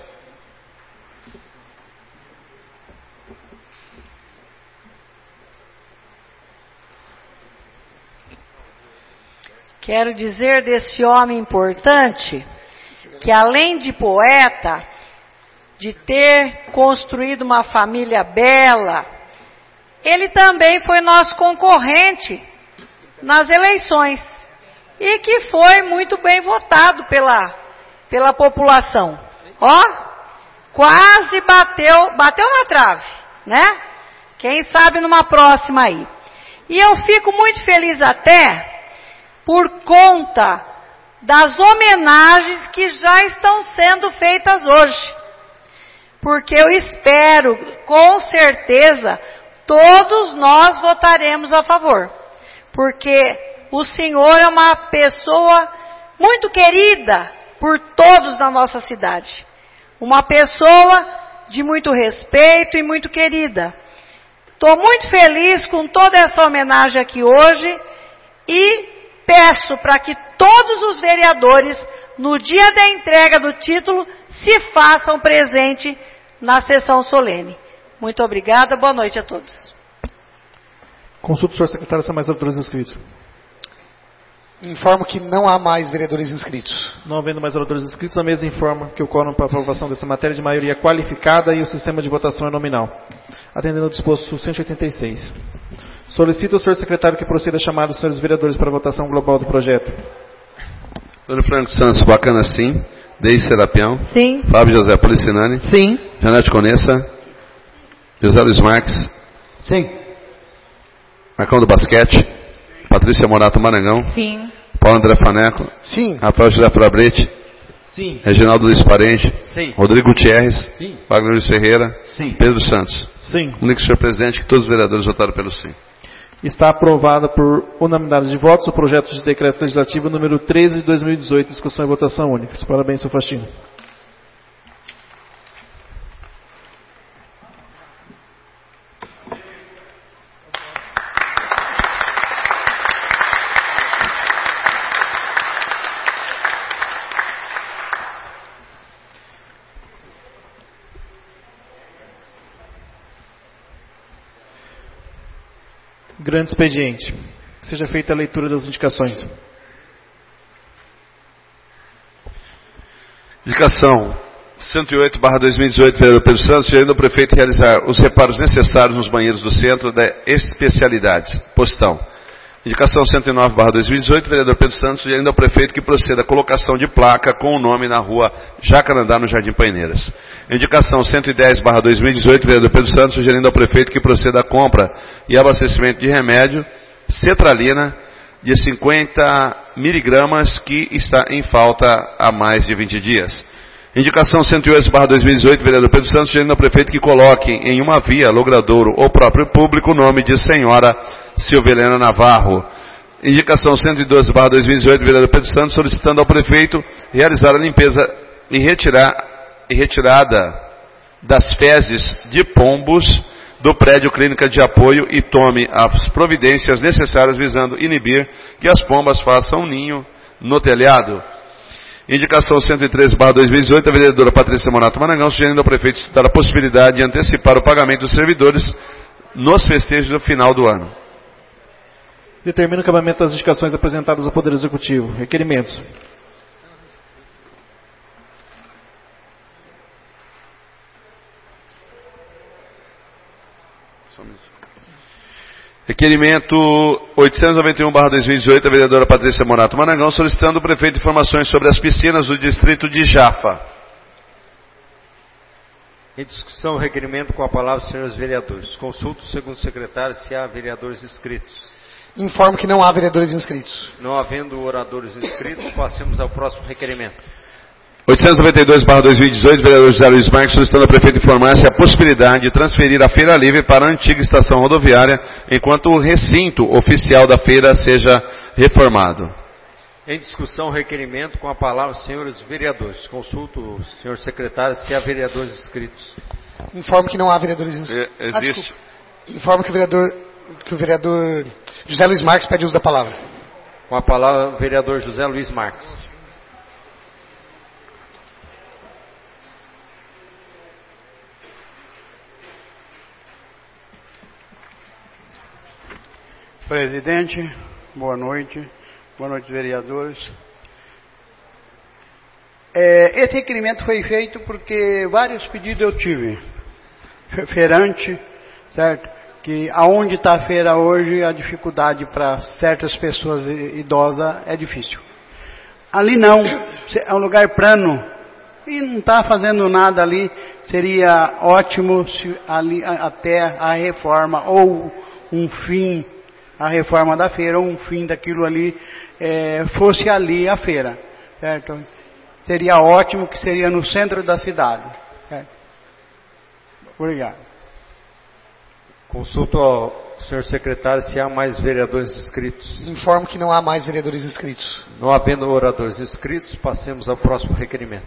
Quero dizer desse homem importante que, além de poeta, de ter construído uma família bela, ele também foi nosso concorrente nas eleições e que foi muito bem votado pela população. Ó, quase bateu na trave, né? Quem sabe numa próxima aí. E eu fico muito feliz até por conta das homenagens que já estão sendo feitas hoje. Porque eu espero, com certeza, todos nós votaremos a favor. Porque o senhor é uma pessoa muito querida por todos na nossa cidade. Uma pessoa de muito respeito e muito querida. Estou muito feliz com toda essa homenagem aqui hoje e peço para que todos os vereadores, no dia da entrega do título, se façam presente na sessão solene. Muito obrigada, boa noite a todos. Consulta o senhor secretário se há mais vereadores inscritos. Informo que não há mais vereadores inscritos. Não havendo mais vereadores inscritos, a mesa informa que o quórum para aprovação dessa matéria de maioria qualificada e o sistema de votação é nominal. Atendendo ao disposto 186. Solicito ao senhor secretário que proceda a chamar os senhores vereadores para a votação global do projeto. Antônio Franco Santos, bacana sim. Deise Serapião. Sim. Fábio José Policinani. Sim. Janete Conessa. José Luiz Marques. Sim. Marcão do Basquete. Patrícia Morato Maranhão. Sim. Paulo André Faneco. Sim. Rafael José Frabrete. Sim. Reginaldo Luiz Parente. Sim. Rodrigo Gutierrez. Sim. Wagner Luiz Ferreira. Sim. Pedro Santos. Sim. Comunico, senhor presidente, que todos os vereadores votaram pelo sim. Está aprovado por unanimidade de votos o projeto de decreto legislativo número 13 de 2018, discussão e votação única. Parabéns, senhor Faustino. Grande expediente. Seja feita a leitura das indicações. Indicação 108/2018, vereador Pedro Santos, sugerindo ao prefeito realizar os reparos necessários nos banheiros do centro da especialidades. Postão. Indicação 109/2018, vereador Pedro Santos, sugerindo ao prefeito que proceda à colocação de placa com o nome na rua Jacarandá, no Jardim Paineiras. Indicação 110/2018, vereador Pedro Santos, sugerindo ao prefeito que proceda à compra e abastecimento de remédio cetralina de 50 miligramas que está em falta há mais de 20 dias. Indicação 108/2018, vereador Pedro Santos, sugerindo ao prefeito que coloque em uma via, logradouro ou próprio público o nome de senhora Silvelena Navarro. Indicação 112/2018, vereador Pedro Santos, solicitando ao prefeito realizar a limpeza e retirada das fezes de pombos do prédio Clínica de Apoio e tome as providências necessárias visando inibir que as pombas façam ninho no telhado. Indicação 113/2018, a vereadora Patrícia Morato Maranhão, sugerindo ao prefeito estudar a possibilidade de antecipar o pagamento dos servidores nos festejos do final do ano. Determina o acabamento das indicações apresentadas ao Poder Executivo. Requerimentos. Requerimento 891/2018, da vereadora Patrícia Morato Marangão, solicitando ao prefeito informações sobre as piscinas do distrito de Jaffa. Em discussão, requerimento com a palavra, senhores vereadores. Consulto o segundo secretário se há vereadores inscritos. Informo que não há vereadores inscritos. Não havendo oradores inscritos, passemos ao próximo requerimento. 892/2018, vereador José Luiz Marques, solicitando ao prefeito informar se há possibilidade de transferir a Feira Livre para a antiga estação rodoviária, enquanto o recinto oficial da feira seja reformado. Em discussão, requerimento com a palavra, senhores vereadores. Consulto o senhor secretário se há vereadores inscritos. Informo que não há vereadores inscritos. Existe. Informo que o vereador José Luiz Marques pede uso da palavra. Com a palavra, o vereador José Luiz Marques. Presidente, boa noite. Boa noite, vereadores. Esse requerimento foi feito porque vários pedidos eu tive. Feirante, certo? Que aonde está a feira hoje, a dificuldade para certas pessoas idosas é difícil. Ali não, é um lugar plano e não está fazendo nada ali. Seria ótimo se ali até a reforma ou um fim, a reforma da feira ou um fim daquilo ali fosse ali a feira, certo? Seria ótimo que seria no centro da cidade, certo? Obrigado. Consulto ao senhor secretário se há mais vereadores inscritos. Informo que não há mais vereadores inscritos. Não havendo oradores inscritos, passemos ao próximo requerimento.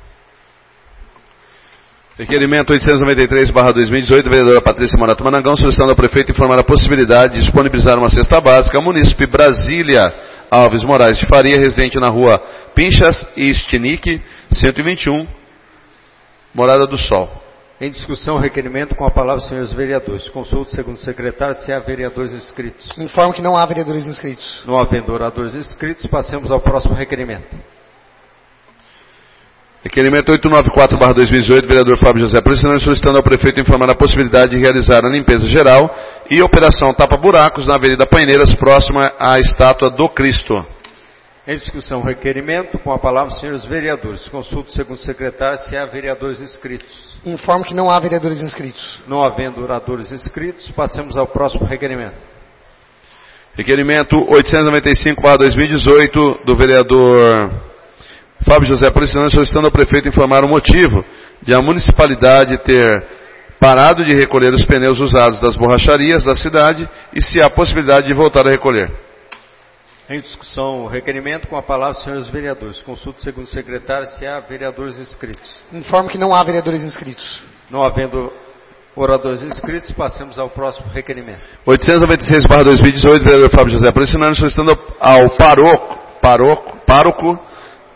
Requerimento 893/2018, da vereadora Patrícia Morato Marangão, solicitando ao prefeito informar a possibilidade de disponibilizar uma cesta básica ao munícipe Brasília Alves Moraes de Faria, residente na rua Pinchas e Stinick, 121, Morada do Sol. Em discussão, requerimento com a palavra, senhores vereadores. Consulto o segundo secretário se há vereadores inscritos. Informo que não há vereadores inscritos. Não havendo oradores inscritos, passemos ao próximo requerimento. Requerimento 894/2018, vereador Fábio José Policinano, solicitando ao prefeito informar a possibilidade de realizar a limpeza geral e operação tapa-buracos na Avenida Paineiras, próxima à Estátua do Cristo. Em discussão, requerimento com a palavra, senhores vereadores. Consulto o segundo secretário se há vereadores inscritos. Informo que não há vereadores inscritos. Não havendo oradores inscritos, passemos ao próximo requerimento. Requerimento 895/2018, do vereador Fábio José Policinano, solicitando ao prefeito informar o motivo de a municipalidade ter parado de recolher os pneus usados das borracharias da cidade e se há possibilidade de voltar a recolher. Em discussão, o requerimento com a palavra, senhores vereadores. Consulto o segundo secretário se há vereadores inscritos. Informo que não há vereadores inscritos. Não havendo oradores inscritos, passemos ao próximo requerimento. 896/2018, vereador Fábio José Policinano, solicitando ao pároco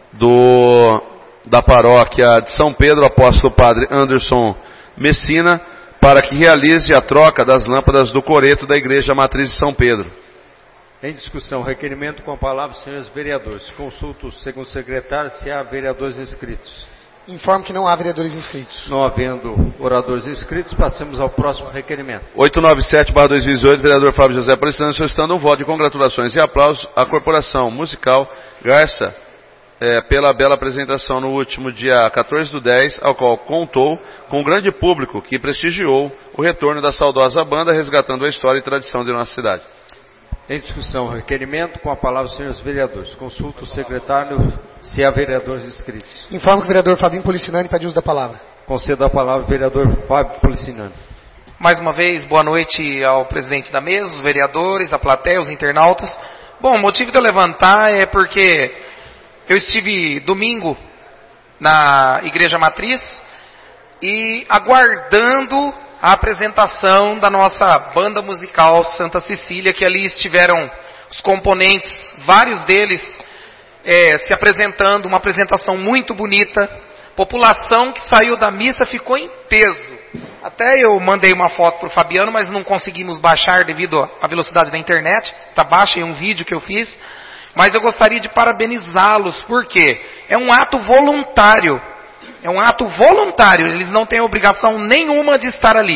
da paróquia de São Pedro, apóstolo padre Anderson Messina, para que realize a troca das lâmpadas do coreto da Igreja Matriz de São Pedro. Em discussão, requerimento com a palavra, senhores vereadores. Consulto o segundo secretário se há vereadores inscritos. Informo que não há vereadores inscritos. Não havendo oradores inscritos, passemos ao próximo requerimento. 897/2018, vereador Fábio José Policinano, solicitando um voto de congratulações e aplausos à Corporação Musical Garça, pela bela apresentação no último dia 14/10, ao qual contou com um grande público que prestigiou o retorno da saudosa banda, resgatando a história e tradição de nossa cidade. Em discussão, requerimento com a palavra, senhores vereadores. Consulto o secretário se há vereadores inscritos. Informo que o vereador Fabinho Policinani pede uso da palavra. Concedo a palavra ao vereador Fábio Policinani. Mais uma vez, boa noite ao presidente da mesa, os vereadores, a plateia, os internautas. Bom, o motivo de eu levantar é porque eu estive domingo na Igreja Matriz e aguardando a apresentação da nossa banda musical Santa Cecília, que ali estiveram os componentes, vários deles se apresentando, uma apresentação muito bonita. População que saiu da missa ficou em peso. Até eu mandei uma foto para o Fabiano, mas não conseguimos baixar devido à velocidade da internet. Está baixa em um vídeo que eu fiz. Mas eu gostaria de parabenizá-los, porque é um ato voluntário. É um ato voluntário, eles não têm obrigação nenhuma de estar ali.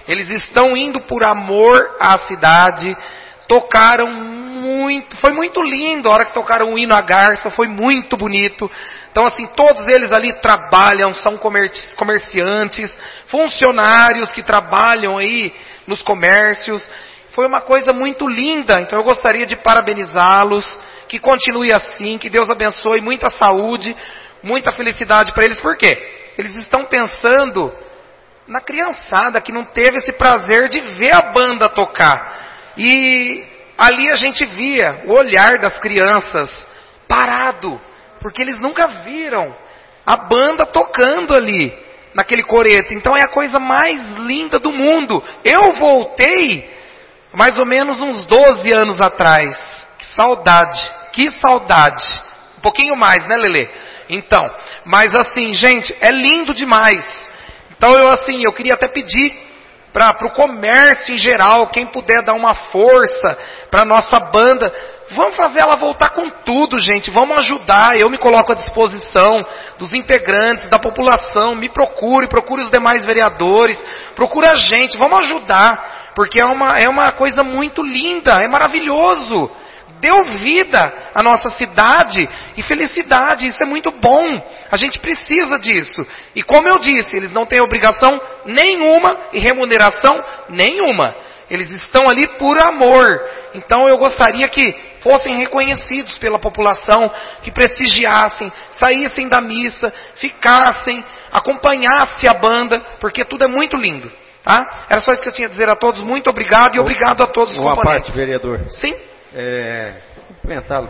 Eles estão indo por amor à cidade, tocaram muito, foi muito lindo a hora que tocaram o hino à garça, foi muito bonito. Então assim, todos eles ali trabalham, são comerciantes, funcionários que trabalham aí nos comércios. Foi uma coisa muito linda, então eu gostaria de parabenizá-los, que continue assim, que Deus abençoe, muita saúde, muita felicidade para eles. Por quê? Eles estão pensando na criançada que não teve esse prazer de ver a banda tocar. E ali a gente via o olhar das crianças parado, porque eles nunca viram a banda tocando ali, naquele coreto. Então é a coisa mais linda do mundo. Eu voltei mais ou menos uns 12 anos atrás. Que saudade. Um pouquinho mais, né, Lelê? Então, mas assim, gente, é lindo demais. Então eu queria até pedir para o comércio em geral, quem puder dar uma força para a nossa banda, vamos fazer ela voltar com tudo, gente, vamos ajudar. Eu me coloco à disposição dos integrantes, da população, procure os demais vereadores, procura a gente, vamos ajudar, porque é uma coisa muito linda, é maravilhoso. Deu vida à nossa cidade e felicidade, isso é muito bom. A gente precisa disso. E como eu disse, eles não têm obrigação nenhuma e remuneração nenhuma. Eles estão ali por amor. Então eu gostaria que fossem reconhecidos pela população, que prestigiassem, saíssem da missa, ficassem, acompanhassem a banda, porque tudo é muito lindo. Tá? Era só isso que eu tinha a dizer a todos. Muito obrigado e obrigado a todos os componentes. Uma parte, vereador. Sim. Cumprimentá-lo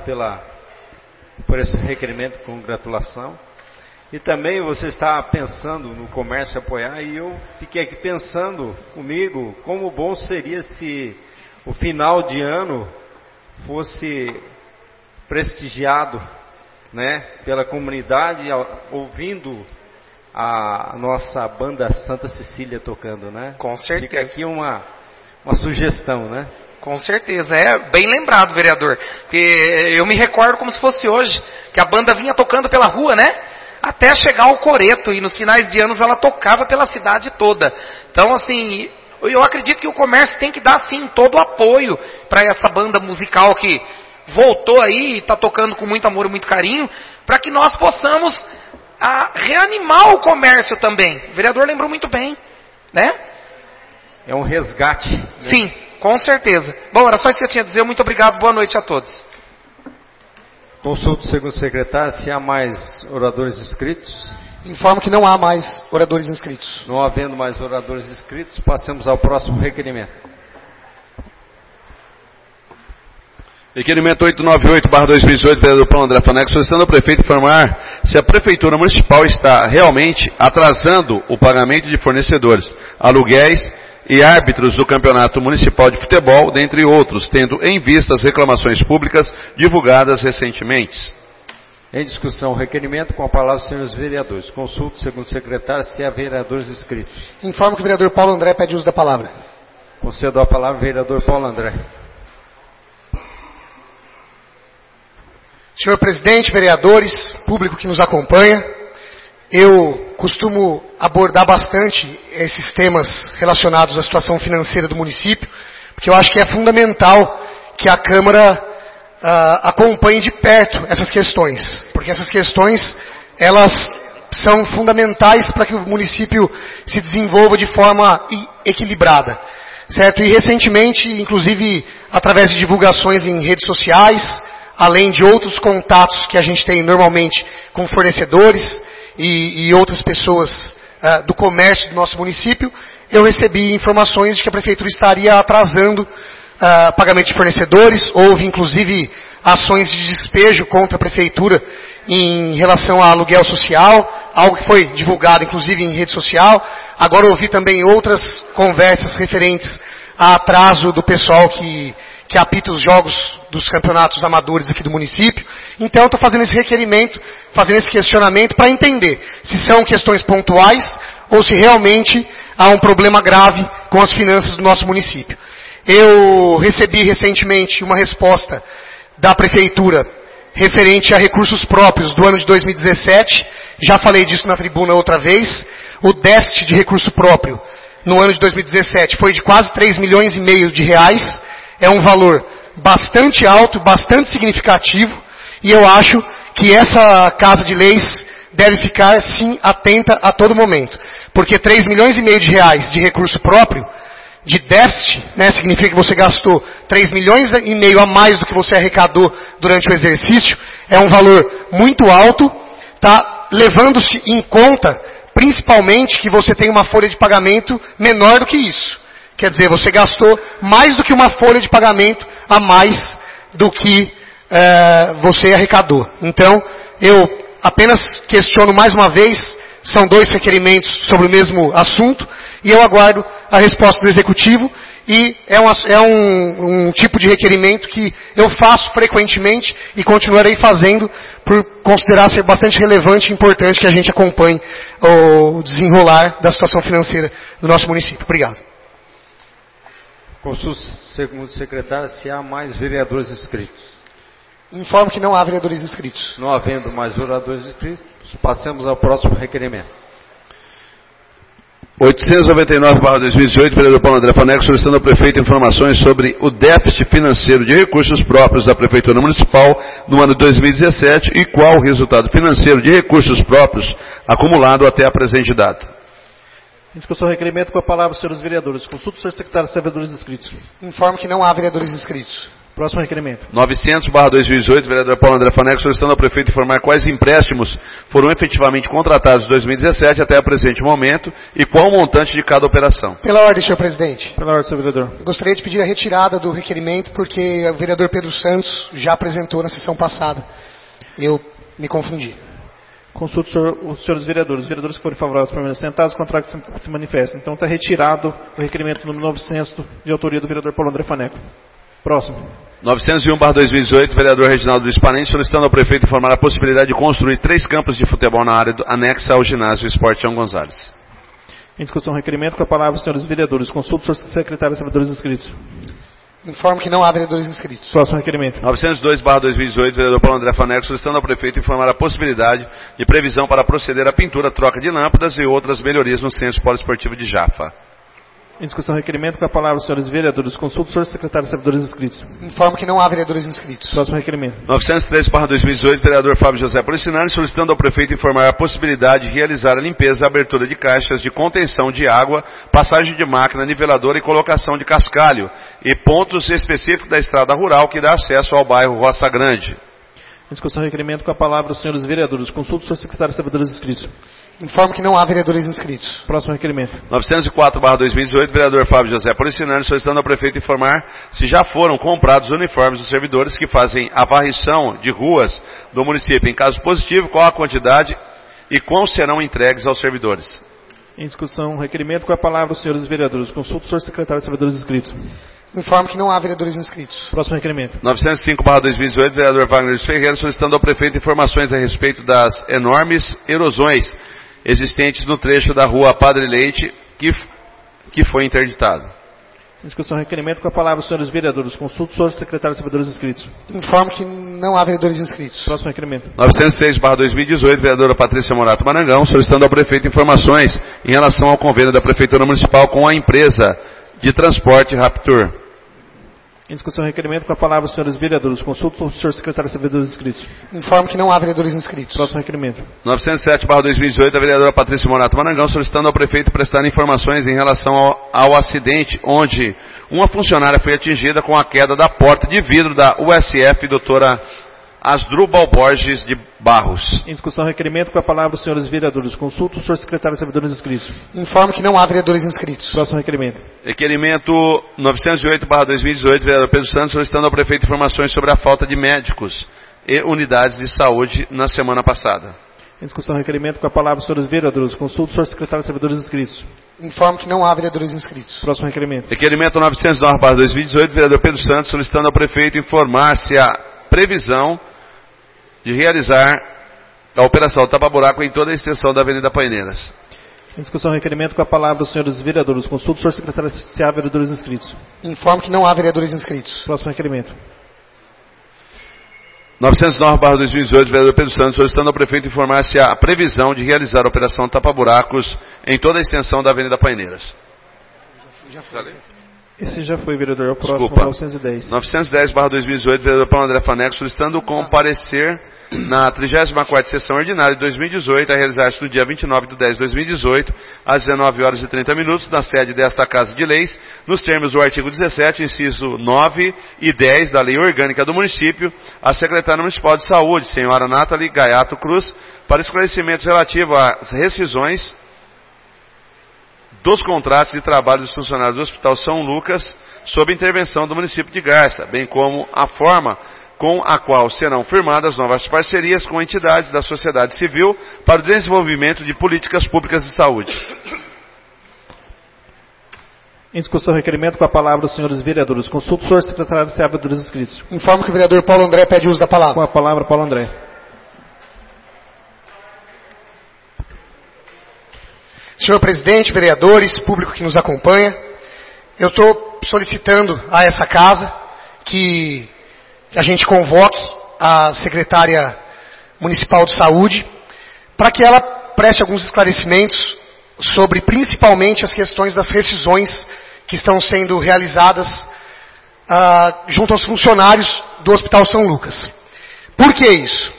por esse requerimento, congratulação. E também você está pensando no comércio apoiar, e eu fiquei aqui pensando comigo como bom seria se o final de ano fosse prestigiado, né, pela comunidade, ouvindo a nossa banda Santa Cecília tocando, né? Com certeza. Fica aqui uma sugestão, né? Com certeza, é bem lembrado, vereador. Porque eu me recordo como se fosse hoje, que a banda vinha tocando pela rua, né? Até chegar ao coreto, e nos finais de anos ela tocava pela cidade toda. Então, assim, eu acredito que o comércio tem que dar, sim, todo o apoio para essa banda musical que voltou aí e está tocando com muito amor e muito carinho, para que nós possamos reanimar o comércio também. O vereador lembrou muito bem, né? É um resgate. Né? Sim. Com certeza. Bom, era só isso que eu tinha a dizer. Muito obrigado. Boa noite a todos. Consulto o segundo secretário se há mais oradores inscritos. Informo que não há mais oradores inscritos. Não havendo mais oradores inscritos, passamos ao próximo requerimento. Requerimento 898/2018, vereador Paulo André Faneco, solicitando ao prefeito informar se a Prefeitura Municipal está realmente atrasando o pagamento de fornecedores, aluguéis e árbitros do Campeonato Municipal de Futebol, dentre outros, tendo em vista as reclamações públicas divulgadas recentemente. Em discussão, o requerimento, com a palavra os senhores vereadores. Consulto, segundo o secretário, se há vereadores inscritos. Informo que o vereador Paulo André pede uso da palavra. Concedo a palavra ao vereador Paulo André. Senhor presidente, vereadores, público que nos acompanha, eu costumo abordar bastante esses temas relacionados à situação financeira do município, porque eu acho que é fundamental que a Câmara acompanhe de perto essas questões, porque essas questões, elas são fundamentais para que o município se desenvolva de forma equilibrada, certo? E recentemente, inclusive através de divulgações em redes sociais, além de outros contatos que a gente tem normalmente com fornecedores e outras pessoas do comércio do nosso município, eu recebi informações de que a Prefeitura estaria atrasando pagamento de fornecedores. Houve inclusive ações de despejo contra a Prefeitura em relação a aluguel social, algo que foi divulgado inclusive em rede social. Agora ouvi também outras conversas referentes a atraso do pessoal que apita os jogos dos campeonatos amadores aqui do município. Então, eu estou fazendo esse requerimento, fazendo esse questionamento para entender se são questões pontuais ou se realmente há um problema grave com as finanças do nosso município. Eu recebi recentemente uma resposta da Prefeitura referente a recursos próprios do ano de 2017. Já falei disso na tribuna outra vez. O déficit de recurso próprio no ano de 2017 foi de quase 3 milhões e meio de reais. É um valor bastante alto, bastante significativo, e eu acho que essa Casa de Leis deve ficar, sim, atenta a todo momento. Porque 3 milhões e meio de reais de recurso próprio, de déficit, né, significa que você gastou 3 milhões e meio a mais do que você arrecadou durante o exercício, é um valor muito alto, tá, levando-se em conta, principalmente, que você tem uma folha de pagamento menor do que isso. Quer dizer, você gastou mais do que uma folha de pagamento a mais do que você arrecadou. Então, eu apenas questiono mais uma vez, são 2 requerimentos sobre o mesmo assunto, e eu aguardo a resposta do Executivo, e é um tipo de requerimento que eu faço frequentemente e continuarei fazendo por considerar ser bastante relevante e importante que a gente acompanhe o desenrolar da situação financeira do nosso município. Obrigado. Consulta, segundo o secretário, se há mais vereadores inscritos. Informo que não há vereadores inscritos. Não havendo mais vereadores inscritos, passemos ao próximo requerimento. 899/2018, vereador Paulo André Faneco, solicitando ao prefeito informações sobre o déficit financeiro de recursos próprios da Prefeitura Municipal no ano de 2017 e qual o resultado financeiro de recursos próprios acumulado até a presente data. Em discussão, requerimento, com a palavra, senhores vereadores. Consulta o senhor secretário de vereadores inscritos. Informo que não há vereadores inscritos. Próximo requerimento. 900/2018, vereador Paulo André Faneco, solicitando ao prefeito informar quais empréstimos foram efetivamente contratados em 2017 até o presente momento e qual o montante de cada operação. Pela ordem, senhor presidente. Pela ordem, senhor vereador. Eu gostaria de pedir a retirada do requerimento porque o vereador Pedro Santos já apresentou na sessão passada. Eu me confundi. Consulto os senhores vereadores. Os vereadores que forem favoráveis permaneçam sentados, o contrário que se manifestem. Então está retirado o requerimento número 900 de autoria do vereador Paulo André Faneco. Próximo. 901/2018, vereador Reginaldo Luiz Parente, solicitando ao prefeito informar a possibilidade de construir 3 campos de futebol na área anexa ao ginásio Esporte João Gonzalez. Em discussão, requerimento, com a palavra, senhores vereadores. Consulto os senhores secretários e vereadores inscritos. Informo que não há vereadores inscritos. Próximo requerimento. 902/2018, vereador Paulo André Faneco, solicitando ao prefeito informar a possibilidade de previsão para proceder à pintura, troca de lâmpadas e outras melhorias no centro poliesportivo de Jafa. Em discussão, requerimento, com a palavra, senhores vereadores. Consulto os senhores secretários e vereadores inscritos. Informo que não há vereadores inscritos. Próximo requerimento. 903/2018, vereador Fábio José Policinari, solicitando ao prefeito informar a possibilidade de realizar a limpeza e abertura de caixas de contenção de água, passagem de máquina, niveladora e colocação de cascalho e pontos específicos da estrada rural que dá acesso ao bairro Roça Grande. Em discussão, requerimento, com a palavra, os senhores vereadores. Consulto os senhores secretários e vereadores inscritos. Informo que não há vereadores inscritos. Próximo requerimento. 904/2018, vereador Fábio José Policinari, solicitando ao prefeito informar se já foram comprados uniformes dos servidores que fazem a varrição de ruas do município. Em caso positivo, qual a quantidade e quão serão entregues aos servidores. Em discussão, requerimento, com a palavra, os senhores vereadores. Consulto os senhores secretários e vereadores inscritos. Informo que não há vereadores inscritos. Próximo requerimento. 905/2018, vereador Wagner Ferreira, solicitando ao prefeito informações a respeito das enormes erosões existentes no trecho da rua Padre Leite, que foi interditado. Em discussão, requerimento, com a palavra, os senhores vereadores. Consulto os senhores secretários e vereadores inscritos. Informo que não há vereadores inscritos. Próximo requerimento. 906/2018, vereadora Patrícia Morato Marangão, solicitando ao prefeito informações em relação ao convênio da Prefeitura Municipal com a empresa de transporte Raptur. Em discussão, requerimento, com a palavra, os senhores vereadores. Consulto os senhores secretários e vereadores inscritos. Informo que não há vereadores inscritos. Próximo requerimento. 907/2018, a vereadora Patrícia Morato Marangão, solicitando ao prefeito prestar informações em relação ao acidente onde uma funcionária foi atingida com a queda da porta de vidro da USF, doutora Asdrubal Borges de Barros. Em discussão, requerimento, com a palavra, os senhores vereadores. Consulto os senhores secretários e vereadores inscritos. Informo que não há vereadores inscritos. Próximo requerimento. Requerimento 908/2018, vereador Pedro Santos, solicitando ao prefeito informações sobre a falta de médicos e unidades de saúde na semana passada. Em discussão, requerimento, com a palavra, os senhores vereadores. Consulto os senhores secretários e vereadores inscritos. Informo que não há vereadores inscritos. Próximo requerimento. Requerimento 909/2018, vereador Pedro Santos, solicitando ao prefeito informar se a previsão de realizar a operação tapa-buraco em toda a extensão da Avenida Paineiras. Em discussão, requerimento, com a palavra, os senhores vereadores. Consulto os senhores secretários e vereadores inscritos. Informo que não há vereadores inscritos. Próximo requerimento. 909/2018, vereador Pedro Santos, solicitando ao prefeito informar se há previsão de realizar a operação tapa-buracos em toda a extensão da Avenida Paineiras. Já foi. Esse já foi, vereador. É o próximo, Desculpa. 910. 910/2018, vereador Paulo André Faneco, solicitando comparecer na 34ª sessão ordinária de 2018, a realizar-se no dia 29/10/2018, às 19h30, na sede desta Casa de Leis, nos termos do artigo 17, inciso 9 e 10 da Lei Orgânica do Município, a secretária municipal de saúde, senhora Nathalie Gaiato Cruz, para esclarecimentos relativos às rescisões dos contratos de trabalho dos funcionários do Hospital São Lucas, sob intervenção do município de Garça, bem como a forma com a qual serão firmadas novas parcerias com entidades da sociedade civil para o desenvolvimento de políticas públicas de saúde. Em discussão, requerimento, com a palavra os senhores vereadores. Consulta o senhor secretário se há vereadores inscritos. Informo que o vereador Paulo André pede uso da palavra. Com a palavra, Paulo André. Senhor presidente, vereadores, público que nos acompanha, eu estou solicitando a essa casa que a gente convoque a secretária municipal de saúde para que ela preste alguns esclarecimentos sobre principalmente as questões das rescisões que estão sendo realizadas junto aos funcionários do Hospital São Lucas. Por que isso?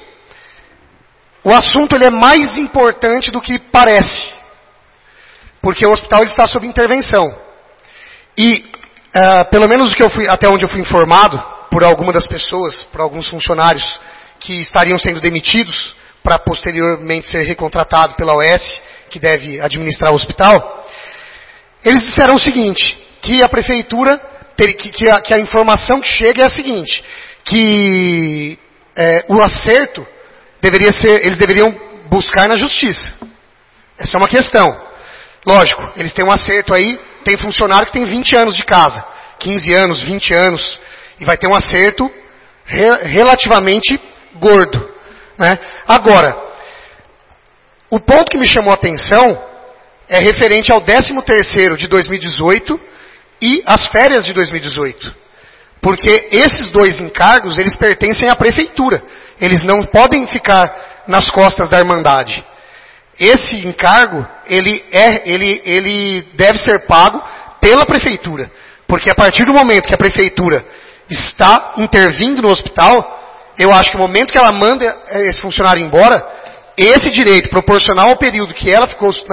O assunto ele é mais importante do que parece, porque o hospital ele está sob intervenção. E, pelo menos até onde eu fui informado, por alguma das pessoas, por alguns funcionários que estariam sendo demitidos para posteriormente ser recontratado pela OS, que deve administrar o hospital, eles disseram o seguinte, que a prefeitura, que a informação que chega é a seguinte, que o acerto eles deveriam buscar na justiça. Essa é uma questão. Lógico, eles têm um acerto aí, tem funcionário que tem 20 anos de casa, 15 anos, 20 anos, e vai ter um acerto relativamente gordo. Né? Agora, o ponto que me chamou a atenção é referente ao 13º de 2018 e as férias de 2018. Porque esses dois encargos, eles pertencem à prefeitura. Eles não podem ficar nas costas da Irmandade. Esse encargo, ele deve ser pago pela prefeitura. Porque a partir do momento que a prefeitura está intervindo no hospital, eu acho que o momento que ela manda esse funcionário embora, esse direito proporcional ao período que ela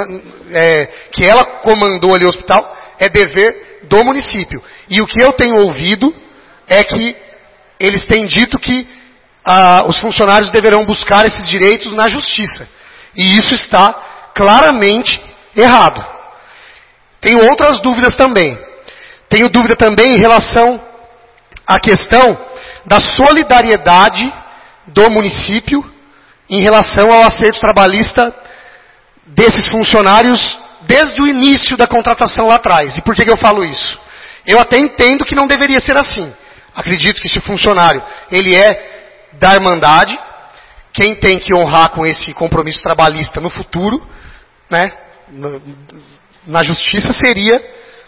que ela comandou ali o hospital, é dever do município. E o que eu tenho ouvido é que eles têm dito que os funcionários deverão buscar esses direitos na justiça. E isso está claramente errado. Tenho outras dúvidas também. Tenho dúvida também em relação à questão da solidariedade do município em relação ao acerto trabalhista desses funcionários desde o início da contratação lá atrás. E por que eu falo isso? Eu até entendo que não deveria ser assim. Acredito que se o funcionário ele é da Irmandade, quem tem que honrar com esse compromisso trabalhista no futuro, né, na justiça, seria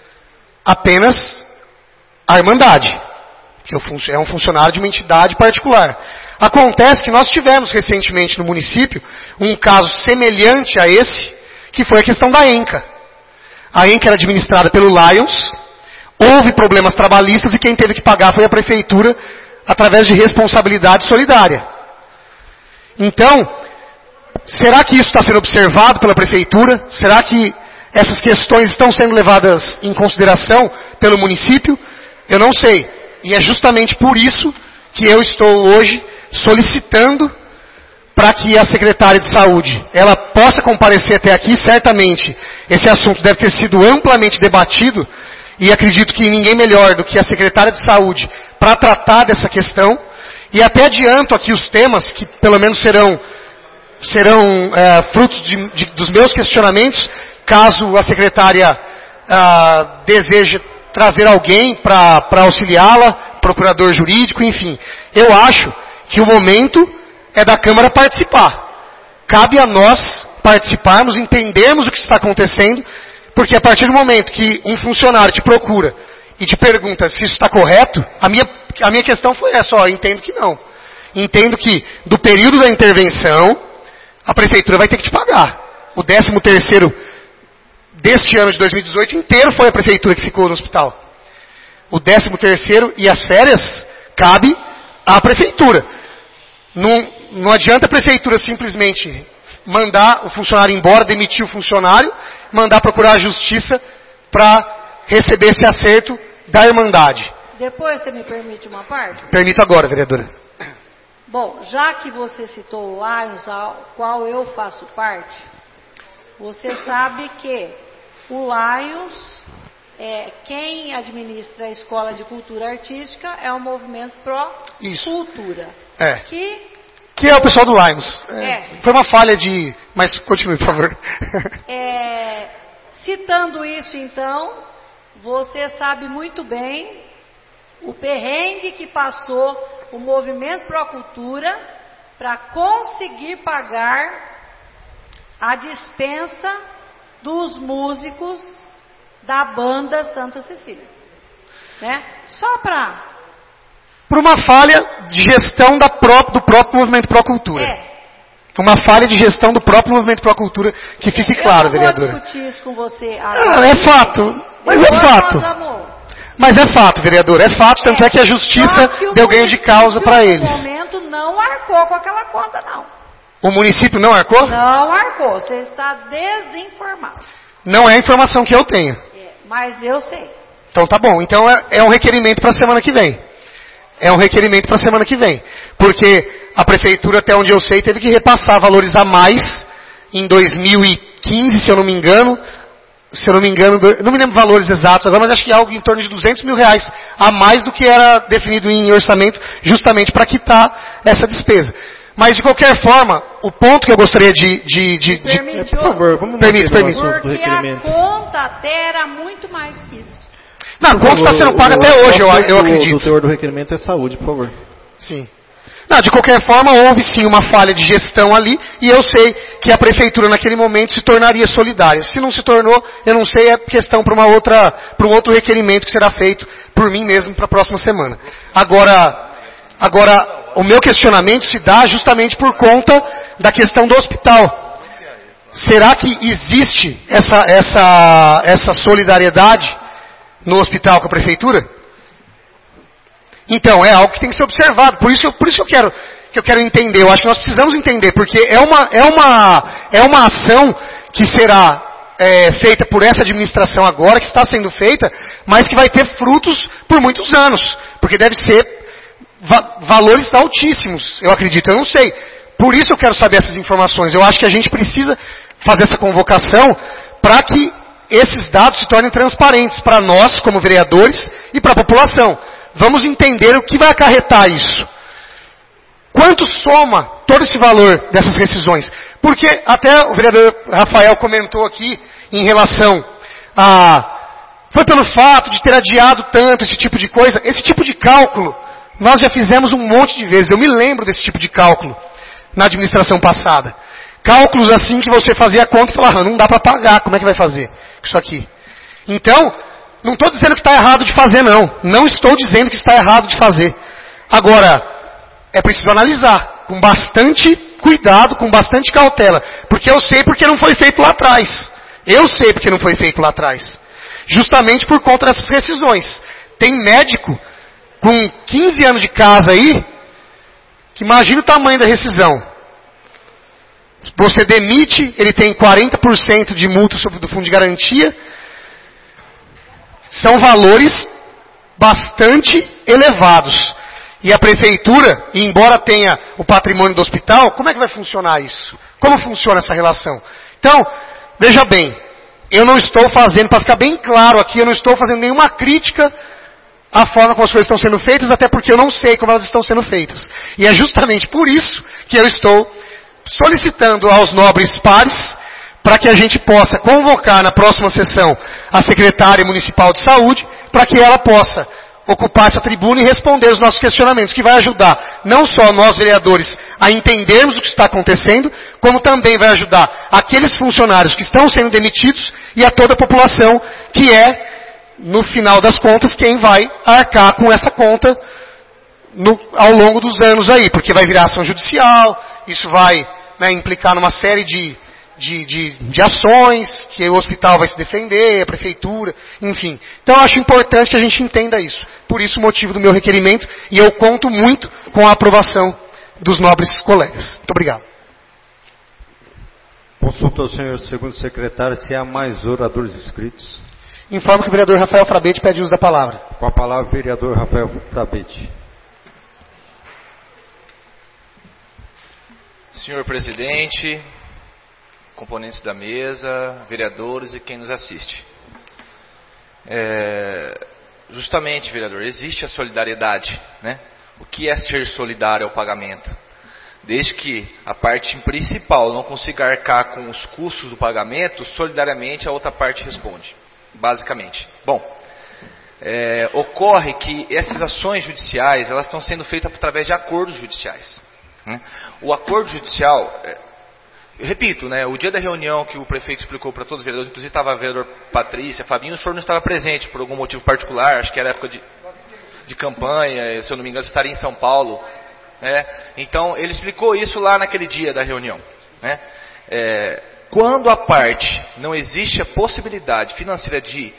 apenas a Irmandade, que é um funcionário de uma entidade particular. Acontece que nós tivemos recentemente no município um caso semelhante a esse, que foi a questão da ENCA. A ENCA era administrada pelo Lions, houve problemas trabalhistas e quem teve que pagar foi a prefeitura através de responsabilidade solidária. Então, será que isso está sendo observado pela prefeitura? Será que essas questões estão sendo levadas em consideração pelo município? Eu não sei. E é justamente por isso que eu estou hoje solicitando para que a secretária de saúde ela possa comparecer até aqui. Certamente esse assunto deve ter sido amplamente debatido e acredito que ninguém melhor do que a secretária de saúde para tratar dessa questão. E até adianto aqui os temas que pelo menos serão frutos dos meus questionamentos, caso a secretária deseje trazer alguém para auxiliá-la, procurador jurídico, enfim. Eu acho que o momento é da Câmara participar. Cabe a nós participarmos, entendermos o que está acontecendo, porque a partir do momento que um funcionário te procura e te pergunta se isso está correto, a minha questão foi essa, eu entendo que não. Entendo que do período da intervenção, a prefeitura vai ter que te pagar. O 13º deste ano de 2018 inteiro foi a prefeitura que ficou no hospital. O 13º e as férias cabe à prefeitura. Não adianta a prefeitura simplesmente mandar o funcionário embora, demitir o funcionário, mandar procurar a justiça para receber esse acerto da Irmandade. Depois você me permite uma parte? Permito agora, vereadora. Bom, já que você citou o Lions, ao qual eu faço parte, você sabe que o Lions, quem administra a Escola de Cultura Artística é o Movimento Pro Cultura. Que é o pessoal do Lions. Foi uma falha de... Mas continue, por favor. Citando isso, então, você sabe muito bem o perrengue que passou o Movimento Pro Cultura para conseguir pagar a dispensa dos músicos da banda Santa Cecília. Né? Só para... Por uma falha de gestão do próprio Movimento Pro Cultura. Uma falha de gestão do próprio Movimento Pro Cultura, que fique claro, vereadora. Eu não vou discutir isso com você agora. É fato, mas é fato. Mas é fato, vereadora, é fato, tanto é que a justiça deu ganho de causa para eles. No momento não arcou com aquela conta, não. O município não arcou? Não arcou, você está desinformado. Não é a informação que eu tenho. Mas eu sei. Então tá bom, então é um requerimento para a semana que vem. É um requerimento para a semana que vem. Porque a prefeitura, até onde eu sei, teve que repassar valores a mais em 2015, se eu não me engano. Não me lembro valores exatos agora, mas acho que algo em torno de R$200 mil a mais do que era definido em orçamento, justamente para quitar essa despesa. Mas, de qualquer forma, o ponto que eu gostaria por favor, vamos permite. Porque a conta até era muito mais que isso. Não, a conta está sendo paga até hoje, eu acredito. O teor do requerimento é saúde, por favor. Sim. Não, de qualquer forma, houve sim uma falha de gestão ali, e eu sei que a prefeitura naquele momento se tornaria solidária. Se não se tornou, eu não sei, é questão para um outro requerimento que será feito por mim mesmo para a próxima semana. Agora, o meu questionamento se dá justamente por conta da questão do hospital. Será que existe essa solidariedade no hospital com a prefeitura? Então, é algo que tem que ser observado. Por isso que eu quero entender. Eu acho que nós precisamos entender, porque é uma ação que será feita por essa administração agora, que está sendo feita, mas que vai ter frutos por muitos anos. Porque deve ser valores altíssimos, eu acredito. Eu não sei. Por isso eu quero saber essas informações. Eu acho que a gente precisa fazer essa convocação para que esses dados se tornem transparentes para nós, como vereadores, e para a população. Vamos entender o que vai acarretar isso. Quanto soma todo esse valor dessas rescisões? Porque até o vereador Rafael comentou aqui em relação a... Foi pelo fato de ter adiado tanto esse tipo de coisa. Esse tipo de cálculo, nós já fizemos um monte de vezes. Eu me lembro desse tipo de cálculo na administração passada. Cálculos assim que você fazia a conta e falava, não dá para pagar, como é que vai fazer isso aqui? Então... Não estou dizendo que está errado de fazer, não. Não estou dizendo que está errado de fazer. Agora, é preciso analisar com bastante cuidado, com bastante cautela. Porque eu sei porque não foi feito lá atrás. Eu sei porque não foi feito lá atrás. Justamente por conta dessas rescisões. Tem médico com 15 anos de casa aí, que imagina o tamanho da rescisão. Você demite, ele tem 40% de multa sobre do fundo de garantia. São valores bastante elevados. E a prefeitura, embora tenha o patrimônio do hospital, como é que vai funcionar isso? Como funciona essa relação? Então, veja bem, eu não estou fazendo, para ficar bem claro aqui, eu não estou fazendo nenhuma crítica à forma como as coisas estão sendo feitas, até porque eu não sei como elas estão sendo feitas. E é justamente por isso que eu estou solicitando aos nobres pares para que a gente possa convocar na próxima sessão a secretária municipal de saúde, para que ela possa ocupar essa tribuna e responder os nossos questionamentos, que vai ajudar não só nós vereadores a entendermos o que está acontecendo, como também vai ajudar aqueles funcionários que estão sendo demitidos e a toda a população, que é, no final das contas, quem vai arcar com essa conta ao longo dos anos aí, porque vai virar ação judicial, isso vai implicar numa série de de ações, que o hospital vai se defender, a prefeitura, enfim. Então eu acho importante que a gente entenda isso. Por isso o motivo do meu requerimento, e eu conto muito com a aprovação dos nobres colegas. Muito obrigado. Consulta ao senhor segundo secretário se há mais oradores inscritos. Informo que o vereador Rafael Frabete pede uso da palavra. Com a palavra, o vereador Rafael Frabete. Senhor presidente, componentes da mesa, vereadores e quem nos assiste. Justamente, vereador, existe a solidariedade, né? O que é ser solidário ao pagamento? Desde que a parte principal não consiga arcar com os custos do pagamento, solidariamente a outra parte responde, basicamente. Bom, ocorre que essas ações judiciais, elas estão sendo feitas através de acordos judiciais, né? O acordo judicial, eu repito, né, o dia da reunião que o prefeito explicou para todos os vereadores, inclusive estava a vereador Patrícia, Fabinho, o senhor não estava presente por algum motivo particular, acho que era época de campanha, se eu não me engano, estaria em São Paulo. Então, ele explicou isso lá naquele dia da reunião, né? Quando a parte não existe a possibilidade financeira de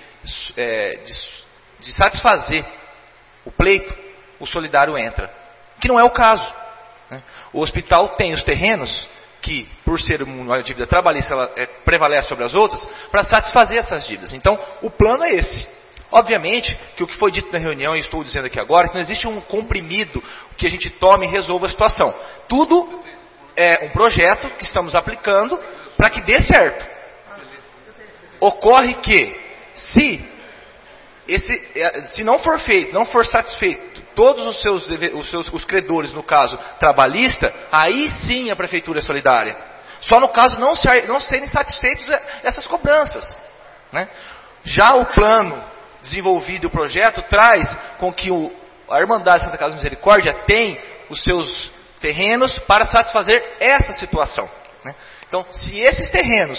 satisfazer o pleito, o solidário entra, que não é o caso, né? O hospital tem os terrenos que, por ser uma dívida trabalhista, ela prevalece sobre as outras, para satisfazer essas dívidas. Então, o plano é esse. Obviamente que o que foi dito na reunião, e estou dizendo aqui agora, que não existe um comprimido que a gente tome e resolva a situação. Tudo é um projeto que estamos aplicando para que dê certo. Ocorre que, se não for feito, não for satisfeito todos os credores, no caso trabalhista, aí sim a prefeitura é solidária. Só no caso não serem satisfeitos essas cobranças, né? Já o plano desenvolvido, o projeto, traz com que a Irmandade Santa Casa de Misericórdia tem os seus terrenos para satisfazer essa situação, né? Então, se esses terrenos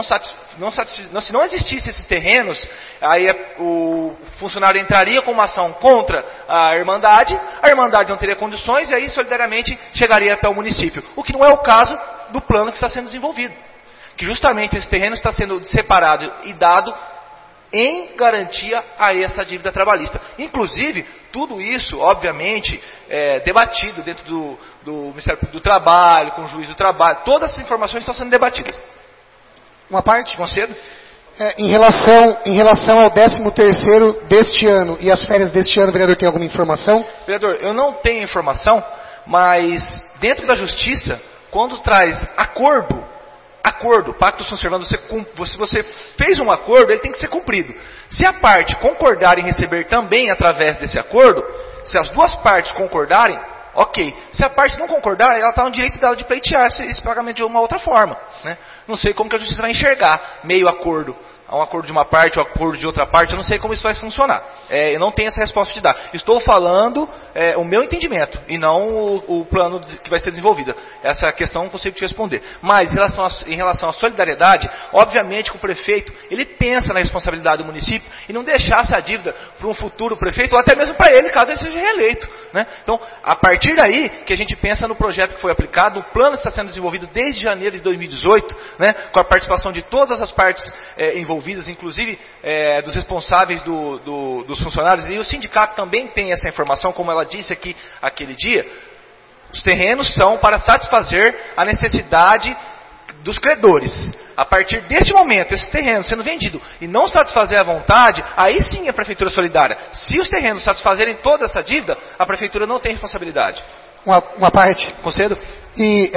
se não existissem esses terrenos, aí o funcionário entraria com uma ação contra a Irmandade não teria condições e aí solidariamente chegaria até o município. O que não é o caso do plano que está sendo desenvolvido, que justamente esse terreno está sendo separado e dado em garantia a essa dívida trabalhista. Inclusive, tudo isso, obviamente, debatido dentro do Ministério Público do Trabalho, com o juiz do trabalho. Todas essas informações estão sendo debatidas. Uma parte? Concedo? Em relação ao 13º deste ano e as férias deste ano, o vereador tem alguma informação? Vereador, eu não tenho informação, mas dentro da justiça, quando traz acordo, pacto sunt servanda, se você fez um acordo, ele tem que ser cumprido. Se a parte concordar em receber também através desse acordo, se as duas partes concordarem, ok. Se a parte não concordar, ela está no direito dela de pleitear esse pagamento de uma outra forma, né? Não sei como que a justiça vai enxergar meio acordo, um acordo de uma parte, um acordo de outra parte, eu não sei como isso vai funcionar. Eu não tenho essa resposta de dar. Estou falando o meu entendimento, e não o plano que vai ser desenvolvido. Essa questão eu não consigo te responder. Mas, em relação à solidariedade, obviamente que o prefeito, ele pensa na responsabilidade do município, e não deixar essa dívida para um futuro prefeito, ou até mesmo para ele, caso ele seja reeleito, né? Então, a partir daí, que a gente pensa no projeto que foi aplicado, no plano que está sendo desenvolvido desde janeiro de 2018, né, com a participação de todas as partes envolvidas, inclusive dos responsáveis dos funcionários, e o sindicato também tem essa informação, como ela disse aqui aquele dia. Os terrenos são para satisfazer a necessidade dos credores. A partir deste momento, esses terrenos sendo vendidos e não satisfazer a vontade, aí sim a prefeitura é solidária. Se os terrenos satisfazerem toda essa dívida, a prefeitura não tem responsabilidade. Uma parte. Concedo? E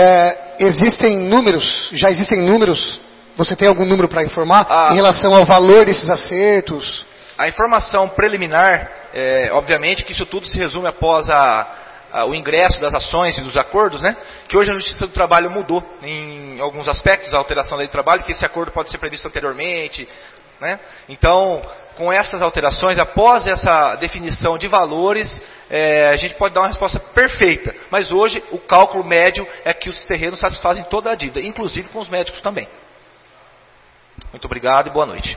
já existem números, você tem algum número para informar em relação ao valor desses acertos? A informação preliminar, obviamente que isso tudo se resume após o ingresso das ações e dos acordos, né? Que hoje a Justiça do Trabalho mudou em alguns aspectos, a alteração da lei do trabalho, que esse acordo pode ser previsto anteriormente, né? Então, com essas alterações, após essa definição de valores, a gente pode dar uma resposta perfeita. Mas hoje, o cálculo médio é que os terrenos satisfazem toda a dívida, inclusive com os médicos também. Muito obrigado e boa noite.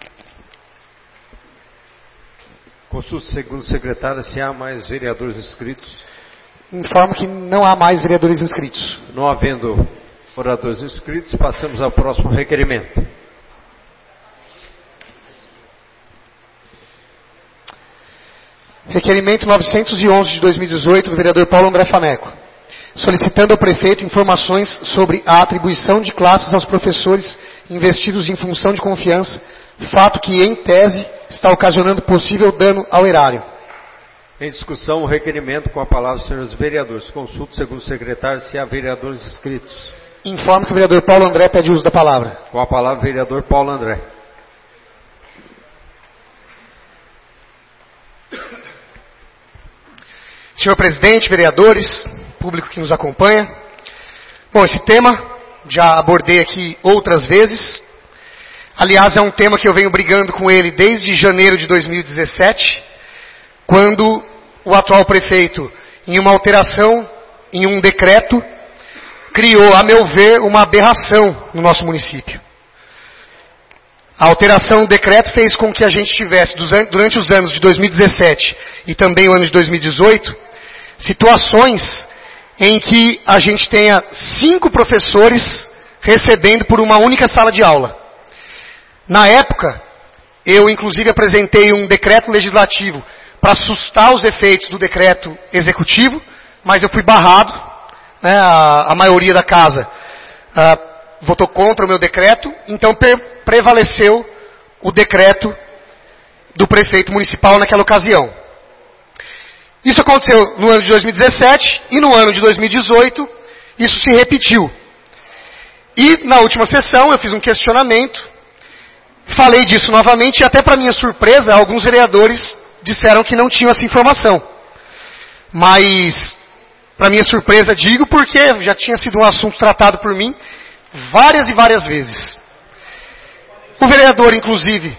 Consulta segundo secretário se há mais vereadores inscritos. Informo que não há mais vereadores inscritos. Não havendo oradores inscritos, passamos ao próximo requerimento. Requerimento 911 de 2018 do vereador Paulo André Faneco, solicitando ao prefeito informações sobre a atribuição de classes aos professores investidos em função de confiança, fato que, em tese, está ocasionando possível dano ao erário. Em discussão, o requerimento com a palavra dos senhores vereadores. Consulto, segundo o secretário, se há vereadores inscritos. Informo que o vereador Paulo André pede uso da palavra. Com a palavra, o vereador Paulo André. Senhor presidente, vereadores, público que nos acompanha. Bom, esse tema já abordei aqui outras vezes. Aliás, é um tema que eu venho brigando com ele desde janeiro de 2017, quando o atual prefeito, em uma alteração, em um decreto, criou, a meu ver, uma aberração no nosso município. A alteração do decreto fez com que a gente tivesse, durante os anos de 2017 e também o ano de 2018, situações em que a gente tenha 5 professores recebendo por uma única sala de aula. Na época, eu inclusive apresentei um decreto legislativo para assustar os efeitos do decreto executivo, mas eu fui barrado, né, a maioria da casa votou contra o meu decreto, então prevaleceu o decreto do prefeito municipal naquela ocasião. Isso aconteceu no ano de 2017 e no ano de 2018 isso se repetiu. E na última sessão eu fiz um questionamento, falei disso novamente e até para minha surpresa alguns vereadores disseram que não tinham essa informação. Mas, para minha surpresa digo porque já tinha sido um assunto tratado por mim várias e várias vezes. O vereador, inclusive...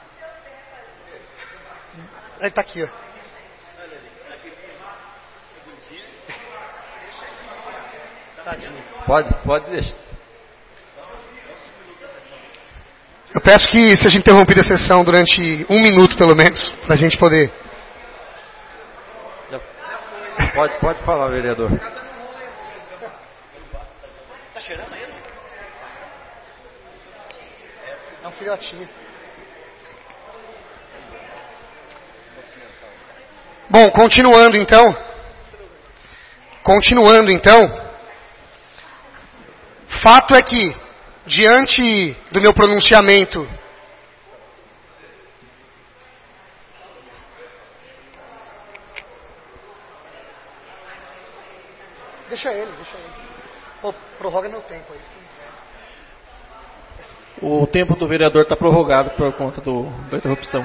Ele está aqui, ó. Pode deixar. Eu peço que seja interrompida a sessão durante 1 minuto, pelo menos, para a gente poder... Pode falar, vereador. Está cheirando ainda? É um filhotinho. Bom, continuando então, fato é que, diante do meu pronunciamento, deixa ele. Pô, prorroga meu tempo aí. O tempo do vereador está prorrogado por conta da interrupção.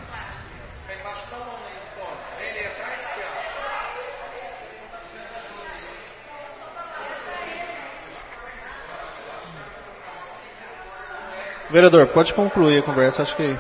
Vereador, pode concluir a conversa, acho que...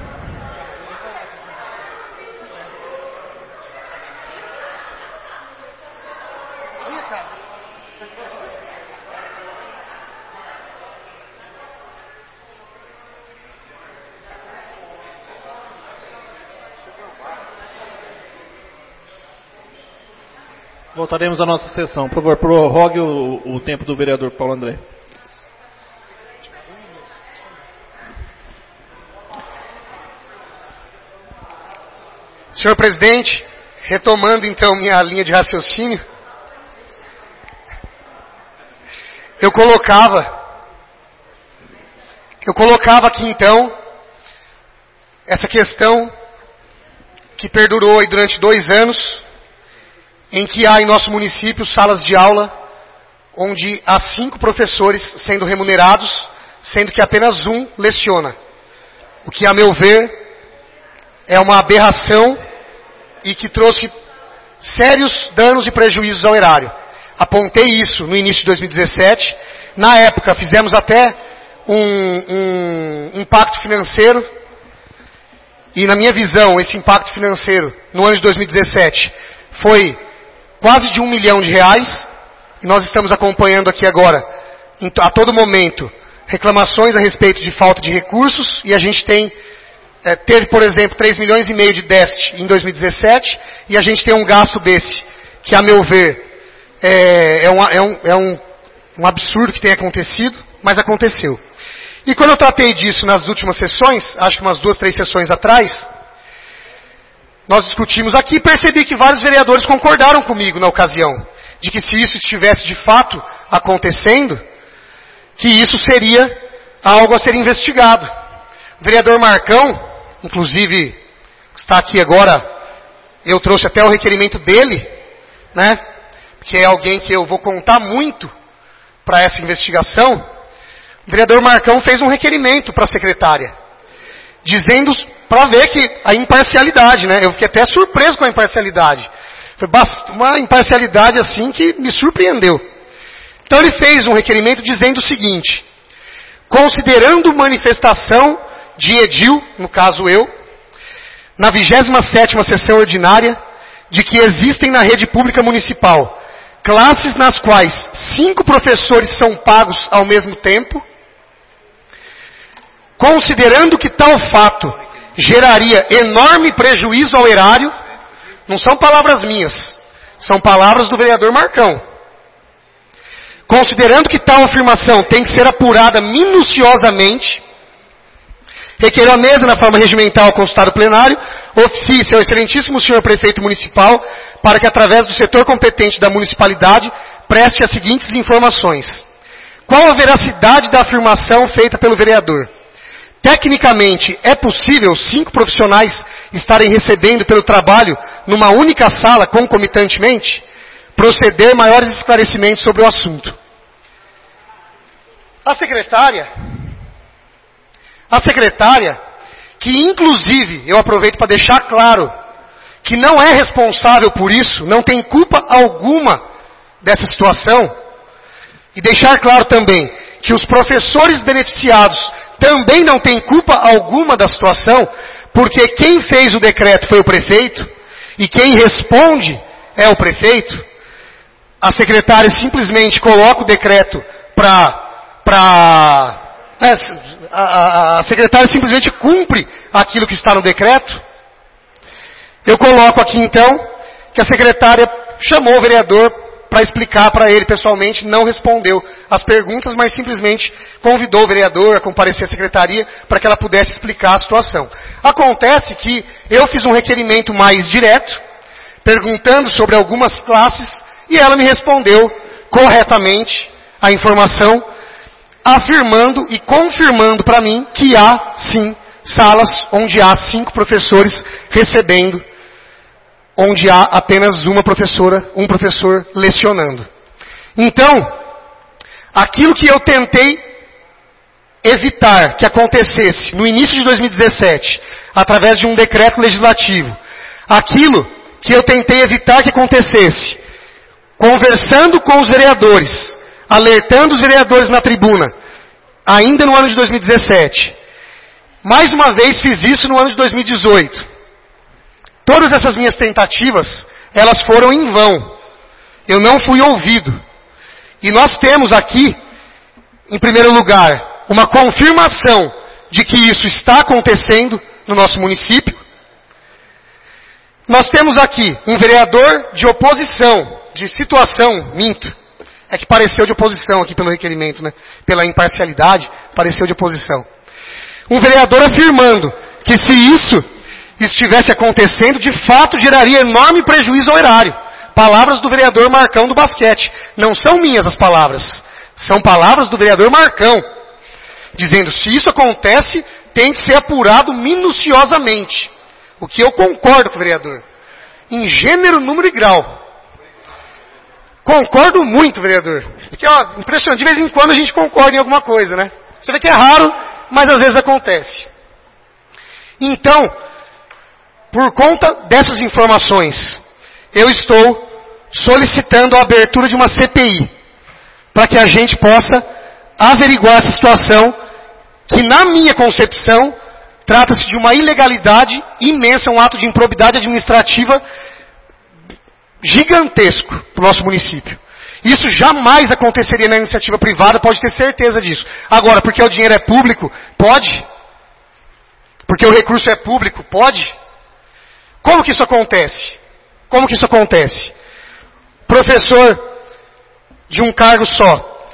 Voltaremos à nossa sessão. Por favor, prorrogue o tempo do vereador Paulo André. Senhor presidente, retomando então minha linha de raciocínio, eu colocava aqui então essa questão que perdurou aí durante 2 anos, em que há em nosso município salas de aula onde há 5 professores sendo remunerados, sendo que apenas um leciona. O que, a meu ver, é uma aberração e que trouxe sérios danos e prejuízos ao erário. Apontei isso no início de 2017. Na época, fizemos até um impacto financeiro. E, na minha visão, esse impacto financeiro, no ano de 2017, foi quase de R$1 milhão. E nós estamos acompanhando aqui agora, a todo momento, reclamações a respeito de falta de recursos. E a gente teve, por exemplo, 3,5 milhões de déficit em 2017, e a gente tem um gasto desse, que a meu ver é um absurdo que tenha acontecido, mas aconteceu. E quando eu tratei disso nas últimas sessões, acho que umas 2, 3 sessões atrás, nós discutimos aqui e percebi que vários vereadores concordaram comigo na ocasião, de que se isso estivesse de fato acontecendo, que isso seria algo a ser investigado. O vereador Marcão, inclusive, está aqui agora, eu trouxe até o requerimento dele, né? Que é alguém que eu vou contar muito para essa investigação. O vereador Marcão fez um requerimento para a secretária, dizendo, para ver que a imparcialidade, né? Eu fiquei até surpreso com a imparcialidade. Foi uma imparcialidade assim que me surpreendeu. Então ele fez um requerimento dizendo o seguinte: considerando manifestação de edil, no caso eu, na 27ª sessão ordinária, de que existem na rede pública municipal classes nas quais 5 professores são pagos ao mesmo tempo, considerando que tal fato geraria enorme prejuízo ao erário, não são palavras minhas, são palavras do vereador Marcão. Considerando que tal afirmação tem que ser apurada minuciosamente, requer a mesa, na forma regimental, consultado plenário, oficie ao excelentíssimo senhor prefeito municipal, para que, através do setor competente da municipalidade, preste as seguintes informações. Qual a veracidade da afirmação feita pelo vereador? Tecnicamente, é possível 5 profissionais estarem recebendo pelo trabalho numa única sala concomitantemente? Proceder maiores esclarecimentos sobre o assunto. A secretária, que inclusive, eu aproveito para deixar claro, que não é responsável por isso, não tem culpa alguma dessa situação, e deixar claro também que os professores beneficiados também não têm culpa alguma da situação, porque quem fez o decreto foi o prefeito, e quem responde é o prefeito. A secretária simplesmente coloca o decreto a secretária simplesmente cumpre aquilo que está no decreto. Eu coloco aqui então que a secretária chamou o vereador para explicar para ele pessoalmente, não respondeu as perguntas, mas simplesmente convidou o vereador a comparecer à secretaria para que ela pudesse explicar a situação. Acontece que eu fiz um requerimento mais direto, perguntando sobre algumas classes, e ela me respondeu corretamente a informação, afirmando e confirmando para mim que há, sim, salas onde há 5 professores recebendo, onde há apenas uma professora, um professor lecionando. Então, aquilo que eu tentei evitar que acontecesse no início de 2017, através de um decreto legislativo, aquilo que eu tentei evitar que acontecesse, conversando com os vereadores, alertando os vereadores na tribuna, ainda no ano de 2017. Mais uma vez fiz isso no ano de 2018. Todas essas minhas tentativas, elas foram em vão. Eu não fui ouvido. E nós temos aqui, em primeiro lugar, uma confirmação de que isso está acontecendo no nosso município. Nós temos aqui um vereador de oposição, de situação, minto. É que pareceu de oposição aqui pelo requerimento, né? Pela imparcialidade, pareceu de oposição. Um vereador afirmando que se isso estivesse acontecendo, de fato geraria enorme prejuízo ao erário. Palavras do vereador Marcão do basquete. Não são minhas as palavras. São palavras do vereador Marcão. Dizendo, se isso acontece, tem que ser apurado minuciosamente. O que eu concordo com o vereador. Em gênero, número e grau. Concordo muito, vereador. Porque, ó, impressionante, de vez em quando a gente concorda em alguma coisa, né? Você vê que é raro, mas às vezes acontece. Então, por conta dessas informações, eu estou solicitando a abertura de uma CPI, para que a gente possa averiguar essa situação, que na minha concepção, trata-se de uma ilegalidade imensa, um ato de improbidade administrativa gigantesco para o nosso município. Isso jamais aconteceria na iniciativa privada, pode ter certeza disso. Agora, porque o dinheiro é público, pode? Porque o recurso é público, pode? Como que isso acontece? Como que isso acontece? Professor de um cargo só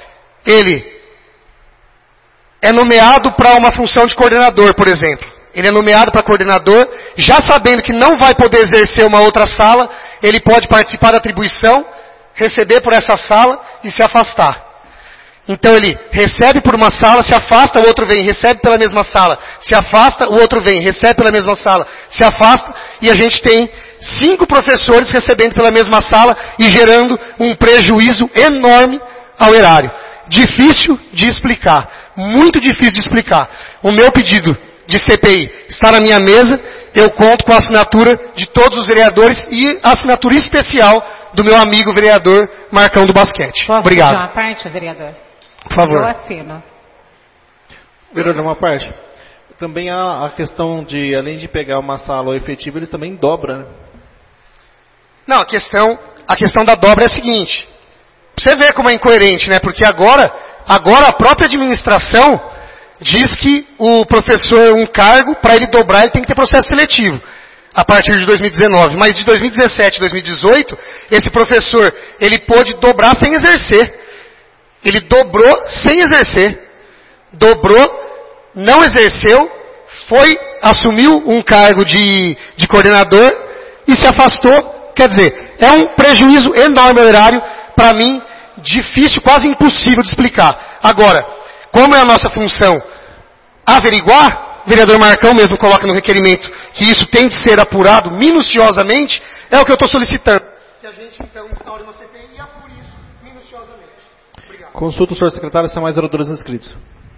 ele é nomeado para uma função de coordenador, por exemplo. Ele é nomeado para coordenador, já sabendo que não vai poder exercer uma outra sala, ele pode participar da atribuição, receber por essa sala e se afastar. Então ele recebe por uma sala, se afasta, o outro vem, recebe pela mesma sala, se afasta, o outro vem, recebe pela mesma sala, se afasta, e a gente tem 5 professores recebendo pela mesma sala e gerando um prejuízo enorme ao erário. Difícil de explicar, muito difícil de explicar. O meu pedido de CPI está na minha mesa, eu conto com a assinatura de todos os vereadores e a assinatura especial do meu amigo vereador Marcão do Basquete. Posso Obrigado. fazer uma parte, vereador? Por favor. Eu assino. Vereador, uma parte. Também há a questão de, além de pegar uma sala efetiva, eles também dobram, né? Não, a questão da dobra é a seguinte. Você vê como é incoerente, né? Porque agora a própria administração diz que o professor, um cargo, para ele dobrar, ele tem que ter processo seletivo. A partir de 2019. Mas de 2017 e 2018, esse professor, ele pôde dobrar sem exercer. Ele dobrou sem exercer. Dobrou, não exerceu, assumiu um cargo de coordenador e se afastou. Quer dizer, é um prejuízo enorme ao erário, para mim, difícil, quase impossível de explicar. Agora, como é a nossa função averiguar, o vereador Marcão mesmo coloca no requerimento que isso tem de ser apurado minuciosamente, é o que eu estou solicitando. Que a gente, então, instaure uma CPI e apure isso minuciosamente. Obrigado. Consulta o senhor secretário se há mais vereadores inscritos.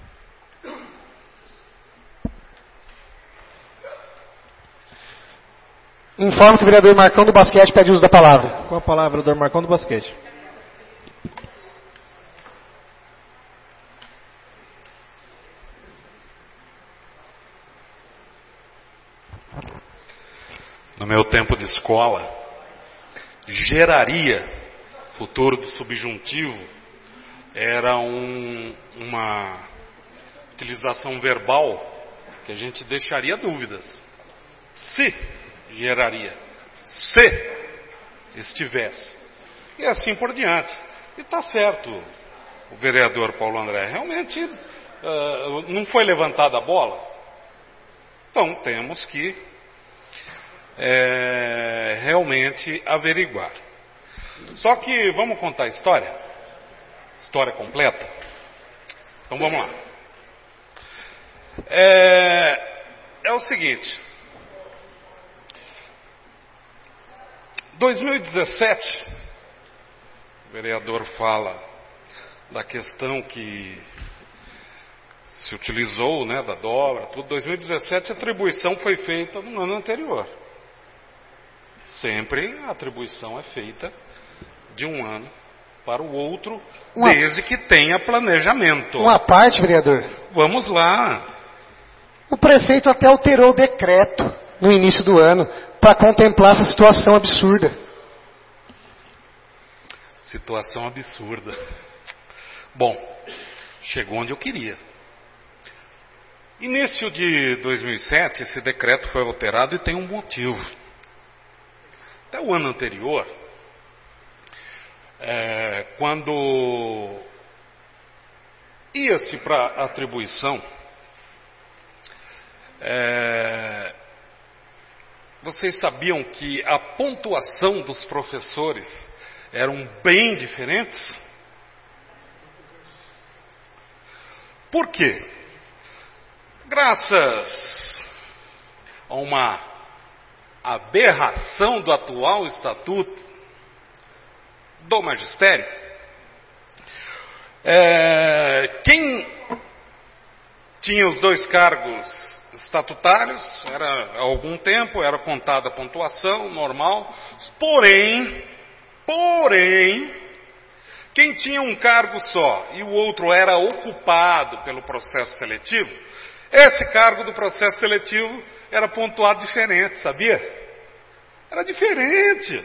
Informo que o vereador Marcão do Basquete pede uso da palavra. Com a palavra, vereador Marcão do Basquete. No meu tempo de escola, geraria, futuro do subjuntivo, era uma utilização verbal que a gente deixaria dúvidas. Se geraria, se estivesse. E assim por diante. E está certo, o vereador Paulo André, realmente não foi levantada a bola. Então temos que realmente averiguar. Só que vamos contar a história? História completa? Então vamos lá. É o seguinte. 2017, o vereador fala da questão que se utilizou, né, da dobra, tudo. 2017 a atribuição foi feita no ano anterior. Sempre a atribuição é feita de um ano para o outro, desde que tenha planejamento. Uma parte, vereador. Vamos lá. O prefeito até alterou o decreto no início do ano para contemplar essa situação absurda. Situação absurda. Bom, chegou onde eu queria. Início de 2007, esse decreto foi alterado e tem um motivo. Até o ano anterior, quando ia-se para atribuição, vocês sabiam que a pontuação dos professores eram bem diferentes? Por quê? Graças a uma aberração do atual estatuto do magistério, quem tinha os 2 cargos estatutários, há algum tempo, era contada a pontuação normal, porém, quem tinha um cargo só e o outro era ocupado pelo processo seletivo, esse cargo do processo seletivo era pontuado diferente, sabia? Era diferente.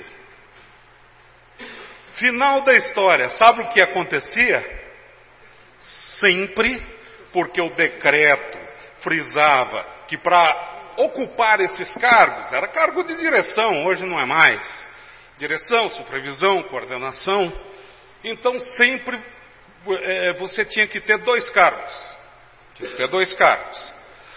Final da história, sabe o que acontecia? Sempre porque o decreto frisava que para ocupar esses cargos, era cargo de direção, hoje não é mais. Direção, supervisão, coordenação. Então sempre você tinha que ter 2 cargos. Tinha que ter 2 cargos.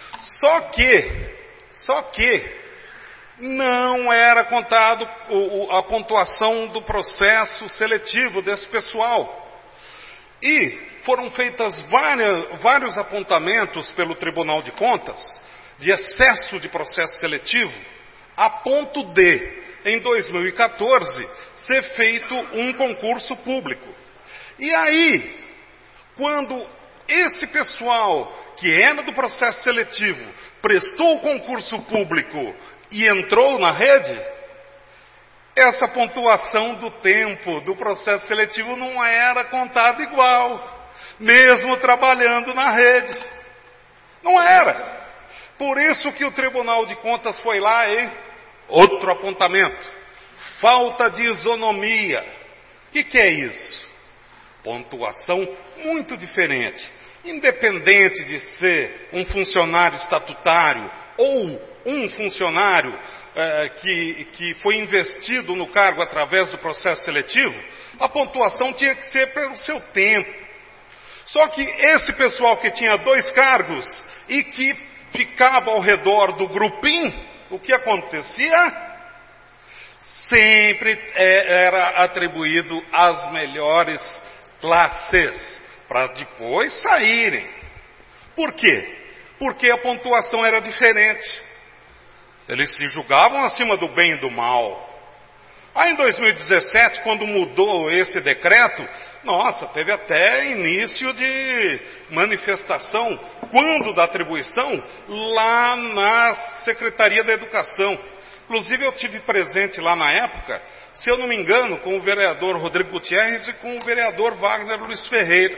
Só que não era contado a pontuação do processo seletivo desse pessoal. E foram feitas vários apontamentos pelo Tribunal de Contas de excesso de processo seletivo, a ponto de, em 2014, ser feito um concurso público. E aí, quando esse pessoal que era do processo seletivo prestou o concurso público e entrou na rede, essa pontuação do tempo do processo seletivo não era contada igual, mesmo trabalhando na rede. Não era. Por isso que o Tribunal de Contas foi lá e outro apontamento. Falta de isonomia. O que é isso? Pontuação muito diferente. Independente de ser um funcionário estatutário ou um funcionário que foi investido no cargo através do processo seletivo, a pontuação tinha que ser pelo seu tempo. Só que esse pessoal que tinha 2 cargos e que ficava ao redor do grupinho, o que acontecia? Sempre era atribuído às melhores classes, para depois saírem. Por quê? Porque a pontuação era diferente. Eles se julgavam acima do bem e do mal. Aí em 2017, quando mudou esse decreto, nossa, teve até início de manifestação, quando da atribuição, lá na Secretaria da Educação. Inclusive eu tive presente lá na época, se eu não me engano, com o vereador Rodrigo Gutierrez e com o vereador Wagner Luiz Ferreira.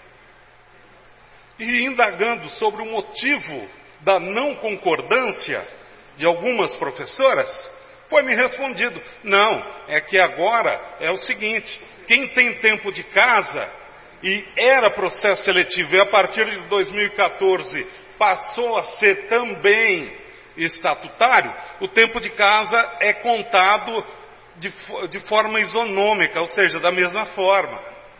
E indagando sobre o motivo da não concordância de algumas professoras, foi-me respondido, não, é que agora é o seguinte, quem tem tempo de casa e era processo seletivo e a partir de 2014 passou a ser também estatutário, o tempo de casa é contado de forma isonômica, ou seja, da mesma forma.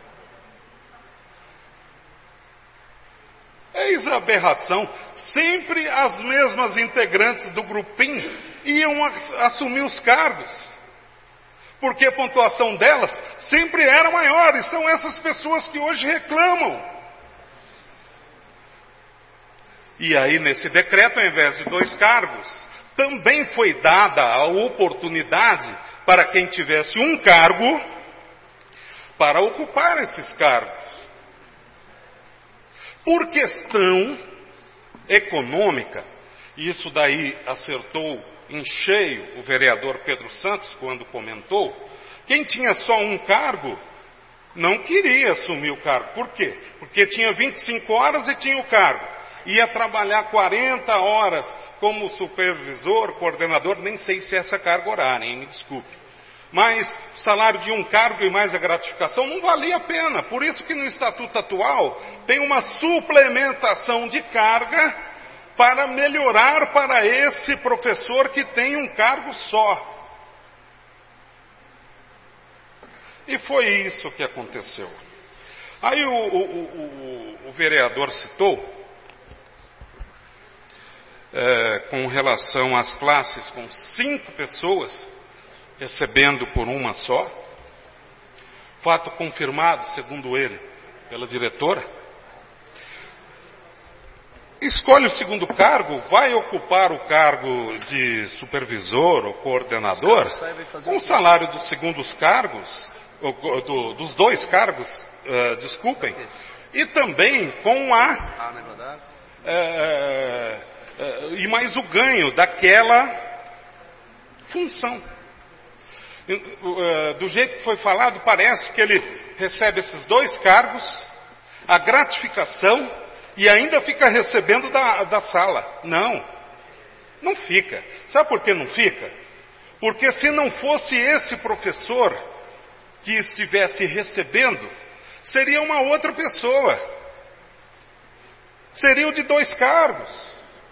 Eis a aberração, sempre as mesmas integrantes do grupinho iam assumir os cargos, porque a pontuação delas sempre era maior, e são essas pessoas que hoje reclamam. E aí, nesse decreto, ao invés de 2 cargos, também foi dada a oportunidade para quem tivesse um cargo para ocupar esses cargos. Por questão econômica, e isso daí acertou em cheio o vereador Pedro Santos quando comentou, quem tinha só um cargo não queria assumir o cargo. Por quê? Porque tinha 25 horas e tinha o cargo. Ia trabalhar 40 horas como supervisor, coordenador, nem sei se é essa carga horária, hein? Me desculpe. Mas o salário de um cargo e mais a gratificação não valia a pena. Por isso que no estatuto atual tem uma suplementação de carga para melhorar para esse professor que tem um cargo só. E foi isso que aconteceu. Aí o vereador citou, com relação às classes com 5 pessoas, recebendo por uma só, fato confirmado, segundo ele, pela diretora, escolhe o segundo cargo, vai ocupar o cargo de supervisor ou coordenador, com o salário dos segundos cargos, dos 2 cargos, desculpem, e também com e mais o ganho daquela função. Do jeito que foi falado, parece que ele recebe esses 2 cargos, a gratificação, e ainda fica recebendo da sala. Não fica. Sabe por que não fica? Porque se não fosse esse professor que estivesse recebendo, seria uma outra pessoa. Seria o de 2 cargos.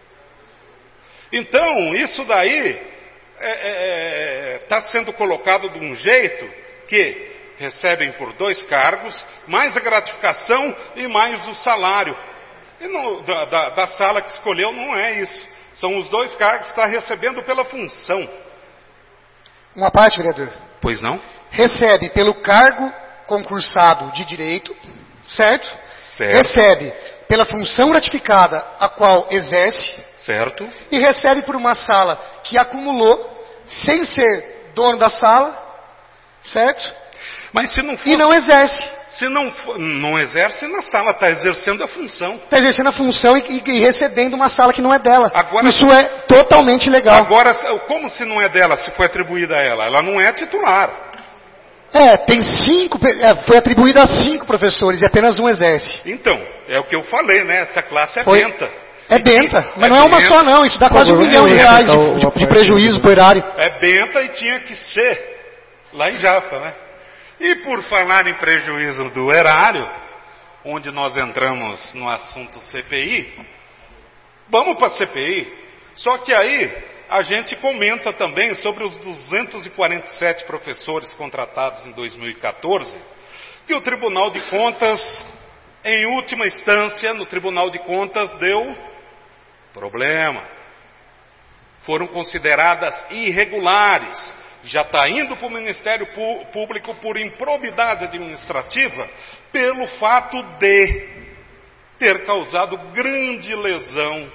Então, isso daí está sendo colocado de um jeito que recebem por 2 cargos, mais a gratificação e mais o salário. E da sala que escolheu não é isso. São os 2 cargos que está recebendo pela função. Uma parte, vereador. Pois não? Recebe pelo cargo concursado de direito, certo? Certo. Recebe pela função gratificada a qual exerce. Certo. E recebe por uma sala que acumulou, sem ser dono da sala, certo? Mas se não fosse, e não exerce. Se não exerce, na sala está exercendo a função. Está exercendo a função e recebendo uma sala que não é dela. Agora, isso é totalmente legal. Agora, como se não é dela, se foi atribuída a ela? Ela não é titular. Tem 5, foi atribuída a 5 professores e apenas um exerce. Então, é o que eu falei, né? Essa classe é benta. É benta, mas não é uma só não, isso dá quase R$1 milhão de prejuízo pro erário. É benta e tinha que ser lá em Jaffa, né? E por falar em prejuízo do erário, onde nós entramos no assunto CPI, vamos para a CPI. Só que aí a gente comenta também sobre os 247 professores contratados em 2014, que o Tribunal de Contas, em última instância, no Tribunal de Contas deu problema. Foram consideradas irregulares. Já está indo para o Ministério Público por improbidade administrativa, pelo fato de ter causado grande lesão.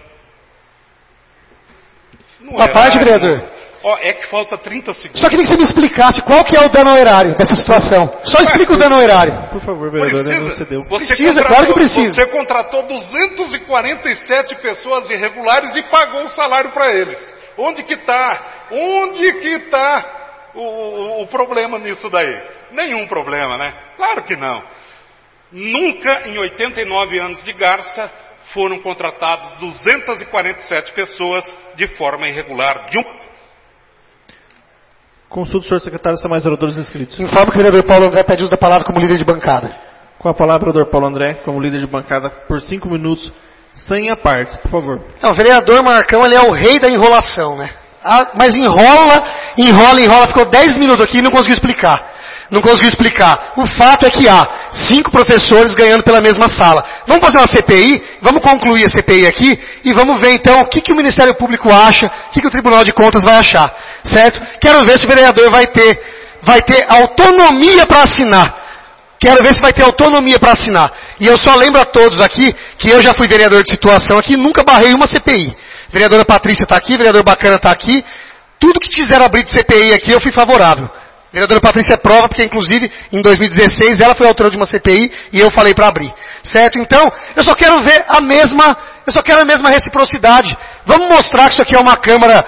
Uma parte, vereador. É que falta 30 segundos. Só queria que você me explicasse qual que é o dano ao erário dessa situação. Só explica o dano ao erário. Por favor, vereador, não cedeu. Precisa, claro que precisa. Você contratou 247 pessoas irregulares e pagou o salário para eles. Onde que está? Onde que está o problema nisso daí? Nenhum problema, né? Claro que não. Nunca em 89 anos de Garça foram contratados 247 pessoas de forma irregular. Consulta o senhor secretário se há mais oradores inscritos. Informo que o vereador Paulo André pede uso da palavra como líder de bancada. Com a palavra, o vereador Paulo André, como líder de bancada, por 5 minutos, sem apartes, por favor. Não, o vereador Marcão, ele é o rei da enrolação, né? Mas enrola, ficou 10 minutos aqui e não conseguiu explicar. O fato é que há 5 professores ganhando pela mesma sala. Vamos fazer uma CPI, vamos concluir a CPI aqui e vamos ver então o que o Ministério Público acha, o que o Tribunal de Contas vai achar, certo? Quero ver se o vereador vai ter autonomia para assinar. E eu só lembro a todos aqui que eu já fui vereador de situação aqui e nunca barrei uma CPI. Vereadora Patrícia está aqui, vereador Bacana está aqui. Tudo que quiser abrir de CPI aqui eu fui favorável. Vereadora Patrícia é prova, porque inclusive em 2016 ela foi autora de uma CPI e eu falei para abrir. Certo? Então, eu só quero ver a mesma reciprocidade. Vamos mostrar que isso aqui é uma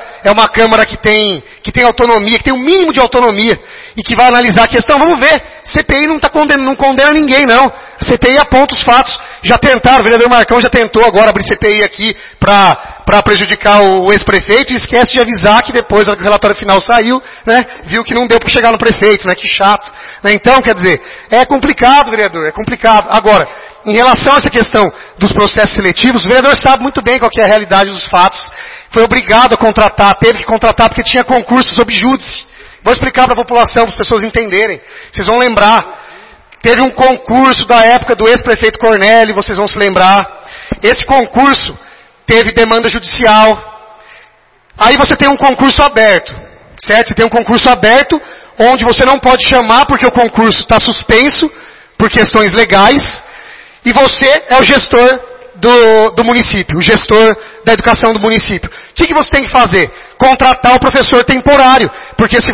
Câmara que tem autonomia, que tem um mínimo de autonomia e que vai analisar a questão. Vamos ver. CPI não condena ninguém, não. A CPI aponta os fatos. Já tentaram, o vereador Marcão já tentou agora abrir CPI aqui para prejudicar o ex-prefeito e esquece de avisar que depois, na hora que o relatório final saiu, né, viu que não deu para chegar no prefeito, né, que chato. Né? Então, quer dizer, é complicado, vereador, é complicado. Agora, em relação a essa questão dos processos seletivos, o vereador sabe muito bem qual que é a realidade dos fatos. Foi obrigado a contratar, teve que contratar porque tinha concursos sob júdice. Vou explicar para a população, para as pessoas entenderem. Vocês vão lembrar. Teve um concurso da época do ex-prefeito Cornélio, vocês vão se lembrar. Esse concurso teve demanda judicial. Aí você tem um concurso aberto, certo? Você tem um concurso aberto, onde você não pode chamar porque o concurso está suspenso por questões legais. E você é o gestor do município, o gestor da educação do município. O que você tem que fazer? Contratar o professor temporário. Porque se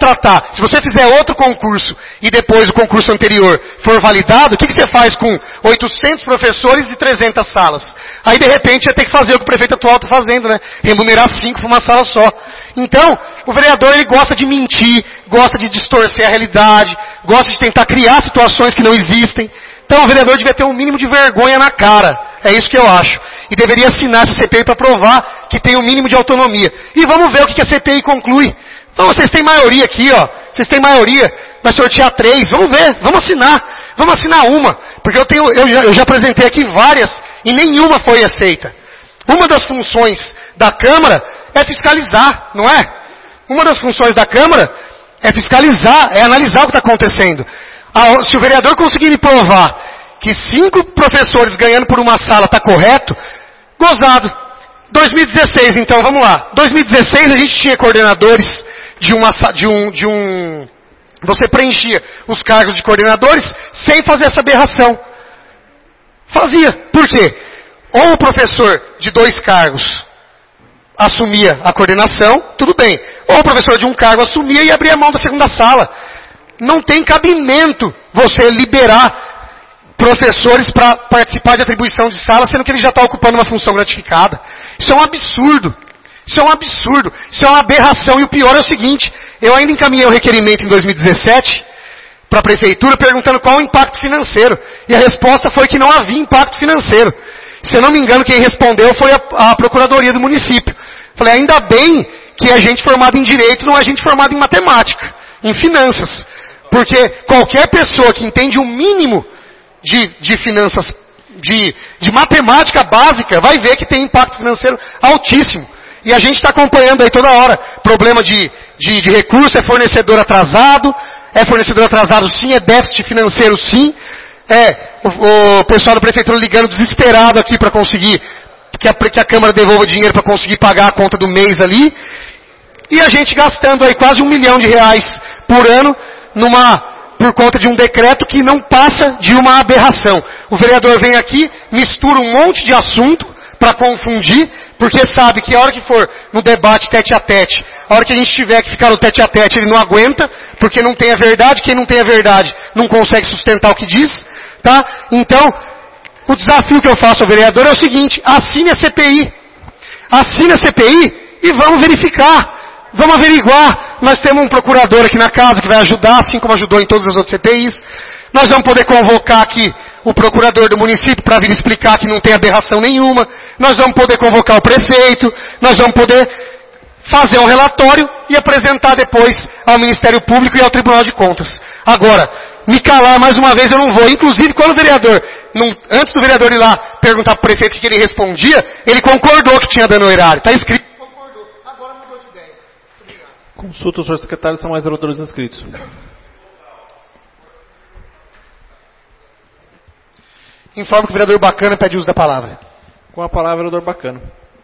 você fizer outro concurso e depois o concurso anterior for validado, o que você faz com 800 professores e 300 salas? Aí de repente vai ter que fazer o que o prefeito atual está fazendo, né? Remunerar 5 para uma sala só. Então, o vereador ele gosta de mentir, gosta de distorcer a realidade, gosta de tentar criar situações que não existem. Então o vereador devia ter um mínimo de vergonha na cara. É isso que eu acho. E deveria assinar essa CPI para provar que tem um mínimo de autonomia. E vamos ver o que a CPI conclui. Então vocês têm maioria aqui, ó. Vocês têm maioria. Vai sortear 3. Vamos ver. Vamos assinar. Vamos assinar uma. Porque eu já apresentei aqui várias e nenhuma foi aceita. Uma das funções da Câmara é fiscalizar, não é? Uma das funções da Câmara É fiscalizar, é analisar o que está acontecendo. Se o vereador conseguir me provar que 5 professores ganhando por uma sala está correto, gozado. 2016, então, vamos lá. 2016 a gente tinha coordenadores você preenchia os cargos de coordenadores sem fazer essa aberração. Fazia. Por quê? Ou o professor de 2 cargos assumia a coordenação, tudo bem. Ou o professor de 1 cargo assumia e abria a mão da segunda sala. Não tem cabimento você liberar professores para participar de atribuição de sala, sendo que ele já está ocupando uma função gratificada. Isso é um absurdo. Isso é um absurdo. Isso é uma aberração. E o pior é o seguinte, eu ainda encaminhei o requerimento em 2017 para a prefeitura perguntando qual o impacto financeiro. E a resposta foi que não havia impacto financeiro. Se eu não me engano, quem respondeu foi a Procuradoria do município. Falei, ainda bem que é gente formada em Direito, não é gente formada em Matemática, em Finanças. Porque qualquer pessoa que entende o mínimo de finanças, de matemática básica, vai ver que tem impacto financeiro altíssimo. E a gente está acompanhando aí toda hora. Problema de recurso, é fornecedor atrasado sim, é déficit financeiro sim. O pessoal da prefeitura ligando desesperado aqui para conseguir que a Câmara devolva dinheiro para conseguir pagar a conta do mês ali. E a gente gastando aí quase R$1 milhão por ano por conta de um decreto que não passa de uma aberração. O vereador vem aqui, mistura um monte de assunto para confundir, porque sabe que a hora que for no debate tete a tete, a hora que a gente tiver que ficar no tete a tete, ele não aguenta, porque não tem a verdade, quem não tem a verdade não consegue sustentar o que diz, tá? Então, o desafio que eu faço ao vereador é o seguinte, assine a CPI. Assine a CPI e vamos verificar. Vamos averiguar. Nós temos um procurador aqui na casa que vai ajudar, assim como ajudou em todas as outras CPIs. Nós vamos poder convocar aqui o procurador do município para vir explicar que não tem aberração nenhuma. Nós vamos poder convocar o prefeito. Nós vamos poder fazer um relatório e apresentar depois ao Ministério Público e ao Tribunal de Contas. Agora, me calar mais uma vez eu não vou. Inclusive, quando o vereador, antes do vereador ir lá perguntar para o prefeito o que ele respondia, ele concordou que tinha dano ao erário. Está escrito. Consulta o senhor secretário, são mais vereadores inscritos. Informo que o vereador Bacana pede uso da palavra. Com a palavra, vereador Bacana.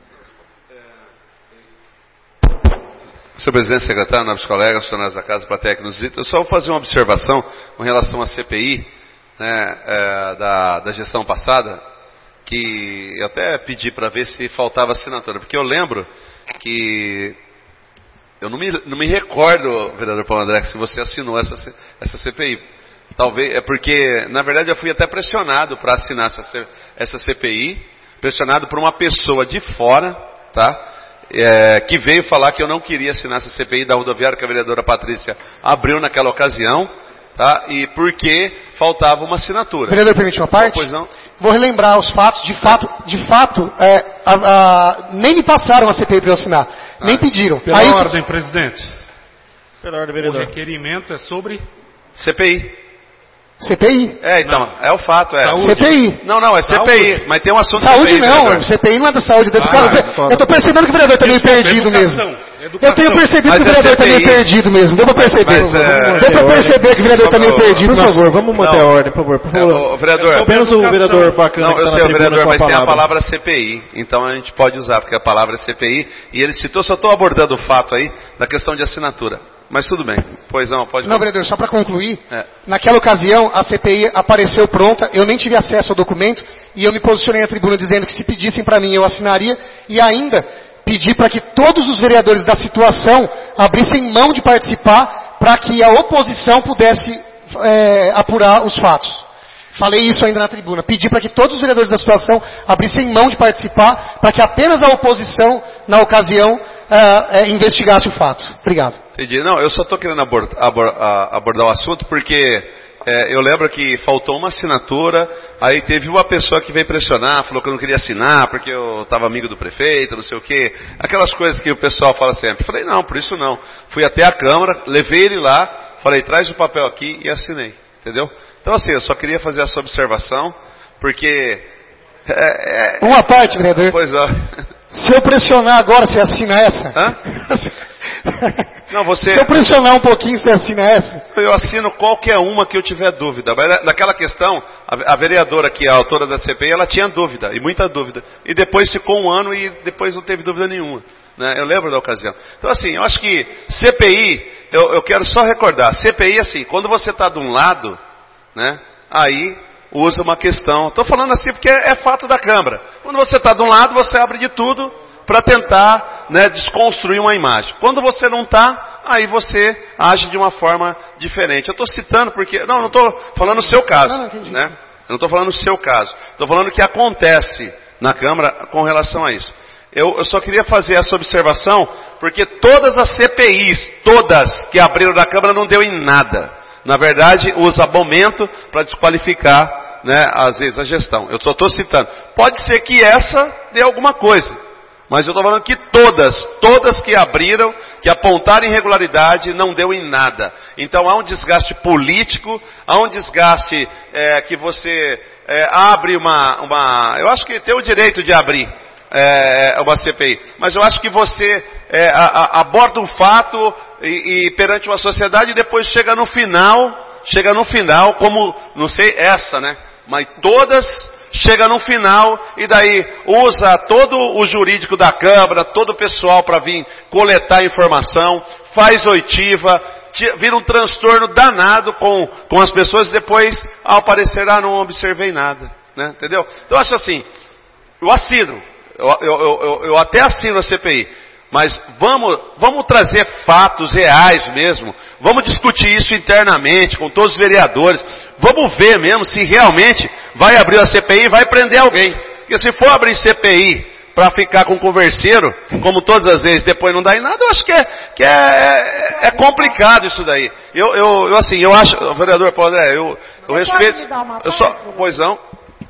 Senhor presidente, secretário, nobres colegas, funcionários da Casa, plateia que nos visita, eu só vou fazer uma observação com relação à CPI, da gestão passada, que eu até pedi para ver se faltava assinatura, porque eu lembro que eu não me recordo, vereador Paulo André, se você assinou essa CPI. Talvez, é porque, na verdade, eu fui até pressionado para assinar essa CPI, pressionado por uma pessoa de fora, tá? Que veio falar que eu não queria assinar essa CPI da rodoviária que a vereadora Patrícia abriu naquela ocasião, tá? E porque faltava uma assinatura. Vereador, permite uma parte? Pois não. Vou relembrar os fatos. De fato, nem me passaram a CPI para eu assinar. Nem pediram. Pela ordem, presidente. Pela ordem, vereador. O requerimento é sobre CPI. CPI. Então, não. É o fato. CPI. Não, é CPI, mas tem um assunto saúde CPI, não, vereador. CPI não é da saúde. Eu estou percebendo que o vereador está meio perdido mesmo. Eu tenho percebido que o vereador está meio perdido mesmo. Deu para perceber. Deu para perceber que o vereador está meio perdido. Por favor, vamos manter a ordem, por favor. Vereador, apenas o vereador Bacana. Não, eu sei, o vereador, mas tem a palavra CPI. Então a gente pode usar, porque a palavra é CPI. E ele citou, só estou abordando o fato aí da questão de assinatura. Mas tudo bem. Pois não, pode. Não, vereador, só para concluir. Naquela ocasião, a CPI apareceu pronta, eu nem tive acesso ao documento, e eu me posicionei na tribuna dizendo que se pedissem para mim, eu assinaria, e ainda pedi para que todos os vereadores da situação abrissem mão de participar, para que a oposição pudesse apurar os fatos. Falei isso ainda na tribuna. Pedi para que todos os vereadores da situação abrissem mão de participar, para que apenas a oposição, na ocasião, investigasse o fato. Obrigado. Entendi. Não, eu só estou querendo abordar o assunto porque eu lembro que faltou uma assinatura, aí teve uma pessoa que veio pressionar, falou que eu não queria assinar porque eu estava amigo do prefeito, não sei o quê. Aquelas coisas que o pessoal fala sempre. Falei, não, por isso não. Fui até a Câmara, levei ele lá, falei, traz o papel aqui e assinei. Entendeu? Então assim, eu só queria fazer essa observação, porque... Uma parte, vereador. Pois é. Se eu pressionar agora, você assina essa? Hã? Não, você... Se eu pressionar um pouquinho, você assina essa? Eu assino qualquer uma que eu tiver dúvida. Mas naquela questão, a vereadora que é a autora da CPI, ela tinha dúvida, e muita dúvida. E depois ficou um ano e depois não teve dúvida nenhuma. Né? Eu lembro da ocasião. Então assim, eu acho que CPI, eu quero só recordar, CPI assim, quando você está de um lado, né, aí usa uma questão. Estou falando assim porque é fato da Câmara. Quando você está de um lado, você abre de tudo para tentar, né, desconstruir uma imagem. Quando você não está, aí você age de uma forma diferente. Eu estou citando porque... Não estou falando o seu caso. Né? Eu não estou falando o seu caso. Estou falando o que acontece na Câmara com relação a isso. Eu só queria fazer essa observação porque todas as CPIs, todas que abriram na Câmara não deu em nada. Na verdade, usa momento para desqualificar, né, às vezes a gestão. Eu só estou citando. Pode ser que essa dê alguma coisa. Mas eu estou falando que todas que abriram, que apontaram irregularidade, não deu em nada. Então há um desgaste político, há um desgaste que você abre eu acho que tem o direito de abrir uma CPI. Mas eu acho que você aborda um fato e perante uma sociedade e depois chega no final, como, não sei essa, né? Mas todas... Chega no final e daí usa todo o jurídico da Câmara, todo o pessoal para vir coletar informação, faz oitiva, vira um transtorno danado com as pessoas e depois, ao parecer, não observei nada. Né? Entendeu? Então eu acho assim, eu assino, eu até assino a CPI, mas vamos trazer fatos reais mesmo, vamos discutir isso internamente com todos os vereadores, vamos ver mesmo se realmente vai abrir a CPI e vai prender alguém. Porque se for abrir CPI para ficar com converseiro, como todas as vezes, depois não dá em nada, eu acho que é complicado isso daí. Eu acho, vereador Paulo André, eu respeito. Pois não.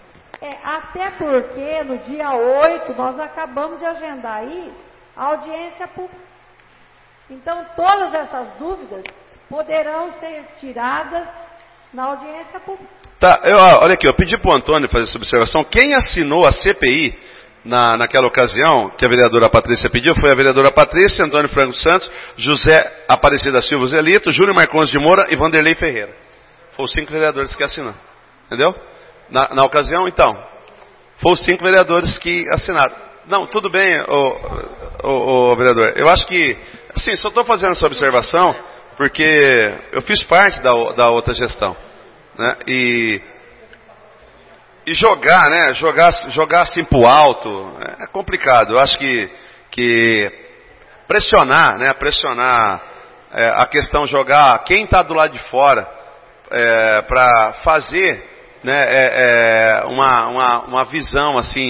Até porque no dia 8 nós acabamos de agendar aí a audiência pública. Então todas essas dúvidas poderão ser tiradas na audiência pública. Tá, olha aqui, eu pedi para o Antônio fazer essa observação. Quem assinou a CPI naquela ocasião, que a vereadora Patrícia pediu, foi a vereadora Patrícia, Antônio Franco Santos, José Aparecida Silva Zelito, Júlio Marcondes de Moura e Vanderlei Ferreira. Foram os 5 vereadores que assinaram. Entendeu? Na ocasião, então, foram os 5 vereadores que assinaram. Não, tudo bem, vereador. Eu acho que, assim, só estou fazendo essa observação porque eu fiz parte da outra gestão. Né? E jogar, né? Jogar assim pro alto é complicado. Eu acho que pressionar, né? A questão jogar quem está do lado de fora para fazer, né? Uma visão assim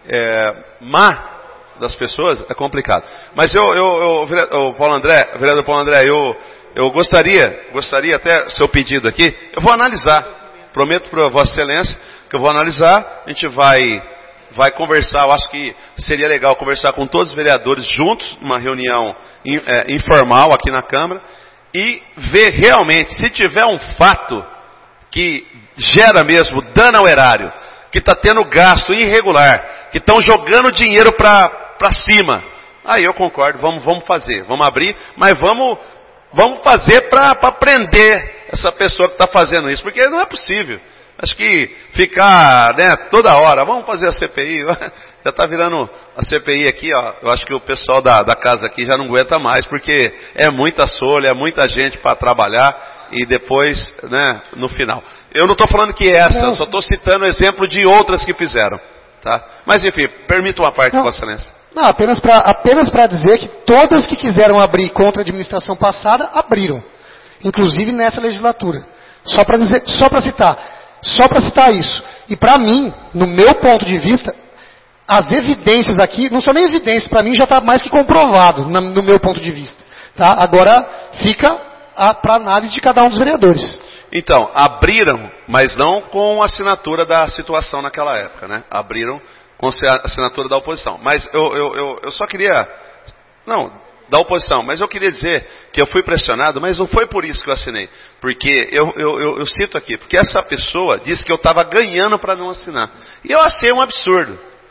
má das pessoas é complicado. Mas vereador Paulo André, eu gostaria até seu pedido aqui, eu vou analisar, prometo para Vossa Excelência que eu vou analisar, a gente vai conversar, eu acho que seria legal conversar com todos os vereadores juntos, numa reunião informal aqui na Câmara, e ver realmente, se tiver um fato que gera mesmo dano ao erário, que está tendo gasto irregular, que estão jogando dinheiro para cima, aí eu concordo, vamos fazer, vamos abrir, mas vamos fazer para prender essa pessoa que está fazendo isso, porque não é possível. Acho que ficar, né, toda hora, vamos fazer a CPI, já está virando a CPI aqui, ó. Eu acho que o pessoal da casa aqui já não aguenta mais, porque é muita solha, é muita gente para trabalhar e depois, né, no final. Eu não estou falando que essa, eu só estou citando o exemplo de outras que fizeram, tá? Mas enfim, permita uma parte, Vossa Excelência. Não, apenas para dizer que todas que quiseram abrir contra a administração passada, abriram. Inclusive nessa legislatura. Só para citar isso. E para mim, no meu ponto de vista, as evidências aqui, não são nem evidências, para mim já está mais que comprovado, no meu ponto de vista. Tá? Agora fica para análise de cada um dos vereadores. Então, abriram, mas não com a assinatura da situação naquela época, né? Abriram com a assinatura da oposição. Mas eu só queria... Não, da oposição. Mas eu queria dizer que eu fui pressionado, mas não foi por isso que eu assinei. Porque eu cito aqui, porque essa pessoa disse que eu estava ganhando para não assinar. E eu achei um absurdo.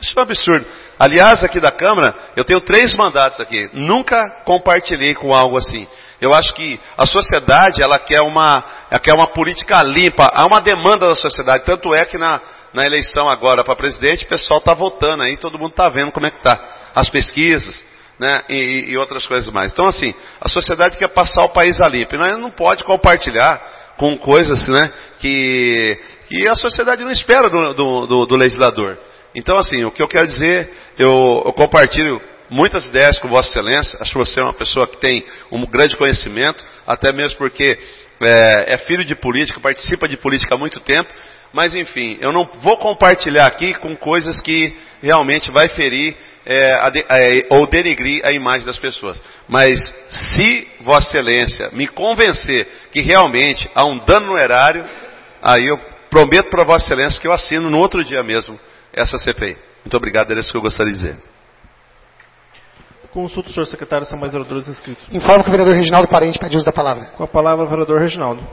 Isso é um absurdo. Aliás, aqui da Câmara, eu tenho 3 mandatos aqui. Nunca compartilhei com algo assim. Eu acho que a sociedade, ela quer uma política limpa. Há uma demanda da sociedade. Tanto é que na eleição agora para presidente, o pessoal está votando aí, todo mundo está vendo como é que está. As pesquisas, né, e outras coisas mais. Então, assim, a sociedade quer passar o país a limpo. E nós não pode compartilhar com coisas, né, que a sociedade não espera do legislador. Então, assim, o que eu quero dizer, eu compartilho muitas ideias com Vossa Excelência. Acho que você é uma pessoa que tem um grande conhecimento, até mesmo porque é filho de política, participa de política há muito tempo. Mas, enfim, eu não vou compartilhar aqui com coisas que realmente vai ferir ou denegrir a imagem das pessoas. Mas, se Vossa Excelência me convencer que realmente há um dano no erário, aí eu prometo para Vossa Excelência que eu assino no outro dia mesmo essa CPI. Muito obrigado, era isso que eu gostaria de dizer. Consulta o senhor secretário, são mais vereadores inscritos. Informo que o vereador Reginaldo Parente pede uso da palavra. Com a palavra, o vereador Reginaldo.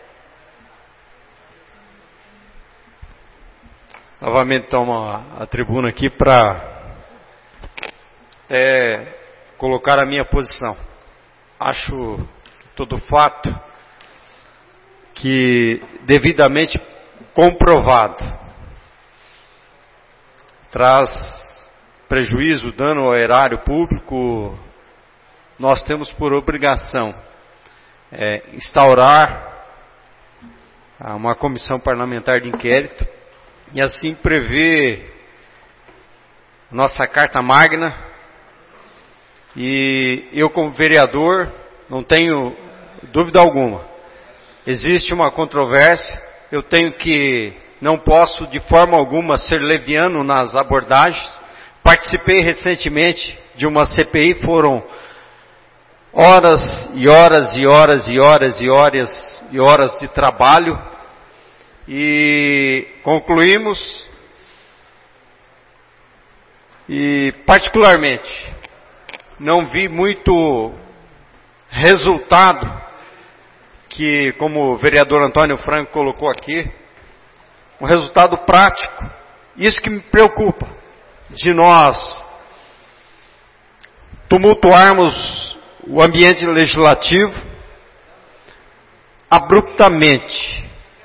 Novamente tomo a tribuna aqui para colocar a minha posição. Acho todo fato que devidamente comprovado traz prejuízo, dano ao erário público. Nós temos por obrigação instaurar uma comissão parlamentar de inquérito e assim prever nossa Carta Magna. E eu, como vereador, não tenho dúvida alguma. Existe uma controvérsia, não posso de forma alguma ser leviano nas abordagens. Participei recentemente de uma CPI, foram horas e horas e horas e horas e horas e horas de trabalho e concluímos e particularmente não vi muito resultado que, como o vereador Antônio Franco colocou aqui, um resultado prático. Isso que me preocupa, de nós tumultuarmos o ambiente legislativo abruptamente,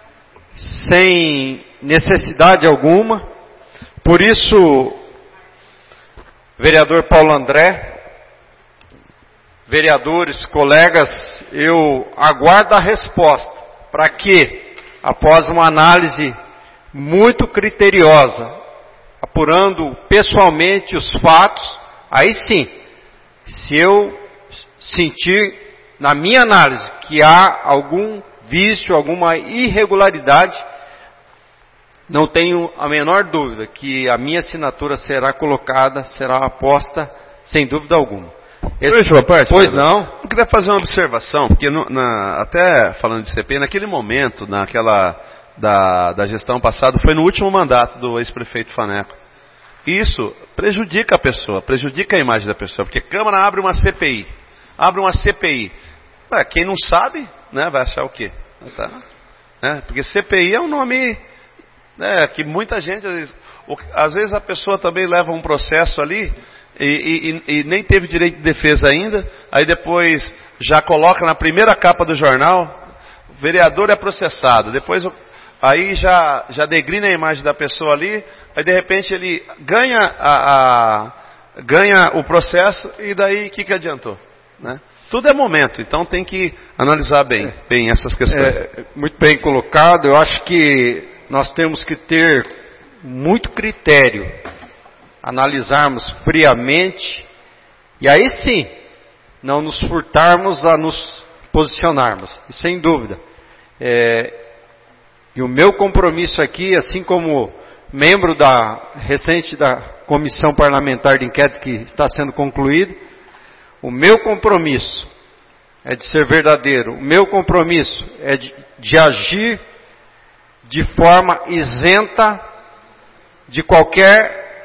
sem necessidade alguma. Por isso, vereador Paulo André, vereadores, colegas, eu aguardo a resposta para que, após uma análise muito criteriosa, apurando pessoalmente os fatos, aí sim, se eu sentir na minha análise que há algum vício, alguma irregularidade, não tenho a menor dúvida que a minha assinatura será colocada, será aposta, sem dúvida alguma. Pois não. Eu queria fazer uma observação, porque até falando de CPI, naquele momento, da gestão passada, foi no último mandato do ex-prefeito Faneco. Isso prejudica a pessoa, prejudica a imagem da pessoa, porque a Câmara abre uma CPI. Quem não sabe, né, vai achar o quê? Porque CPI é um nome que muita gente, às vezes a pessoa também leva um processo ali e nem teve direito de defesa ainda, aí depois já coloca na primeira capa do jornal, vereador é processado, depois aí já degrina a imagem da pessoa ali, aí de repente ele ganha o processo e daí o que adiantou? Né? Tudo é momento, então tem que analisar bem essas questões. Muito bem colocado. Eu acho que nós temos que ter muito critério, analisarmos friamente e aí sim, não nos furtarmos a nos posicionarmos, e sem dúvida. E o meu compromisso aqui, assim como membro recente da Comissão Parlamentar de Inquérito que está sendo concluída, o meu compromisso é de ser verdadeiro, o meu compromisso é de agir de forma isenta de qualquer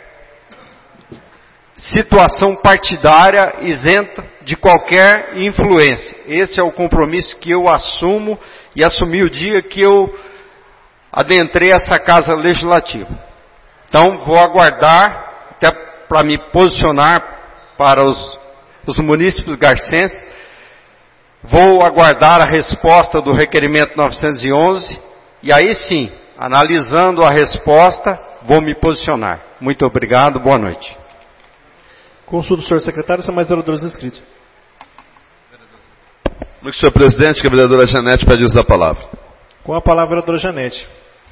situação partidária, isenta de qualquer influência. Esse é o compromisso que eu assumo e assumi o dia que eu adentrei essa casa legislativa. Então, vou aguardar até para me posicionar para os munícipes garcenses. Vou aguardar a resposta do requerimento 911 e aí sim, analisando a resposta, vou me posicionar. Muito obrigado, boa noite. Consulta o senhor secretário, são mais vereadores inscritos. Muito senhor presidente, que a vereadora Janete pede uso da palavra. Com a palavra, a vereadora Janete.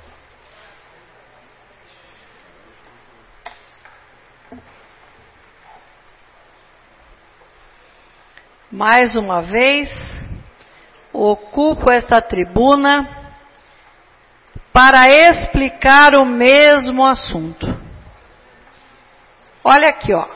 Mais uma vez, ocupo esta tribuna para explicar o mesmo assunto. Olha aqui, ó.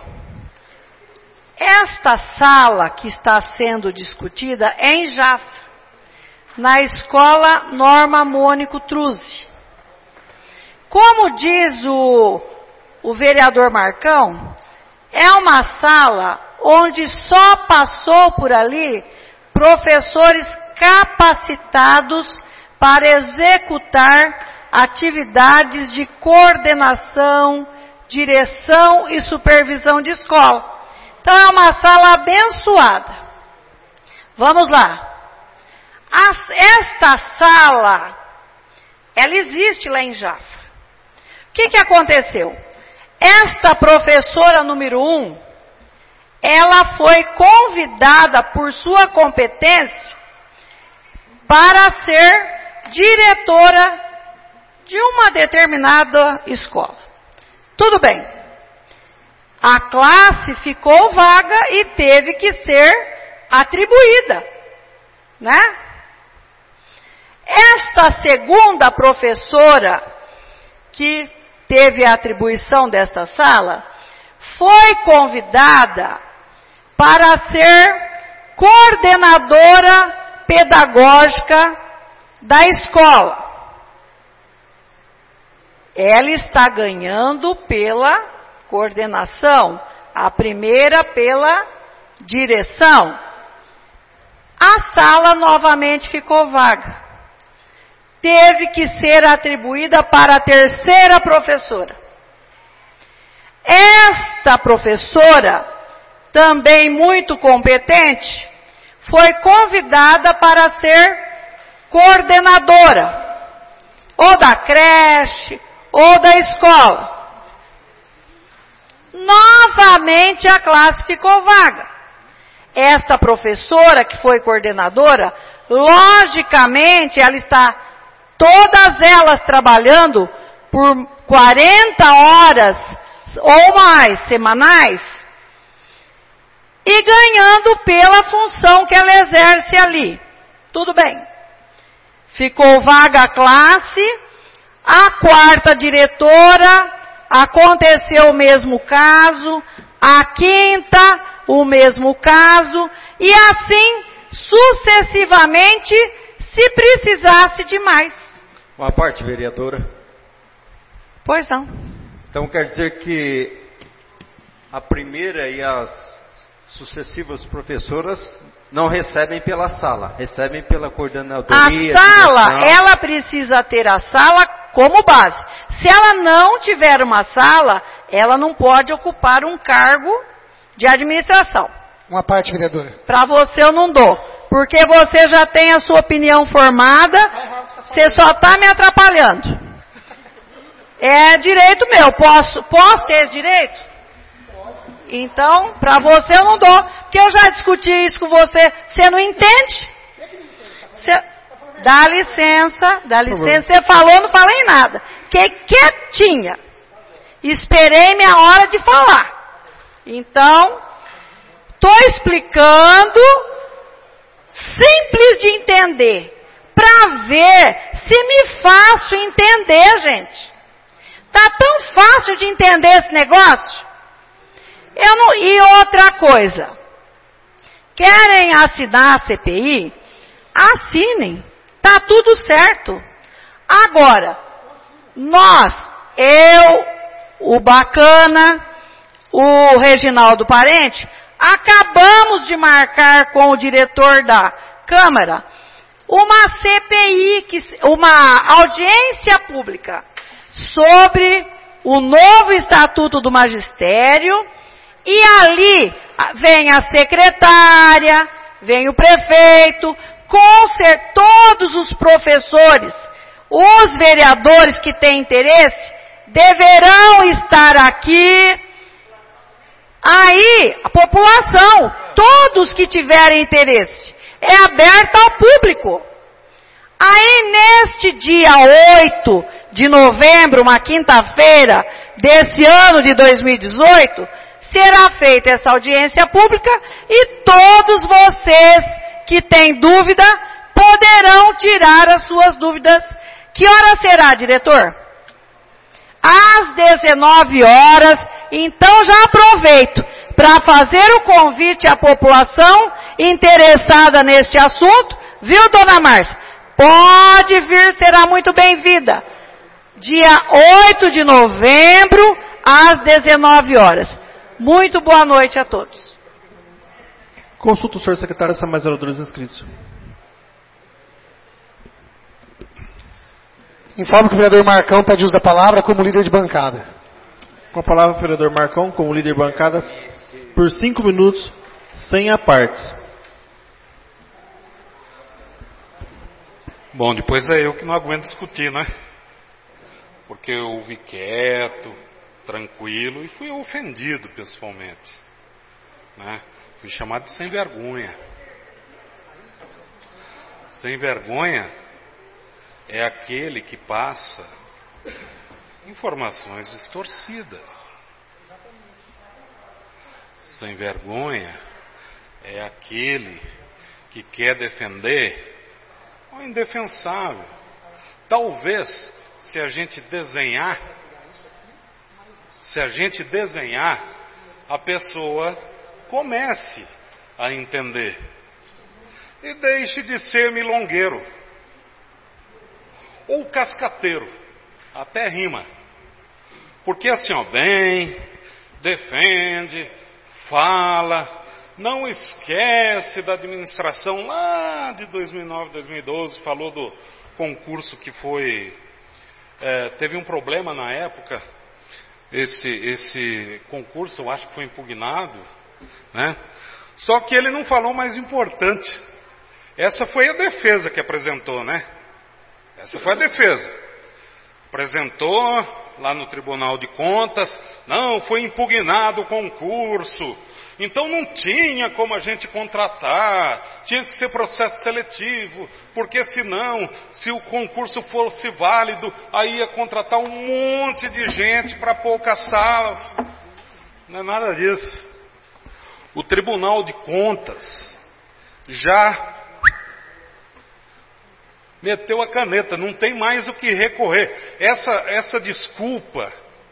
Esta sala que está sendo discutida é em Jafra, na Escola Norma Mônico Truzzi. Como diz o vereador Marcão, é uma sala onde só passou por ali professores capacitados para executar atividades de coordenação, direção e supervisão de escola. Então é uma sala abençoada. Vamos lá. Esta sala, ela existe lá em Jafra. O que aconteceu? Esta professora número 1, ela foi convidada por sua competência para ser diretora de uma determinada escola. Tudo bem. A classe ficou vaga e teve que ser atribuída, né? Esta segunda professora que teve a atribuição desta sala foi convidada para ser coordenadora pedagógica da escola. Ela está ganhando pela coordenação, a primeira pela direção. A sala novamente ficou vaga. Teve que ser atribuída para a terceira professora. Esta professora, também muito competente, foi convidada para ser coordenadora, ou da creche, ou da escola. Novamente a classe ficou vaga. Esta professora, que foi coordenadora, logicamente ela está, todas elas trabalhando por 40 horas ou mais semanais, e ganhando pela função que ela exerce ali. Tudo bem. Ficou vaga a classe, a quarta diretora, aconteceu o mesmo caso, a quinta, o mesmo caso, e assim sucessivamente, se precisasse de mais. Uma parte, vereadora. Pois não. Então quer dizer que a primeira e as sucessivas professoras não recebem pela sala, recebem pela coordenadoria. A sala, ela precisa ter a sala como base. Se ela não tiver uma sala, ela não pode ocupar um cargo de administração. Uma parte, vereadora. Para você eu não dou, porque você já tem a sua opinião formada, você só está me atrapalhando. É direito meu, posso ter esse direito? Então, para você eu não dou, porque eu já discuti isso com você, você não entende? Dá licença, você falou, não falei nada. Fiquei quietinha. Esperei minha hora de falar. Então, estou explicando, simples de entender, para ver se me faço entender, gente. Tá tão fácil de entender esse negócio? E outra coisa, querem assinar a CPI? Assinem, tá tudo certo. Agora, o Bacana, o Reginaldo Parente, acabamos de marcar com o diretor da Câmara uma CPI, uma audiência pública sobre o novo Estatuto do Magistério, e ali vem a secretária, vem o prefeito, todos os professores, os vereadores que têm interesse, deverão estar aqui. Aí, a população, todos que tiverem interesse, é aberta ao público. Aí, neste dia 8 de novembro, uma quinta-feira desse ano de 2018, será feita essa audiência pública e todos vocês que têm dúvida poderão tirar as suas dúvidas. Que hora será, diretor? Às 19 horas. Então já aproveito para fazer o convite à população interessada neste assunto, viu, dona Márcia? Pode vir, será muito bem-vinda. Dia 8 de novembro, às 19 horas. Muito boa noite a todos. Consulta o senhor secretário se há mais oradores inscritos. Informo que o vereador Marcão pede uso da palavra como líder de bancada. Com a palavra o vereador Marcão, como líder de bancada, por 5 minutos, sem apartes. Bom, depois é eu que não aguento discutir, né? Porque eu ouvi quieto, tranquilo e fui ofendido pessoalmente, né? Fui chamado de sem vergonha. Sem vergonha é aquele que passa informações distorcidas. Sem vergonha é aquele que quer defender o indefensável. Talvez, se a gente desenhar, a pessoa comece a entender e deixe de ser milongueiro ou cascateiro, até rima. Porque assim, ó, vem, defende, fala, não esquece da administração lá de 2009, 2012, falou do concurso que foi, teve um problema na época, esse concurso eu acho que foi impugnado, né? Só que ele não falou o mais importante. Essa foi a defesa que apresentou, né? Essa foi a defesa. Apresentou lá no Tribunal de Contas, não, foi impugnado o concurso, então não tinha como a gente contratar, tinha que ser processo seletivo, porque senão, se o concurso fosse válido, aí ia contratar um monte de gente para poucas salas. Não é nada disso. O Tribunal de Contas já meteu a caneta, não tem mais o que recorrer. Essa desculpa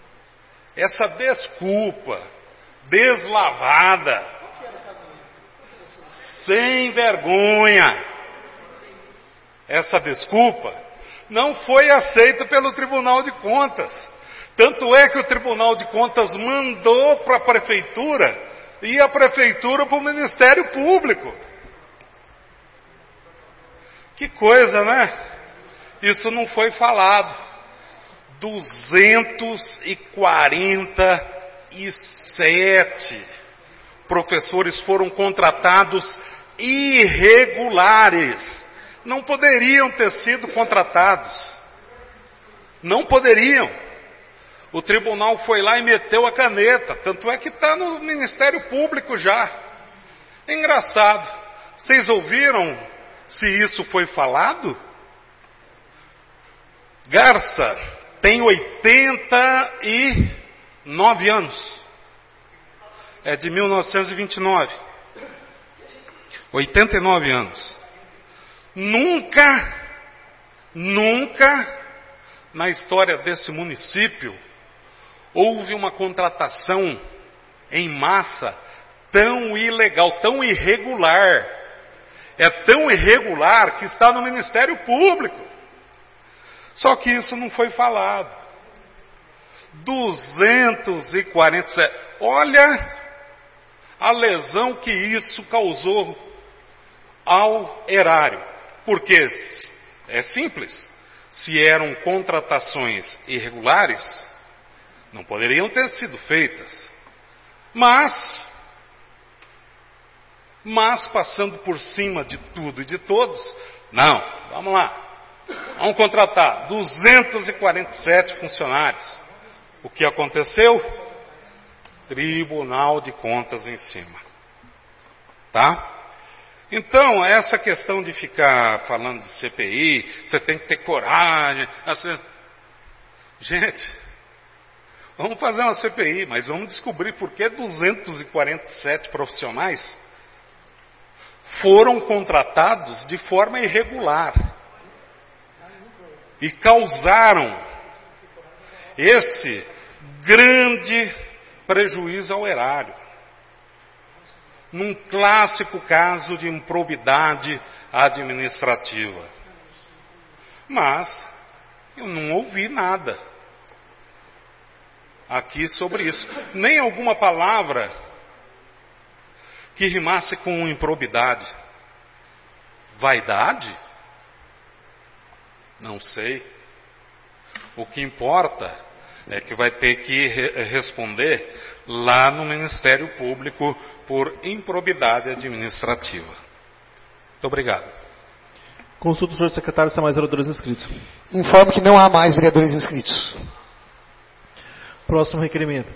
deslavada, sem vergonha, essa desculpa não foi aceita pelo Tribunal de Contas. Tanto é que o Tribunal de Contas mandou para a Prefeitura e a Prefeitura para o Ministério Público. Que coisa, né? Isso não foi falado. 247 professores foram contratados irregulares. Não poderiam ter sido contratados. Não poderiam. O tribunal foi lá e meteu a caneta. Tanto é que está no Ministério Público já. É engraçado. Vocês ouviram se isso foi falado? Garça tem 89 anos. É de 1929. 89 anos. Nunca na história desse município houve uma contratação em massa tão ilegal, tão irregular. É tão irregular que está no Ministério Público. Só que isso não foi falado. 247. Olha a lesão que isso causou ao erário. Porque é simples. Se eram contratações irregulares, Não poderiam ter sido feitas. Mas passando por cima de tudo e de todos, não, vamos lá. Vamos contratar 247 funcionários. O que aconteceu? Tribunal de Contas em cima. Tá? Então, essa questão de ficar falando de CPI, você tem que ter coragem. Gente, vamos fazer uma CPI, mas vamos descobrir por que 247 profissionais foram contratados de forma irregular e causaram esse grande prejuízo ao erário. Num clássico caso de improbidade administrativa. Mas eu não ouvi nada aqui sobre isso. Nem alguma palavra que rimasse com improbidade. Vaidade? Não sei. O que importa é que vai ter que responder lá no Ministério Público por improbidade administrativa. Muito obrigado. Consulta o senhor secretário se há mais vereadores inscritos. Informo que não há mais vereadores inscritos. Próximo requerimento.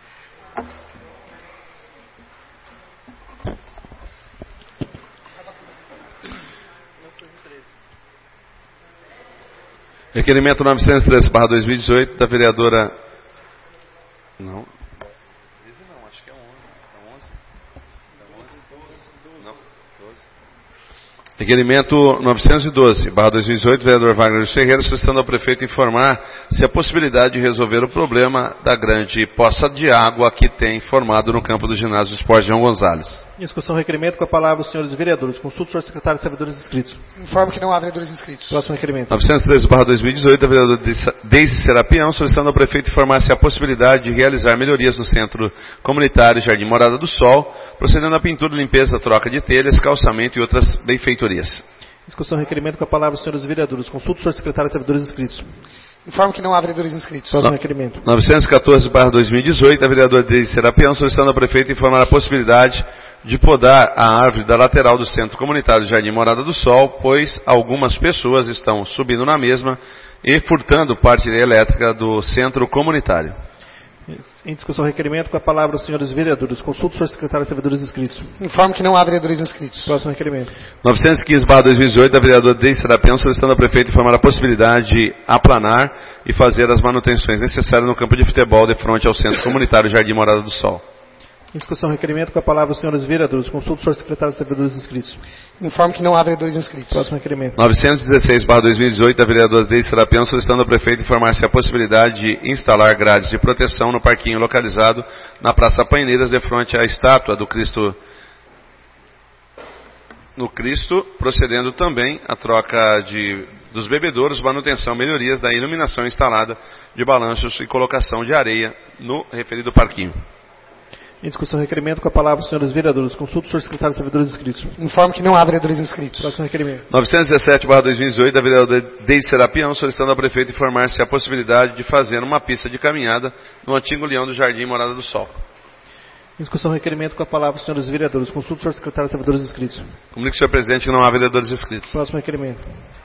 Requerimento 913/2018 da vereadora... Não. Acho que é 11. Não, 12. Requerimento 912/2018, vereador Wagner Ferreira, solicitando ao prefeito informar se a possibilidade de resolver o problema da grande poça de água que tem formado no campo do ginásio de esporte João Gonzalez. Discussão requerimento, com a palavra os senhores vereadores. Consulta o senhor secretário de servidores inscritos. Informo que não há vereadores inscritos. Próximo requerimento. 913/2018, da vereadora Deise Serapião, solicitando ao prefeito informar se a possibilidade de realizar melhorias no centro comunitário Jardim Morada do Sol, procedendo à pintura, limpeza, troca de telhas, calçamento e outras benfeitorias. Discussão requerimento, com a palavra os senhores vereadores. Consulta o senhor secretário de servidores inscritos. Informo que não há vereadores inscritos. Próximo requerimento. 914/2018, da vereadora Deise Serapião, solicitando ao prefeito informar a possibilidade de podar a árvore da lateral do centro comunitário Jardim Morada do Sol, pois algumas pessoas estão subindo na mesma e furtando parte elétrica do centro comunitário. Em discussão requerimento, com a palavra os senhores vereadores. Consulta o senhor secretário de servidores inscritos. Informo que não há vereadores inscritos. Próximo requerimento. 915/2018, da vereadora Deise Serapião, solicitando ao prefeito informar a possibilidade de aplanar e fazer as manutenções necessárias no campo de futebol de frente ao centro comunitário Jardim Morada do Sol. Em discussão requerimento, com a palavra os senhores vereadores. Consulta o senhor secretário de servidores inscritos. Informo que não há vereadores inscritos. Próximo requerimento. 916/2018, da vereadora Deise Serapião, solicitando ao prefeito informar se a possibilidade de instalar grades de proteção no parquinho localizado na Praça Paineiras, de frente à estátua do Cristo, procedendo também à troca dos bebedouros, manutenção, melhorias da iluminação instalada de balanços e colocação de areia no referido parquinho. Em discussão requerimento, com a palavra os senhores vereadores. Consulta o senhor secretário de servidores inscritos. Informo que não há vereadores inscritos. Próximo requerimento. 917/2018, da vereadora Deise Serapião, solicitando ao prefeito informar se há possibilidade de fazer uma pista de caminhada no antigo leão do Jardim Morada do Sol. Em discussão requerimento, com a palavra os senhores vereadores. Consulta o senhor secretário de servidores inscritos. Comunique, senhor presidente, que não há vereadores inscritos. Próximo requerimento.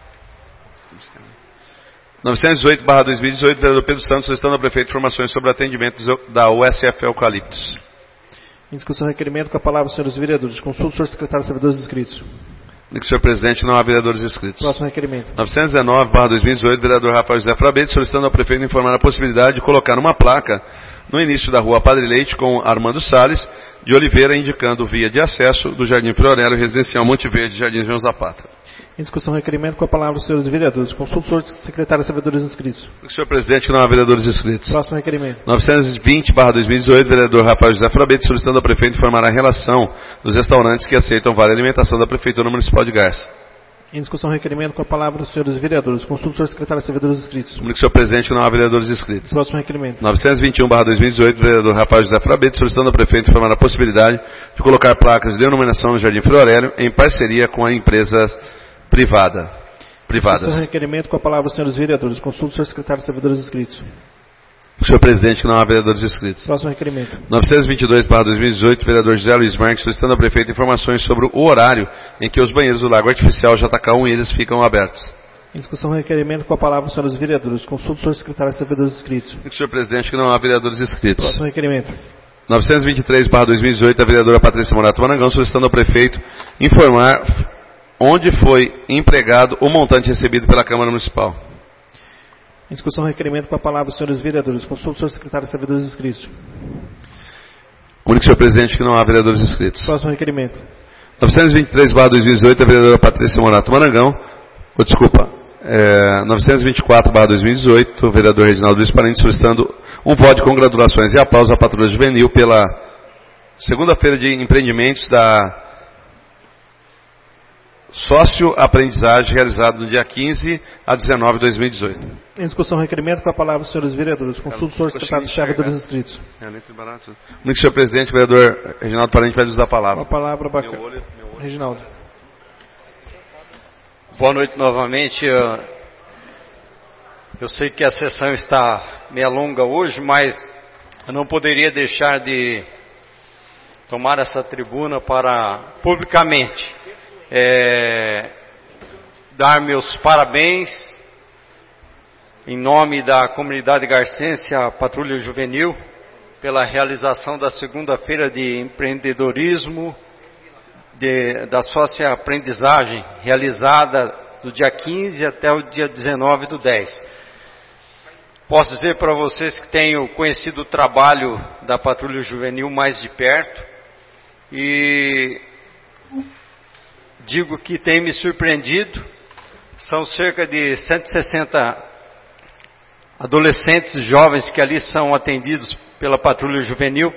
918/2018, vereador Pedro Santos, solicitando ao prefeito informações sobre atendimentos da USF Eucaliptos. Em discussão requerimento, com a palavra os senhores vereadores. Consulta o senhor secretário de servidores inscritos. Senhor presidente, não há vereadores inscritos. Próximo requerimento. 919/2018, vereador Rafael José Frabete, solicitando ao prefeito informar a possibilidade de colocar uma placa no início da rua Padre Leite com Armando Salles de Oliveira, indicando via de acesso do Jardim Fiorello, residencial Monte Verde, Jardim João Zapata. Em discussão requerimento, com a palavra os senhores vereadores. Consulta o senhor secretário de servidores inscritos. Senhor presidente, não há vereadores inscritos. Próximo requerimento. 920/2018, vereador Rafael José Frabete, solicitando ao prefeito informar a relação dos restaurantes que aceitam vale alimentação da Prefeitura Municipal de Garça. Em discussão requerimento, com a palavra os senhores vereadores. Consulta o senhor secretário de servidores inscritos. Comunique, senhor presidente, não há vereadores inscritos. Próximo requerimento. 921/2018, vereador Rafael José Frabete, solicitando ao prefeito informar a possibilidade de colocar placas de denominação no Jardim Fiorello em parceria com a empresa privadas. Discussão requerimento, com a palavra os senhores vereadores. Consulta o senhor secretário de servidores inscritos. Senhor presidente, que não há vereadores inscritos. Próximo requerimento. 922/2018, vereador José Luiz Marques, solicitando ao prefeito informações sobre o horário em que os banheiros do Lago Artificial JK1 e eles ficam abertos. Em discussão, requerimento com a palavra, senhores vereadores. Consulta o senhor secretário de servidores inscritos. Senhor presidente, que não há vereadores inscritos. Próximo requerimento. 923/2018, a vereadora Patrícia Morato Marangão, solicitando ao prefeito informar onde foi empregado o montante recebido pela Câmara Municipal. Em discussão, requerimento com a palavra, senhores vereadores. Consulta o senhor secretário de servidores inscritos. Comunico, senhor presidente, que não há vereadores inscritos. Próximo requerimento. 923/2018, a vereadora Patrícia Morato Marangão, 924/2018, o vereador Reginaldo Luiz Parente, solicitando um voto de congratulações e aplausos à Patrulha Juvenil pela segunda-feira de empreendimentos da sócio-aprendizagem realizada no dia 15 a 19 de 2018. Em discussão, requerimento com a palavra, senhores vereadores. Consulta o senhor secretário de servidores inscritos. Muito, senhor presidente, o vereador Reginaldo Parente vai usar a palavra. Com a palavra, Reginaldo. Boa noite novamente. Eu sei que a sessão está meio longa hoje, mas eu não poderia deixar de tomar essa tribuna para publicamente dar meus parabéns em nome da comunidade garcense à Patrulha Juvenil pela realização da segunda-feira de empreendedorismo da sócia-aprendizagem realizada do dia 15 até o dia 19 do 10. Posso dizer para vocês que tenho conhecido o trabalho da Patrulha Juvenil mais de perto e digo que tem me surpreendido. São cerca de 160 adolescentes e jovens que ali são atendidos pela Patrulha Juvenil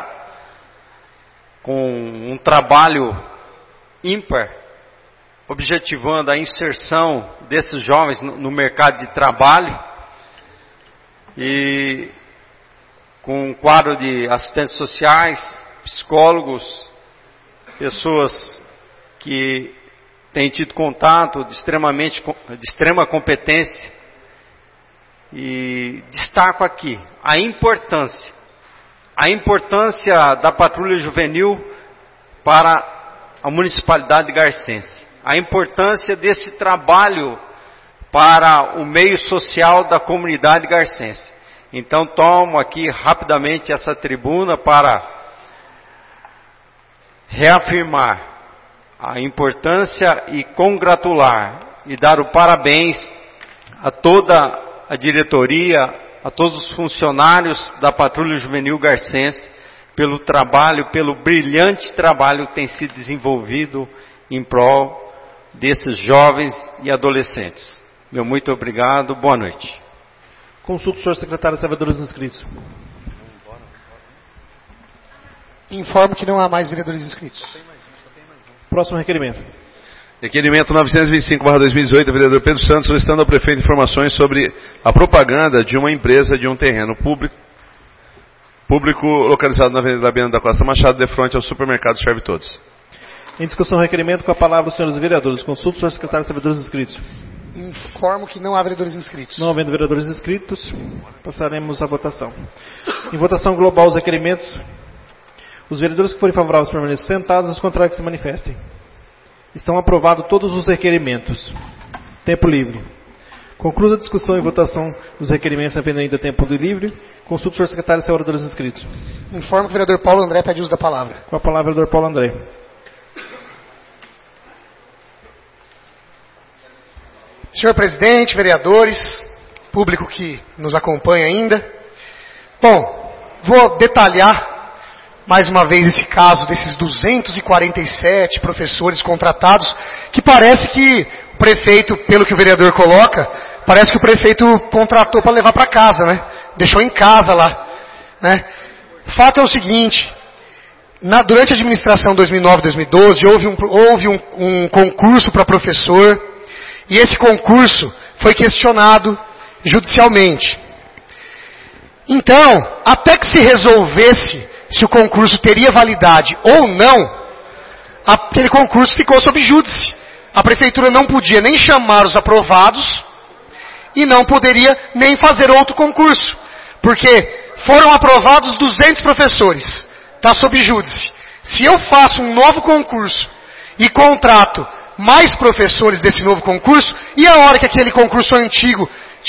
com um trabalho ímpar, objetivando a inserção desses jovens no mercado de trabalho e com um quadro de assistentes sociais, psicólogos, pessoas que têm tido contato de extrema competência. E destaco aqui a importância da Patrulha Juvenil para a municipalidade garcense, a importância desse trabalho para o meio social da comunidade garcense. Então tomo aqui rapidamente essa tribuna para reafirmar a importância e congratular e dar o parabéns a toda a diretoria, a todos os funcionários da Patrulha Juvenil garcense pelo trabalho, pelo brilhante trabalho que tem sido desenvolvido em prol desses jovens e adolescentes. Meu muito obrigado, boa noite. Consulta o senhor secretário de servidores inscritos. Informo que não há mais vereadores inscritos. Próximo requerimento. Requerimento 925/2018, vereador Pedro Santos, solicitando ao prefeito informações sobre a propaganda de uma empresa de um terreno público localizado na Avenida Bento da Costa Machado, de frente ao supermercado Serve Todos. Em discussão, requerimento com a palavra os senhores vereadores. Consulta o senhor secretário de servidores inscritos. Informo que não há vereadores inscritos. Não havendo vereadores inscritos, passaremos à votação. Em votação global, os requerimentos. Os vereadores que forem favoráveis permaneçam sentados, os contrários que se manifestem. Estão aprovados todos os requerimentos. Tempo livre. Conclusa a discussão e votação dos requerimentos, havendo ainda tempo livre. Consulta o senhor secretário e vereadores inscritos. Informo que o vereador Paulo André pede uso da palavra. Com a palavra, vereador Paulo André. Senhor presidente, vereadores, público que nos acompanha ainda. Bom, vou detalhar mais uma vez esse caso desses 247 professores contratados, que parece que o prefeito, pelo que o vereador coloca, parece que o prefeito contratou para levar para casa, né? Deixou em casa lá, né? O fato é o seguinte, durante a administração 2009-2012, houve um concurso para professor, e esse concurso foi questionado judicialmente. Então, até que se resolvesse se o concurso teria validade ou não, aquele concurso ficou sob júdice. A prefeitura não podia nem chamar os aprovados e não poderia nem fazer outro concurso. Porque foram aprovados 200 professores. Está sob júdice. Se eu faço um novo concurso e contrato mais professores desse novo concurso, e a hora que aquele concurso antigo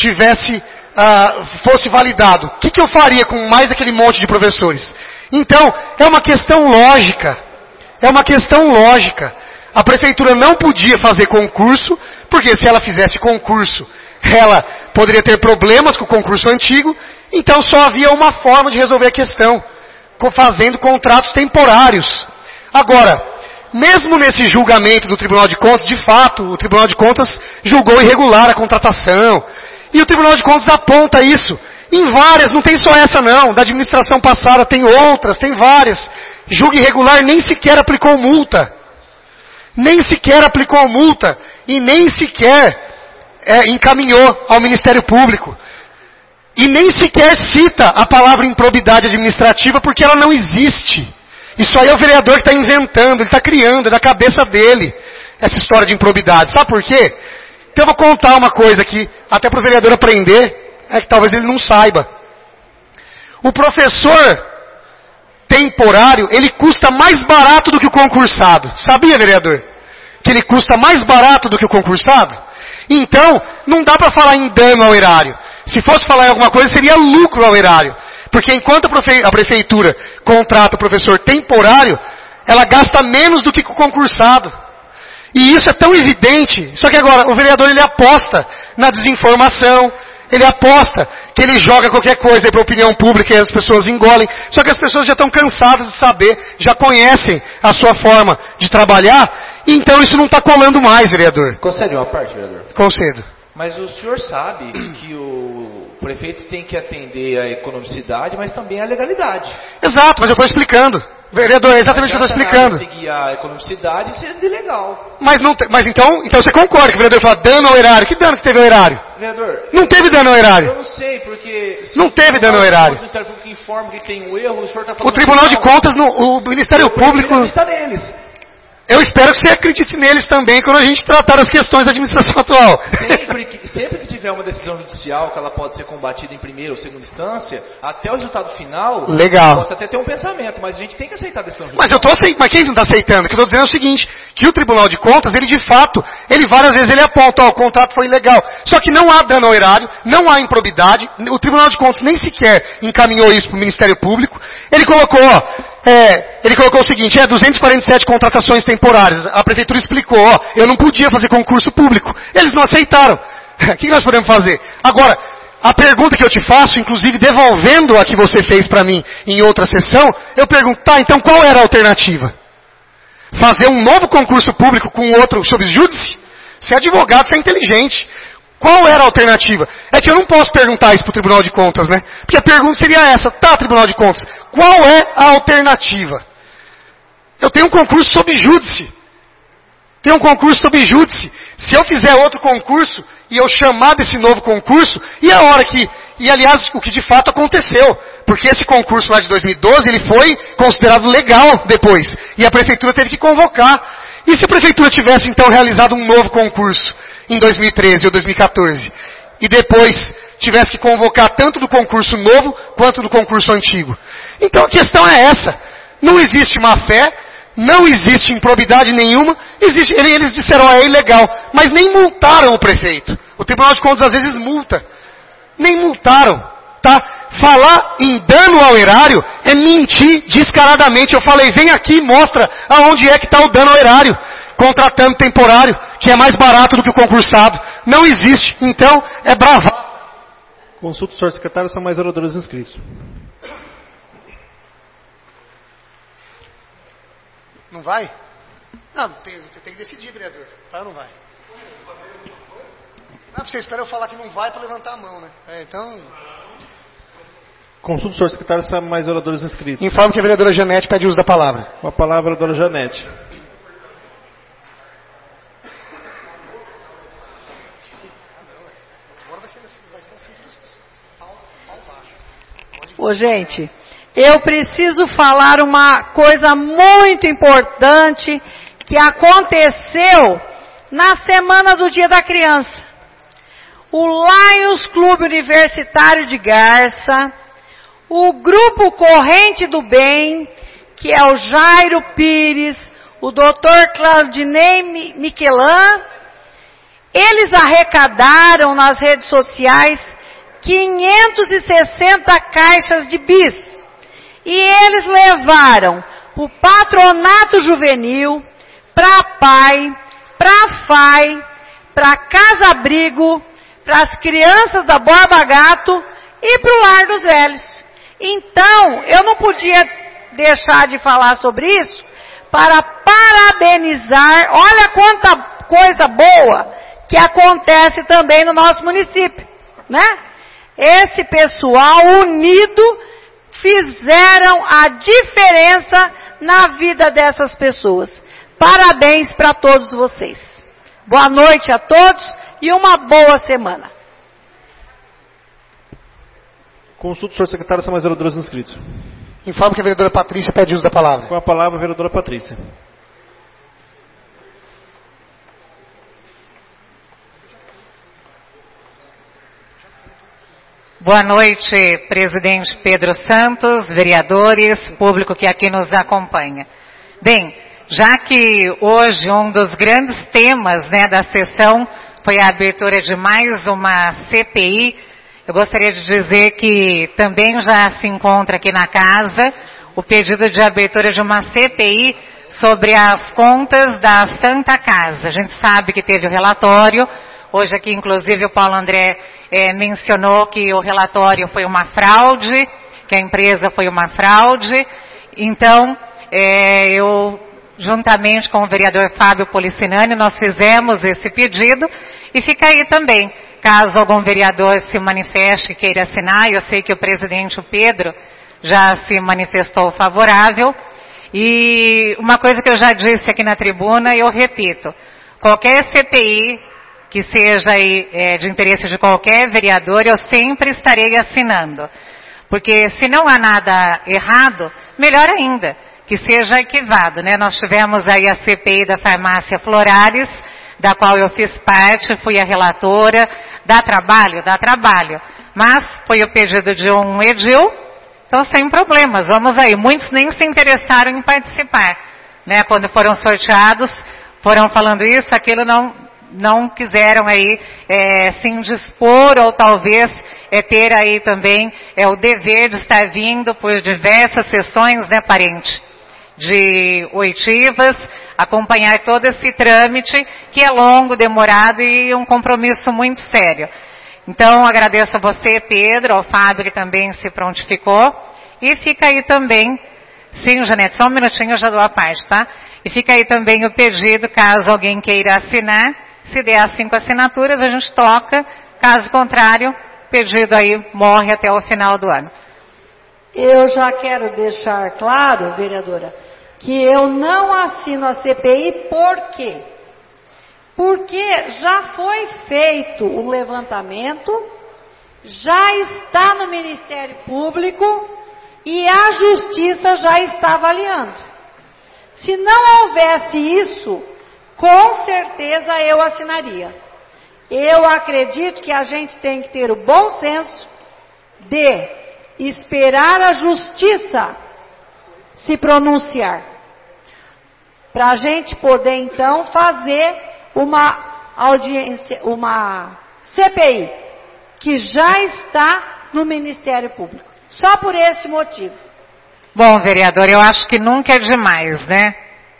fosse validado, o que eu faria com mais aquele monte de professores? Então, é uma questão lógica. É uma questão lógica. A prefeitura não podia fazer concurso, porque se ela fizesse concurso, ela poderia ter problemas com o concurso antigo, então só havia uma forma de resolver a questão, fazendo contratos temporários. Agora, mesmo nesse julgamento do Tribunal de Contas, de fato, o Tribunal de Contas julgou irregular a contratação, e o Tribunal de Contas aponta isso em várias, não tem só essa não, da administração passada, tem outras, tem várias. Julgo irregular nem sequer aplicou multa. Nem sequer aplicou multa e nem sequer encaminhou ao Ministério Público. E nem sequer cita a palavra improbidade administrativa porque ela não existe. Isso aí é o vereador que está inventando, ele está criando, é da cabeça dele, essa história de improbidade. Sabe por quê? Então eu vou contar uma coisa aqui, até para o vereador aprender, que talvez ele não saiba. O professor temporário, ele custa mais barato do que o concursado. Sabia, vereador? Que ele custa mais barato do que o concursado? Então, não dá para falar em dano ao erário. Se fosse falar em alguma coisa, seria lucro ao erário. Porque enquanto a prefeitura contrata o professor temporário, ela gasta menos do que o concursado. E isso é tão evidente. Só que agora, o vereador ele aposta na desinformação, ele aposta que ele joga qualquer coisa para a opinião pública e as pessoas engolem. Só que as pessoas já estão cansadas de saber, já conhecem a sua forma de trabalhar, e então isso não está colando mais, vereador. Concede uma parte, vereador? Concedo. Mas o senhor sabe que o prefeito tem que atender a economicidade, mas também a legalidade. Exato, mas eu estou explicando. Vereador, é exatamente o que eu estou explicando. Seguir a economicidade e ser ilegal. Mas então você concorda que o vereador fala dano ao erário. Que dano que teve ao erário? Vereador, não teve dano ao erário. Eu não sei, porque... Não teve dano ao erário. O Ministério Público informa que tem um erro, o senhor está falando... O Tribunal de Contas, o Ministério Público... está neles. Eu espero que você acredite neles também quando a gente tratar as questões da administração atual. Sempre que tiver uma decisão judicial que ela pode ser combatida em primeira ou segunda instância, até o resultado final, legal. Posso até ter um pensamento, mas a gente tem que aceitar a decisão judicial. Mas eu estou aceitando, mas quem não está aceitando? O que eu estou dizendo é o seguinte, que o Tribunal de Contas, ele de fato, ele várias vezes ele aponta, o contrato foi ilegal. Só que não há dano ao erário, não há improbidade, o Tribunal de Contas nem sequer encaminhou isso para o Ministério Público. Ele colocou, o seguinte, 247 contratações temporárias. A prefeitura explicou, eu não podia fazer concurso público. Eles não aceitaram. O que nós podemos fazer? Agora, a pergunta que eu te faço, inclusive devolvendo a que você fez para mim em outra sessão, eu pergunto, então qual era a alternativa? Fazer um novo concurso público com outro sob júdice? Você é advogado, você é inteligente. Qual era a alternativa? É que eu não posso perguntar isso para o Tribunal de Contas, né? Porque a pergunta seria essa, Tribunal de Contas, qual é a alternativa? Eu tenho um concurso sob júdice. Se eu fizer outro concurso e eu chamar desse novo concurso, e aliás, o que de fato aconteceu, porque esse concurso lá de 2012, ele foi considerado legal depois, e a prefeitura teve que convocar. E se a prefeitura tivesse então realizado um novo concurso em 2013 ou 2014, e depois tivesse que convocar tanto do concurso novo quanto do concurso antigo? Então a questão é essa, não existe má fé, não existe improbidade nenhuma, eles disseram, é ilegal, mas nem multaram o prefeito. O Tribunal de Contas às vezes multa. Nem multaram, tá? Falar em dano ao erário é mentir descaradamente. Eu falei, vem aqui e mostra aonde é que está o dano ao erário. Contratando temporário, que é mais barato do que o concursado. Não existe, então é bravado. Consulta o senhor secretário, são mais oradores inscritos. Não vai? Não, tem que decidir, vereador. Vai ou não vai? Você espera eu falar que não vai para levantar a mão, né? Então... Consulta o senhor secretário, são mais oradores inscritos. Informo que a vereadora Janete pede uso da palavra. Com a palavra, a vereadora Janete. Ô, gente, eu preciso falar uma coisa muito importante que aconteceu na semana do Dia da Criança. O Lions Clube Universitário de Garça o Grupo Corrente do Bem, que é o Jairo Pires, o Dr. Claudinei Miquelan, eles arrecadaram nas redes sociais 560 caixas de bis. E eles levaram para o Patronato Juvenil, para a PAI, para a FAI, para a Casa Abrigo, para as crianças da Borba Gato e para o Lar dos Velhos. Então, eu não podia deixar de falar sobre isso para parabenizar, olha quanta coisa boa que acontece também no nosso município, né? Esse pessoal unido fizeram a diferença na vida dessas pessoas. Parabéns para todos vocês. Boa noite a todos e uma boa semana. Consulta o senhor secretário, são mais vereadores inscritos. Informo que a vereadora Patrícia pede uso da palavra. Com a palavra, a vereadora Patrícia. Boa noite, presidente Pedro Santos, vereadores, público que aqui nos acompanha. Bem, já que hoje um dos grandes temas, né, da sessão foi a abertura de mais uma CPI, eu gostaria de dizer que também já se encontra aqui na casa o pedido de abertura de uma CPI sobre as contas da Santa Casa. A gente sabe que teve o relatório, hoje aqui inclusive o Paulo André mencionou que o relatório foi uma fraude, que a empresa foi uma fraude. Então, eu, juntamente com o vereador Fábio Policinani, nós fizemos esse pedido e fica aí também, caso algum vereador se manifeste e queira assinar, eu sei que o presidente, o Pedro, já se manifestou favorável. E uma coisa que eu já disse aqui na tribuna, eu repito, qualquer CPI que seja aí, de interesse de qualquer vereador, eu sempre estarei assinando. Porque se não há nada errado, melhor ainda, que seja arquivado, né? Nós tivemos aí a CPI da farmácia Floralis, da qual eu fiz parte, fui a relatora. Dá trabalho? Dá trabalho. Mas foi o pedido de um edil, então sem problemas, vamos aí. Muitos nem se interessaram em participar, né? Quando foram sorteados, foram falando isso, aquilo, não quiseram aí se indispor ou talvez ter aí também o dever de estar vindo por diversas sessões, né, parente, de oitivas, acompanhar todo esse trâmite que é longo, demorado e um compromisso muito sério. Então agradeço a você, Pedro, ao Fábio que também se prontificou e fica aí também, sim, Janete, só um minutinho eu já dou a parte, tá? E fica aí também o pedido, caso alguém queira assinar. Se der as 5 assinaturas, a gente toca. Caso contrário, o pedido aí morre até o final do ano. Eu já quero deixar claro, vereadora, que eu não assino a CPI, por quê? Porque já foi feito um levantamento, já está no Ministério Público e a Justiça já está avaliando. Se não houvesse isso, com certeza eu assinaria. Eu acredito que a gente tem que ter o bom senso de esperar a Justiça se pronunciar, para a gente poder então fazer uma audiência, uma CPI, que já está no Ministério Público. Só por esse motivo. Bom, vereador, eu acho que nunca é demais, né?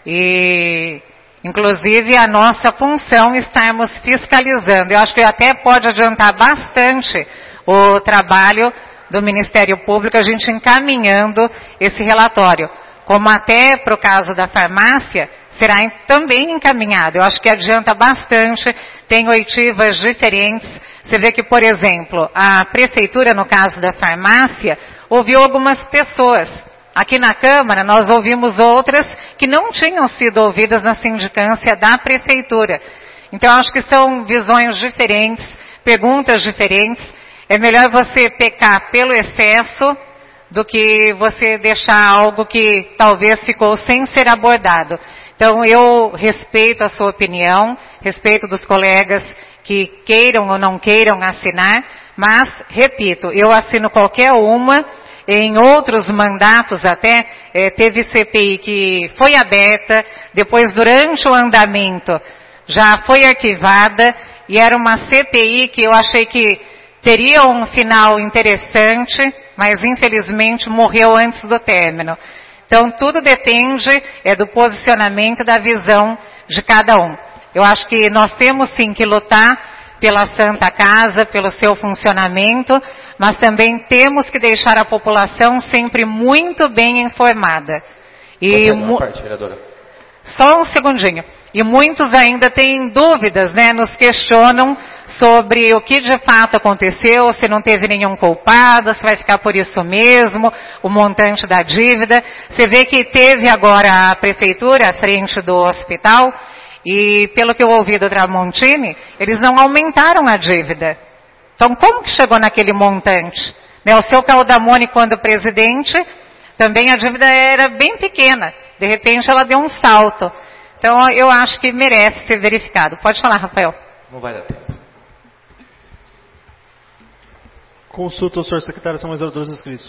E inclusive a nossa função estarmos fiscalizando. Eu acho que até pode adiantar bastante o trabalho do Ministério Público, a gente encaminhando esse relatório. Como até para o caso da farmácia, será também encaminhado. Eu acho que adianta bastante, tem oitivas diferentes. Você vê que, por exemplo, a prefeitura, no caso da farmácia, ouviu algumas pessoas. Aqui na Câmara, nós ouvimos outras que não tinham sido ouvidas na sindicância da prefeitura. Então, acho que são visões diferentes, perguntas diferentes. É melhor você pecar pelo excesso do que você deixar algo que talvez ficou sem ser abordado. Então, eu respeito a sua opinião, respeito dos colegas que queiram ou não queiram assinar, mas, repito, eu assino qualquer uma. em outros mandatos até, teve CPI que foi aberta, depois durante o andamento já foi arquivada, e era uma CPI que eu achei que teria um final interessante, mas infelizmente morreu antes do término. Então tudo depende do posicionamento, da visão de cada um. Eu acho que nós temos sim que lutar pela Santa Casa, pelo seu funcionamento, mas também temos que deixar a população sempre muito bem informada. E só um segundinho. E muitos ainda têm dúvidas, né? Nos questionam sobre o que de fato aconteceu, se não teve nenhum culpado, se vai ficar por isso mesmo, o montante da dívida. Você vê que teve agora a prefeitura à frente do hospital, e pelo que eu ouvi do Tramontini, eles não aumentaram a dívida. Então como que chegou naquele montante? Né? O seu Caldamone, quando presidente, também a dívida era bem pequena. De repente ela deu um salto. Então eu acho que merece ser verificado. Pode falar, Rafael. Não vai dar tempo. Consulta o senhor secretário, são mais vereadores inscritos.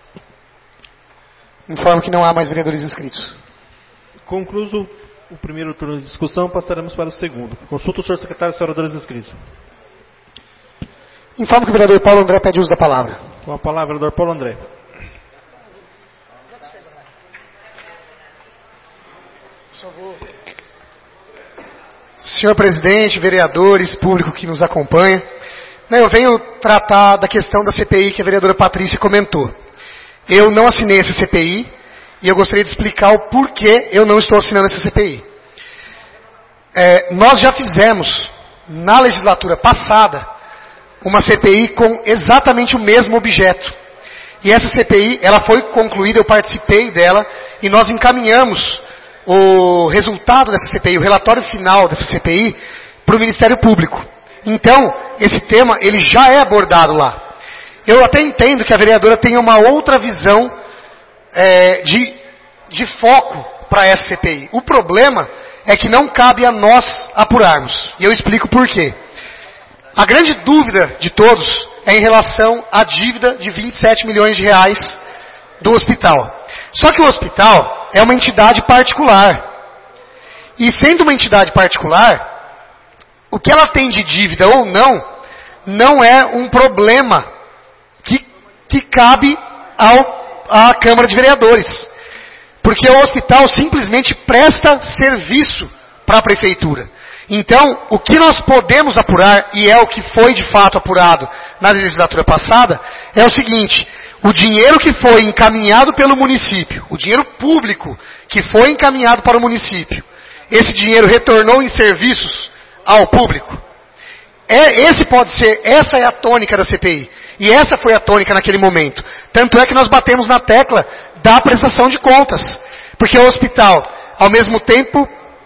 Informo que não há mais vereadores inscritos. Concluso o primeiro turno de discussão, passaremos para o segundo. Consulta o senhor secretário, são vereadores inscritos. Informo que o vereador Paulo André pede uso da palavra. Com a palavra, vereador Paulo André. Senhor presidente, vereadores, público que nos acompanha, eu venho tratar da questão da CPI que a vereadora Patrícia comentou. Eu não assinei essa CPI e eu gostaria de explicar o porquê eu não estou assinando essa CPI. Nós já fizemos, na legislatura passada, uma CPI com exatamente o mesmo objeto. E essa CPI, ela foi concluída, eu participei dela, e nós encaminhamos o resultado dessa CPI, o relatório final dessa CPI, para o Ministério Público. Então, esse tema, ele já é abordado lá. Eu até entendo que a vereadora tenha uma outra visão de foco para essa CPI. O problema é que não cabe a nós apurarmos. E eu explico por quê. A grande dúvida de todos é em relação à dívida de 27 milhões de reais do hospital. Só que o hospital é uma entidade particular. E sendo uma entidade particular, o que ela tem de dívida ou não é um problema que cabe à Câmara de Vereadores. Porque o hospital simplesmente presta serviço para a prefeitura. Então, o que nós podemos apurar, e é o que foi de fato apurado na legislatura passada, é o seguinte: o dinheiro que foi encaminhado pelo município, o dinheiro público que foi encaminhado para o município, esse dinheiro retornou em serviços ao público? Essa é a tônica da CPI. E essa foi a tônica naquele momento. Tanto é que nós batemos na tecla da prestação de contas. Porque o hospital, ao mesmo tempo,